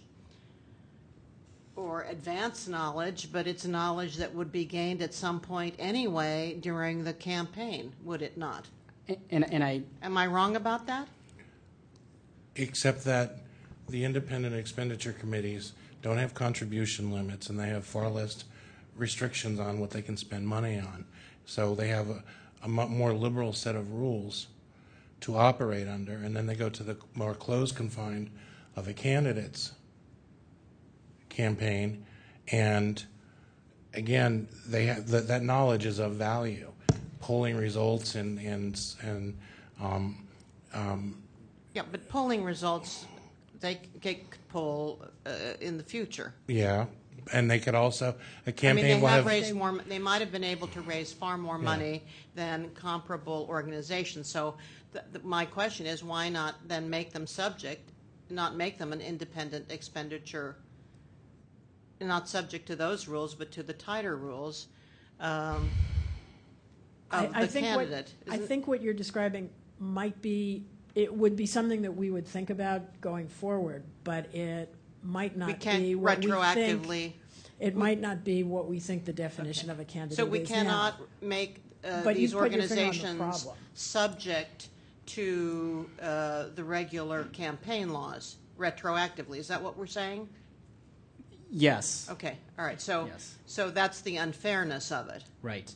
[SPEAKER 17] or advanced knowledge, but it's knowledge that would be gained at some point anyway during the campaign, would it not?
[SPEAKER 1] And, and I
[SPEAKER 17] am I wrong about that?
[SPEAKER 10] Except that the independent expenditure committees don't have contribution limits, and they have far less restrictions on what they can spend money on. So they have a, a more liberal set of rules to operate under, and then they go to the more closed confined of a candidate's campaign, and again, they have, that, that knowledge is of value. Polling results and and and um, um,
[SPEAKER 17] yeah, but polling results they, they could poll uh, in the future.
[SPEAKER 10] Yeah, and they could also a campaign.
[SPEAKER 17] I mean, they
[SPEAKER 10] will
[SPEAKER 17] have,
[SPEAKER 10] have
[SPEAKER 17] raised more. They might have been able to raise far more
[SPEAKER 10] Yeah.
[SPEAKER 17] money than comparable organizations. So, th- th- my question is, why not then make them subject, not make them an independent expenditure? Not subject to those rules, but to the tighter rules um, of
[SPEAKER 2] I, I
[SPEAKER 17] the
[SPEAKER 2] think
[SPEAKER 17] candidate.
[SPEAKER 2] What, I
[SPEAKER 17] Isn't-
[SPEAKER 2] think what you're describing might be, it would be something that we would think about going forward, but it might not
[SPEAKER 17] We can't
[SPEAKER 2] be what we
[SPEAKER 17] retroactively-
[SPEAKER 2] think. It might not be what we think the definition of a candidate
[SPEAKER 17] So we
[SPEAKER 2] is
[SPEAKER 17] cannot
[SPEAKER 2] now.
[SPEAKER 17] make uh,
[SPEAKER 2] But
[SPEAKER 17] these
[SPEAKER 2] you put your finger on the
[SPEAKER 17] organizations
[SPEAKER 2] problem.
[SPEAKER 17] subject to uh, the regular campaign laws retroactively. Is that what we're saying?
[SPEAKER 1] Yes.
[SPEAKER 17] Okay. All right. So,
[SPEAKER 1] Yes.
[SPEAKER 17] so that's the unfairness of it.
[SPEAKER 1] Right.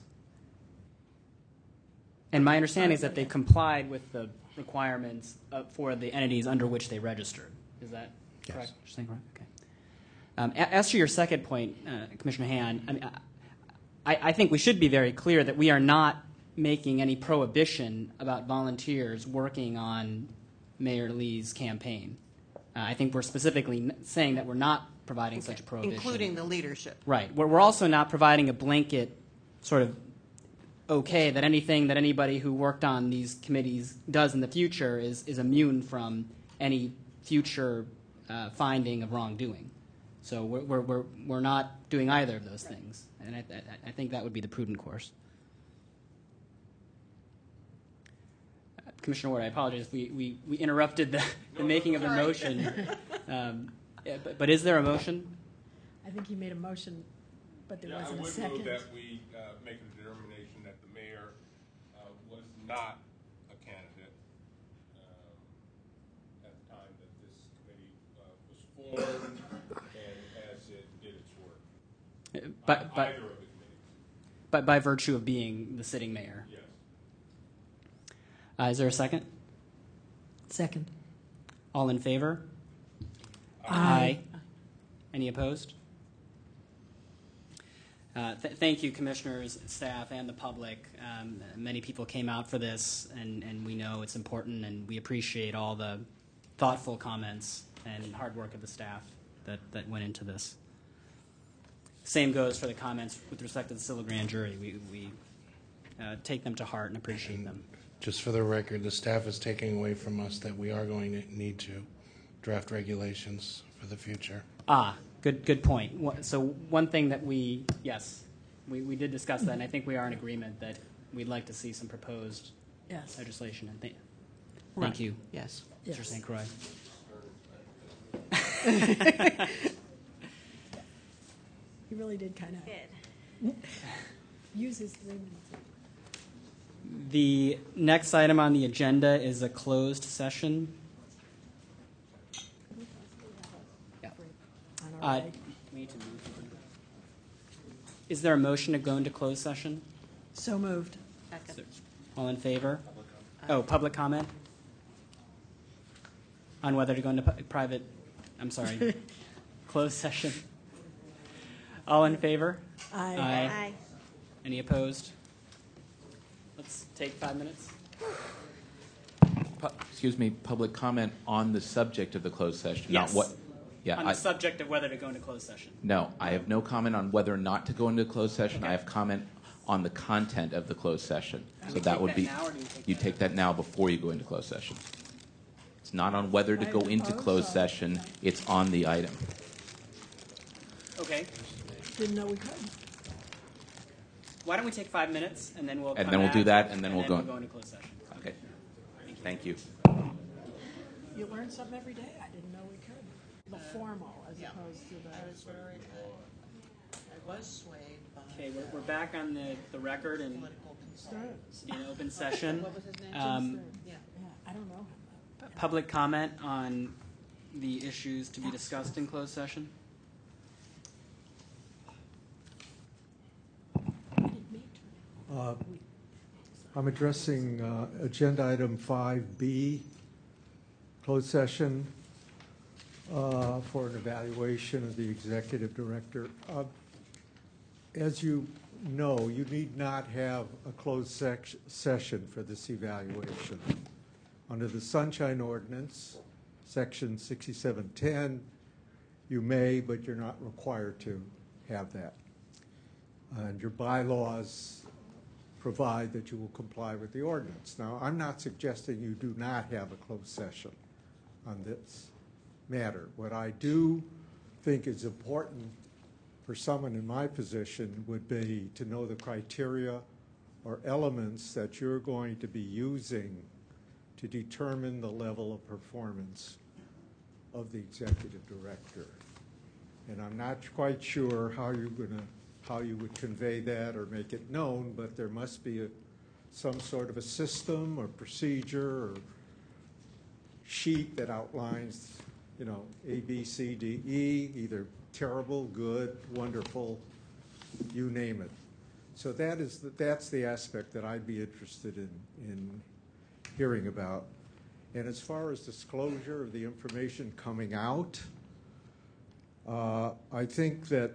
[SPEAKER 1] And my understanding is that they complied with the requirements uh, for the entities under which they registered. Is that
[SPEAKER 10] Yes.
[SPEAKER 1] correct? You're saying correct? Okay. Um, a- as to your second point, uh, Commissioner Han, I, mean, I, I think we should be very clear that we are not making any prohibition about volunteers working on Mayor Lee's campaign. Uh, I think we're specifically n- saying that we're not providing such a prohibition.
[SPEAKER 17] Including the leadership.
[SPEAKER 1] Right. We're, we're also not providing a blanket sort of okay that anything that anybody who worked on these committees does in the future is, is immune from any future uh, finding of wrongdoing. So we're, we're, we're, we're not doing either of those things. And I, I, I think that would be the prudent course. Uh, Commissioner Ward, I apologize. We, we, we interrupted the, the making of the motion. Um, yeah, but, but is there a motion?
[SPEAKER 2] I think he made a motion, but there
[SPEAKER 16] Yeah,
[SPEAKER 2] wasn't
[SPEAKER 16] I
[SPEAKER 2] a
[SPEAKER 16] would
[SPEAKER 2] second.
[SPEAKER 16] move that we uh, make a determination that the mayor uh, was not a candidate um, at the time that this committee uh, was formed and as it did its work.
[SPEAKER 1] Uh, But, but,
[SPEAKER 16] Either of the committees.
[SPEAKER 1] but by virtue of being the sitting mayor.
[SPEAKER 16] Yes.
[SPEAKER 1] Uh, is there a second?
[SPEAKER 2] Second.
[SPEAKER 1] All in favor?
[SPEAKER 2] Aye.
[SPEAKER 1] Any opposed? Uh, th- thank you, commissioners, staff, and the public. Um, many people came out for this, and, and we know it's important, and we appreciate all the thoughtful comments and hard work of the staff that, that went into this. Same goes for the comments with respect to the civil grand jury. We, we uh, take them to heart and appreciate them.
[SPEAKER 10] Just for the record, the staff is taking away from us that we are going to need to draft regulations for the future.
[SPEAKER 1] Ah, good good point. Wha- So one thing that we, yes, we, we did discuss that, and I think we are in agreement that we'd like to see some proposed
[SPEAKER 2] Yes.
[SPEAKER 1] legislation. And th-
[SPEAKER 17] Right.
[SPEAKER 1] Thank you.
[SPEAKER 17] Yes.
[SPEAKER 1] Mister
[SPEAKER 2] Yes.
[SPEAKER 1] Saint Croix.
[SPEAKER 2] He really did kind of use his three minutes.
[SPEAKER 1] The next item on the agenda is a closed session. Yeah.
[SPEAKER 2] On our
[SPEAKER 1] Uh,
[SPEAKER 2] right.
[SPEAKER 1] we need to move. Is there a motion to go into closed session?
[SPEAKER 2] So moved.
[SPEAKER 1] All in favor? Oh, public comment? On whether to go into pu- private, I'm sorry, closed session. All in favor?
[SPEAKER 2] Aye.
[SPEAKER 1] Aye. Any opposed? Let's take five minutes.
[SPEAKER 8] Pu- excuse me, public comment on the subject of the closed session,
[SPEAKER 1] Yes.
[SPEAKER 8] not what. Yeah,
[SPEAKER 1] On
[SPEAKER 8] I,
[SPEAKER 1] the subject of whether to go into closed session.
[SPEAKER 8] no, I have no comment on whether or not to go into closed session. I have comment on the content of the closed session.
[SPEAKER 1] Do
[SPEAKER 8] So
[SPEAKER 1] we
[SPEAKER 8] that
[SPEAKER 1] take
[SPEAKER 8] would
[SPEAKER 1] that
[SPEAKER 8] be
[SPEAKER 1] now, or do we take
[SPEAKER 8] you
[SPEAKER 1] that
[SPEAKER 8] take that now before you go into closed session. It's not on whether to go into closed session. It's on the item.
[SPEAKER 1] Okay.
[SPEAKER 2] Didn't know we could.
[SPEAKER 1] Why don't we take five minutes and then we'll
[SPEAKER 8] And
[SPEAKER 1] come
[SPEAKER 8] then we'll do
[SPEAKER 1] back,
[SPEAKER 8] that, and then we'll go-
[SPEAKER 1] we'll go into closed session.
[SPEAKER 8] Okay. Thank you.
[SPEAKER 2] You learn something every day. I didn't know we could. The formal as
[SPEAKER 17] Yeah.
[SPEAKER 2] opposed to the.
[SPEAKER 17] I was very, I was swayed by.
[SPEAKER 1] Okay, we're, we're back on the, the record and
[SPEAKER 17] Political consultants.
[SPEAKER 1] in open session.
[SPEAKER 17] What was his name?
[SPEAKER 1] Um,
[SPEAKER 17] Yeah.
[SPEAKER 2] Yeah, I don't know.
[SPEAKER 1] Public comment on the issues to be discussed in closed session?
[SPEAKER 23] Uh, I'm addressing uh, Agenda Item five B, closed session uh, for an evaluation of the Executive Director. Uh, As you know, you need not have a closed sec- session for this evaluation. Under the Sunshine Ordinance, Section sixty-seven ten, you may, but you're not required to have that. And your bylaws provide that you will comply with the ordinance. Now, I'm not suggesting you do not have a closed session on this matter. What I do think is important for someone in my position would be to know the criteria or elements that you're going to be using to determine the level of performance of the executive director. And I'm not quite sure how you're going to how you would convey that or make it known, but there must be a, some sort of a system or procedure or sheet that outlines, you know, A, B, C, D, E, either terrible, good, wonderful, you name it. So that is the, that's the aspect that I'd be interested in, in hearing about. And as far as disclosure of the information coming out, uh, I think that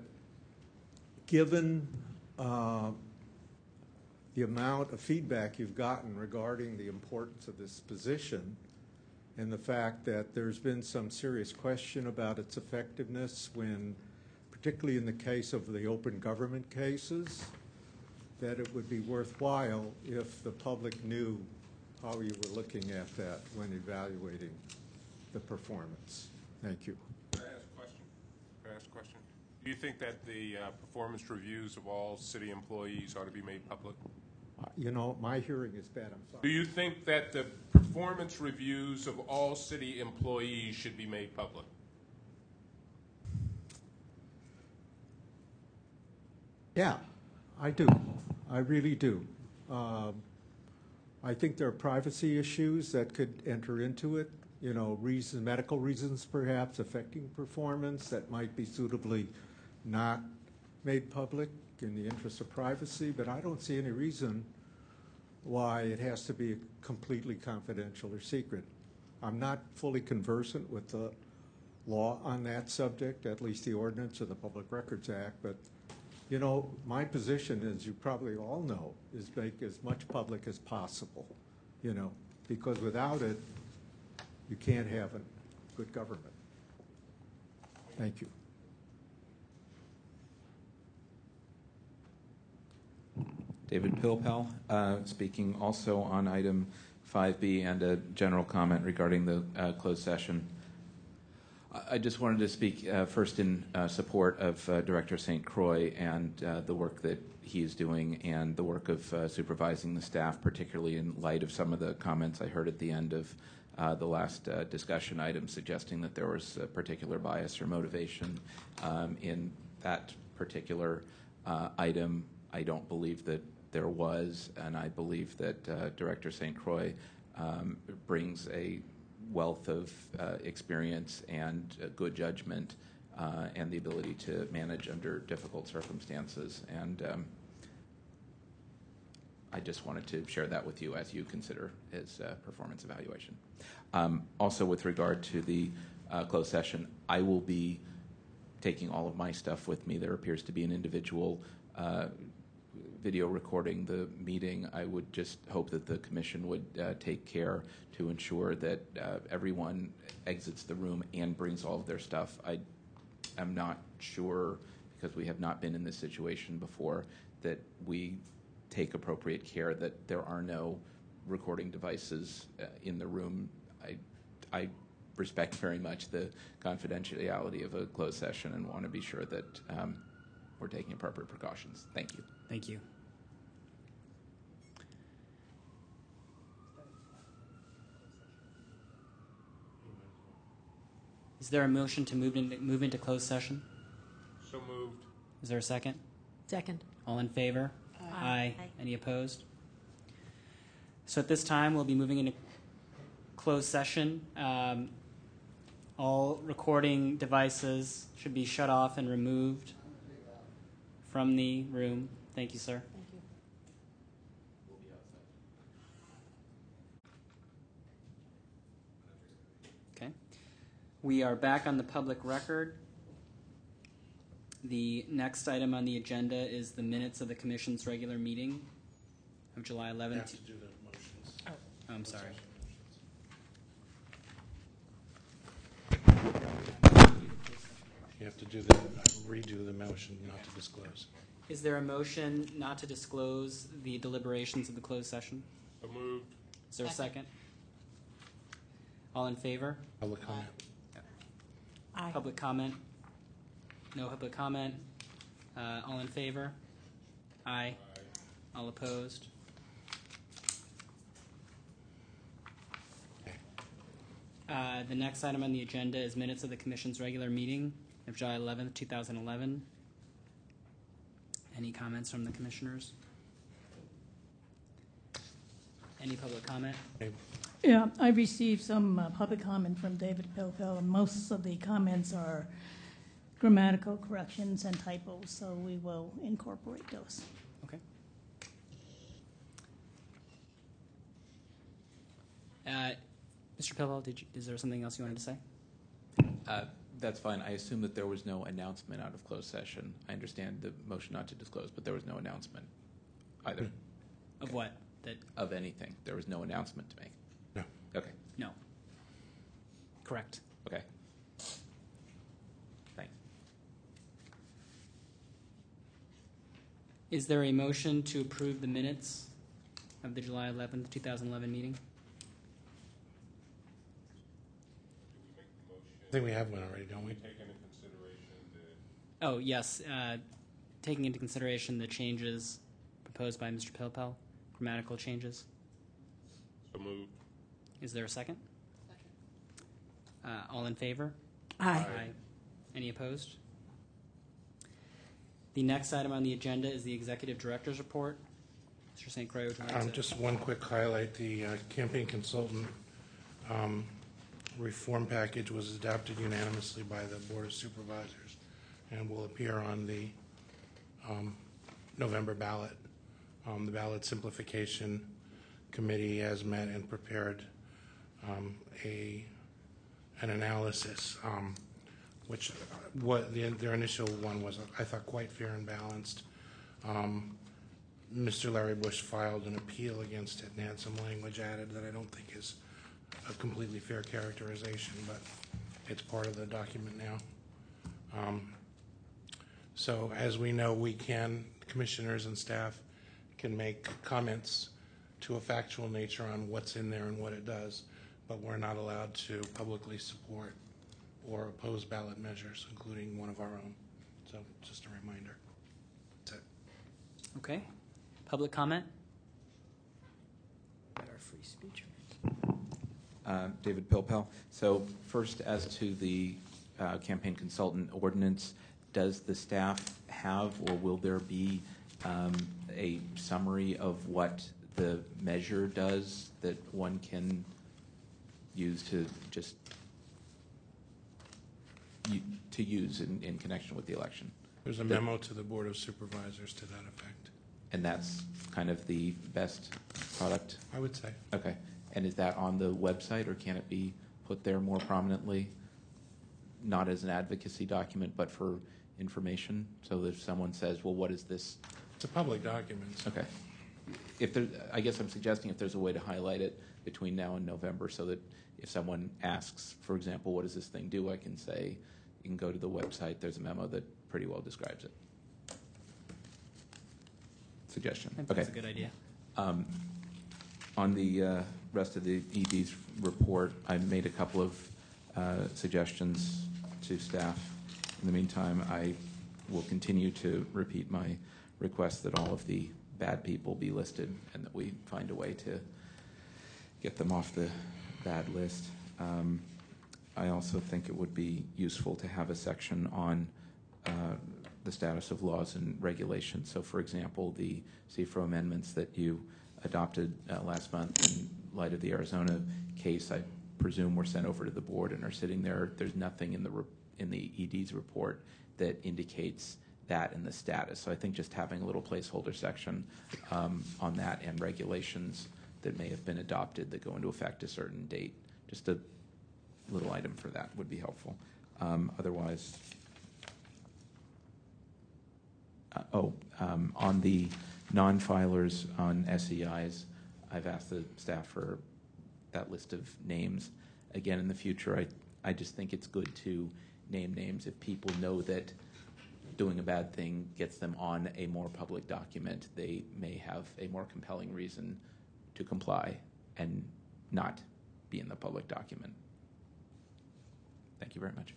[SPEAKER 23] given uh, the amount of feedback you've gotten regarding the importance of this position and the fact that there's been some serious question about its effectiveness when, particularly in the case of the open government cases, that it would be worthwhile if the public knew how you were looking at that when evaluating the performance. Thank you.
[SPEAKER 16] Can I ask a question? Can I ask a question? Do you think that the uh, performance reviews of all city employees ought to be made public?
[SPEAKER 23] Uh, You know, my hearing is bad, I'm sorry.
[SPEAKER 16] Do you think that the performance reviews of all city employees should be made public?
[SPEAKER 23] Yeah, I do. I really do. Um, I think there are privacy issues that could enter into it, you know, reason, medical reasons perhaps affecting performance that might be suitably not made public in the interest of privacy, but I don't see any reason why it has to be completely confidential or secret. I'm not fully conversant with the law on that subject, at least the ordinance or the Public Records Act, but you know, my position, as you probably all know, is make as much public as possible, you know, because without it, you can't have a good government. Thank you.
[SPEAKER 8] David Pilpel, uh, speaking also on item five B and a general comment regarding the uh, closed session. I just wanted to speak uh, first in uh, support of uh, Director Saint Croix and uh, the work that he is doing and the work of uh, supervising the staff, particularly in light of some of the comments I heard at the end of uh, the last uh, discussion item suggesting that there was a particular bias or motivation um, in that particular uh, item. I don't believe that there was, and I believe that uh, Director Saint Croix um, brings a wealth of uh, experience and uh, good judgment uh, and the ability to manage under difficult circumstances. And um, I just wanted to share that with you as you consider his uh, performance evaluation. Um, also, with regard to the uh, closed session, I will be taking all of my stuff with me. There appears to be an individual uh, video recording the meeting. I would just hope that the commission would uh, take care to ensure that uh, everyone exits the room and brings all of their stuff. I am not sure, because we have not been in this situation before, that we take appropriate care that there are no recording devices uh, in the room. I, I respect very much the confidentiality of a closed session and want to be sure that um, we're taking appropriate precautions. Thank you.
[SPEAKER 1] Thank you. Is there a motion to move into, move into closed session?
[SPEAKER 16] So moved.
[SPEAKER 1] Is there a second?
[SPEAKER 2] Second.
[SPEAKER 1] All in favor?
[SPEAKER 2] Aye.
[SPEAKER 1] Aye. Any opposed? So at this time, we'll be moving into closed session. Um, all recording devices should be shut off and removed from the room. Thank you, sir.
[SPEAKER 2] Thank you.
[SPEAKER 1] Okay. We are back on the public record. The next item on the agenda is the minutes of the Commission's regular meeting of July eleventh.
[SPEAKER 10] You have to do the motions.
[SPEAKER 1] Oh, I'm sorry.
[SPEAKER 10] You have to do the redo the motion not to disclose.
[SPEAKER 1] Is there a motion not to disclose the deliberations of the closed session?
[SPEAKER 16] So moved.
[SPEAKER 1] Is there a second? All in favor?
[SPEAKER 10] Public comment.
[SPEAKER 2] Aye.
[SPEAKER 1] Public comment? No public comment. Uh, all in favor? Aye. All opposed? Uh, the next item on the agenda is minutes of the Commission's regular meeting of July eleventh, two thousand eleven. Any comments from the commissioners? Any public comment?
[SPEAKER 6] Yeah, I received some uh, public comment from David Pilfell, and most of the comments are grammatical corrections and typos, so we will incorporate those.
[SPEAKER 1] Okay. Uh, Mister Pilfell, did you, is there something else you wanted to say?
[SPEAKER 8] Uh, that's fine. I assume that there was no announcement out of closed session. I understand the motion not to disclose, but there was no announcement either.
[SPEAKER 1] Of what? That
[SPEAKER 8] Of anything. There was no announcement to make.
[SPEAKER 10] No.
[SPEAKER 8] Okay.
[SPEAKER 1] No. Correct.
[SPEAKER 8] Okay. Thanks.
[SPEAKER 1] Is there a motion to approve the minutes of the July eleventh, two thousand eleven meeting?
[SPEAKER 10] I think we have one already, don't we?
[SPEAKER 16] Take into consideration the
[SPEAKER 1] Oh, yes. Uh, taking into consideration the changes proposed by Mister Pilpel, grammatical changes.
[SPEAKER 16] so moved.
[SPEAKER 1] Is there a second? Second. Uh, all in favor?
[SPEAKER 2] Aye.
[SPEAKER 1] Aye. Any opposed? The next item on the agenda is the Executive Director's Report. Mister Saint Croix, would you like
[SPEAKER 10] Um,
[SPEAKER 1] to?
[SPEAKER 10] just one quick highlight. The uh, campaign consultant um, reform package was adopted unanimously by the Board of Supervisors and will appear on the um, November ballot. Um, the Ballot Simplification Committee has met and prepared um, a an analysis, um, which what the, their initial one was, I thought, quite fair and balanced. Um, Mister Larry Bush filed an appeal against it and had some language added that I don't think is a completely fair characterization, but it's part of the document now. Um, so as we know, we can, commissioners and staff can make comments to a factual nature on what's in there and what it does, but we're not allowed to publicly support or oppose ballot measures, including one of our own. So just a reminder. That's it.
[SPEAKER 1] Okay. Public comment?
[SPEAKER 2] Our free speech.
[SPEAKER 8] Uh, David Pilpel. So first, as to the uh, campaign consultant ordinance, does the staff have or will there be um, a summary of what the measure does that one can use to just u- to use in, in connection with the election?
[SPEAKER 10] There's a
[SPEAKER 8] That-
[SPEAKER 10] memo to the Board of Supervisors to that effect.
[SPEAKER 8] And that's kind of the best product?
[SPEAKER 10] I would say.
[SPEAKER 8] Okay. And is that on the website, or can it be put there more prominently? Not as an advocacy document, but for information? So that if someone says, well, what is this?
[SPEAKER 10] It's a public document. So.
[SPEAKER 8] Okay. If there, I guess I'm suggesting if there's a way to highlight it between now and November so that if someone asks, for example, what does this thing do, I can say, you can go to the website. There's a memo that pretty well describes it. Suggestion.
[SPEAKER 1] I think
[SPEAKER 8] Okay.
[SPEAKER 1] that's a good idea.
[SPEAKER 8] Um, on the uh, rest of the E D's report, I made a couple of uh, suggestions to staff. In the meantime, I will continue to repeat my request that all of the bad people be listed and that we find a way to get them off the bad list. Um, I also think it would be useful to have a section on uh, the status of laws and regulations. So, for example, the C F R O amendments that you adopted uh, last month in light of the Arizona case, I presume were sent over to the board and are sitting there. There's nothing in the re- in the E D's report that indicates that in the status. So I think just having a little placeholder section um, on that and regulations that may have been adopted that go into effect a certain date, just a little item for that would be helpful. Um, otherwise, uh, oh, um, on the non-filers on S E Is, I've asked the staff for that list of names. Again, in the future, I, I just think it's good to name names if people know that doing a bad thing gets them on a more public document. They may have a more compelling reason to comply and not be in the public document. Thank you very much.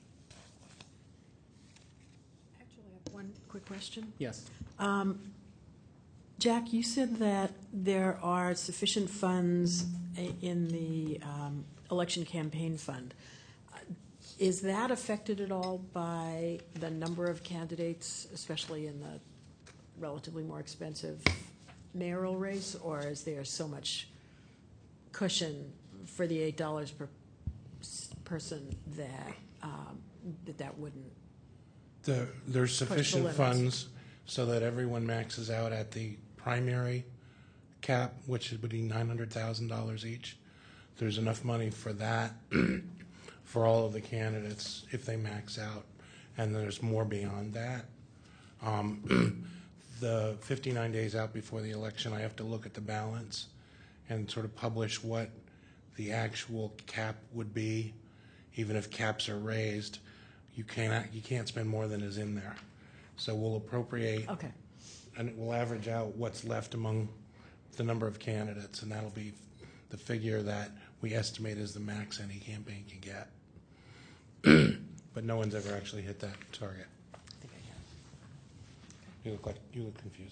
[SPEAKER 2] Actually, I have one quick question.
[SPEAKER 1] Yes.
[SPEAKER 2] Um, Jack, you said that there are sufficient funds i- in the um, election campaign fund. Uh, Is that affected at all by the number of candidates, especially in the relatively more expensive mayoral race, or is there so much cushion for the eight dollars per s- person that um, that that wouldn't?
[SPEAKER 10] The, there's
[SPEAKER 2] Push the
[SPEAKER 10] sufficient
[SPEAKER 2] limits.
[SPEAKER 10] funds so that everyone maxes out at the primary cap, which would be nine hundred thousand dollars each. There's enough money for that for all of the candidates if they max out, and there's more beyond that. Um, the fifty-nine days out before the election, I have to look at the balance and sort of publish what the actual cap would be. Even if caps are raised, you cannot you can't spend more than is in there. So we'll appropriate,
[SPEAKER 2] Okay.
[SPEAKER 10] and we'll average out what's left among the number of candidates, and that'll be the figure that we estimate is the max any campaign can get. But no one's ever actually hit that target.
[SPEAKER 1] I think I can.
[SPEAKER 10] You look like you look confused.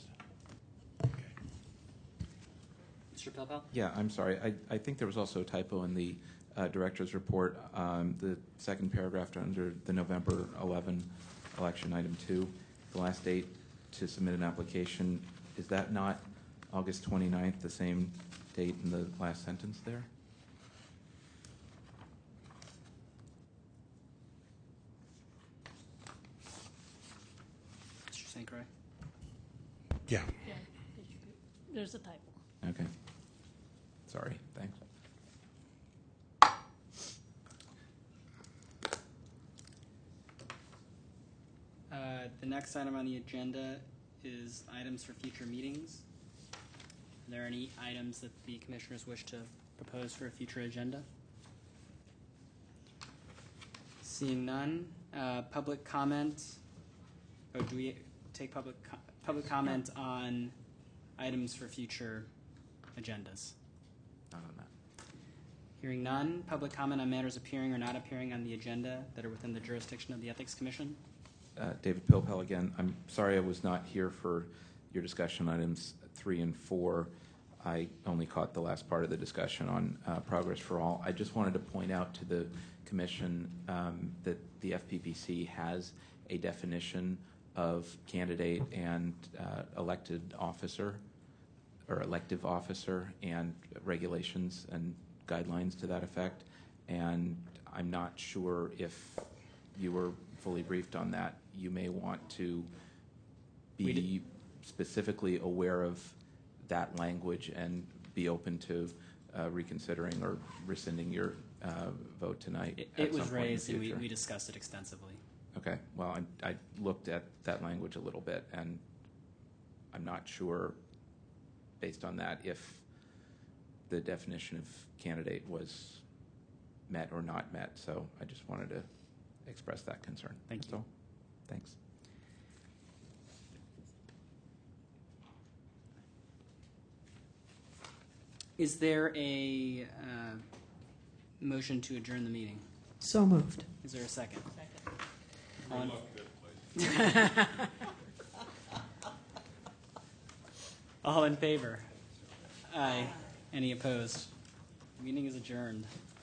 [SPEAKER 1] Mister Pelpel?
[SPEAKER 8] Yeah, I'm sorry. I, I think there was also a typo in the uh, director's report. Um, the second paragraph under the November eleventh election, item two, the last date to submit an application, is that not August twenty-ninth, the same date in the last sentence there?
[SPEAKER 1] Mister Saint Croix?
[SPEAKER 10] Yeah.
[SPEAKER 6] Yeah, there's a typo.
[SPEAKER 8] Okay. Sorry. Thanks.
[SPEAKER 1] Uh, the next item on the agenda is items for future meetings. Are there any items that the commissioners wish to propose for a future agenda? Seeing none, uh, public comment. Oh, do we take public co- public comment on items for future agendas?
[SPEAKER 8] Not on
[SPEAKER 1] Hearing none, public comment on matters appearing or not appearing on the agenda that are within the jurisdiction of the Ethics Commission.
[SPEAKER 8] Uh, David Pilpel again. I'm sorry I was not here for your discussion items three and four. I only caught the last part of the discussion on uh, Progress for All. I just wanted to point out to the Commission um, that the F P P C has a definition of candidate and uh, elected officer or elective officer and regulations and guidelines to that effect. And I'm not sure if you were fully briefed on that. You may want to be specifically aware of that language and be open to uh, reconsidering or rescinding your uh, vote tonight.
[SPEAKER 1] It,
[SPEAKER 8] at
[SPEAKER 1] it was
[SPEAKER 8] some point in the
[SPEAKER 1] raised and we,
[SPEAKER 8] future.
[SPEAKER 1] we discussed it extensively.
[SPEAKER 8] Okay. Well, I, I looked at that language a little bit, and I'm not sure, based on that, if the definition of candidate was met or not met. So I just wanted to express that concern.
[SPEAKER 1] Thank
[SPEAKER 8] That's
[SPEAKER 1] you.
[SPEAKER 8] all. Thanks.
[SPEAKER 1] Is there a uh, motion to adjourn the meeting?
[SPEAKER 2] So moved.
[SPEAKER 1] Is there a second?
[SPEAKER 6] Second.
[SPEAKER 1] All in- All in favor? Aye. Any opposed? Meeting is adjourned.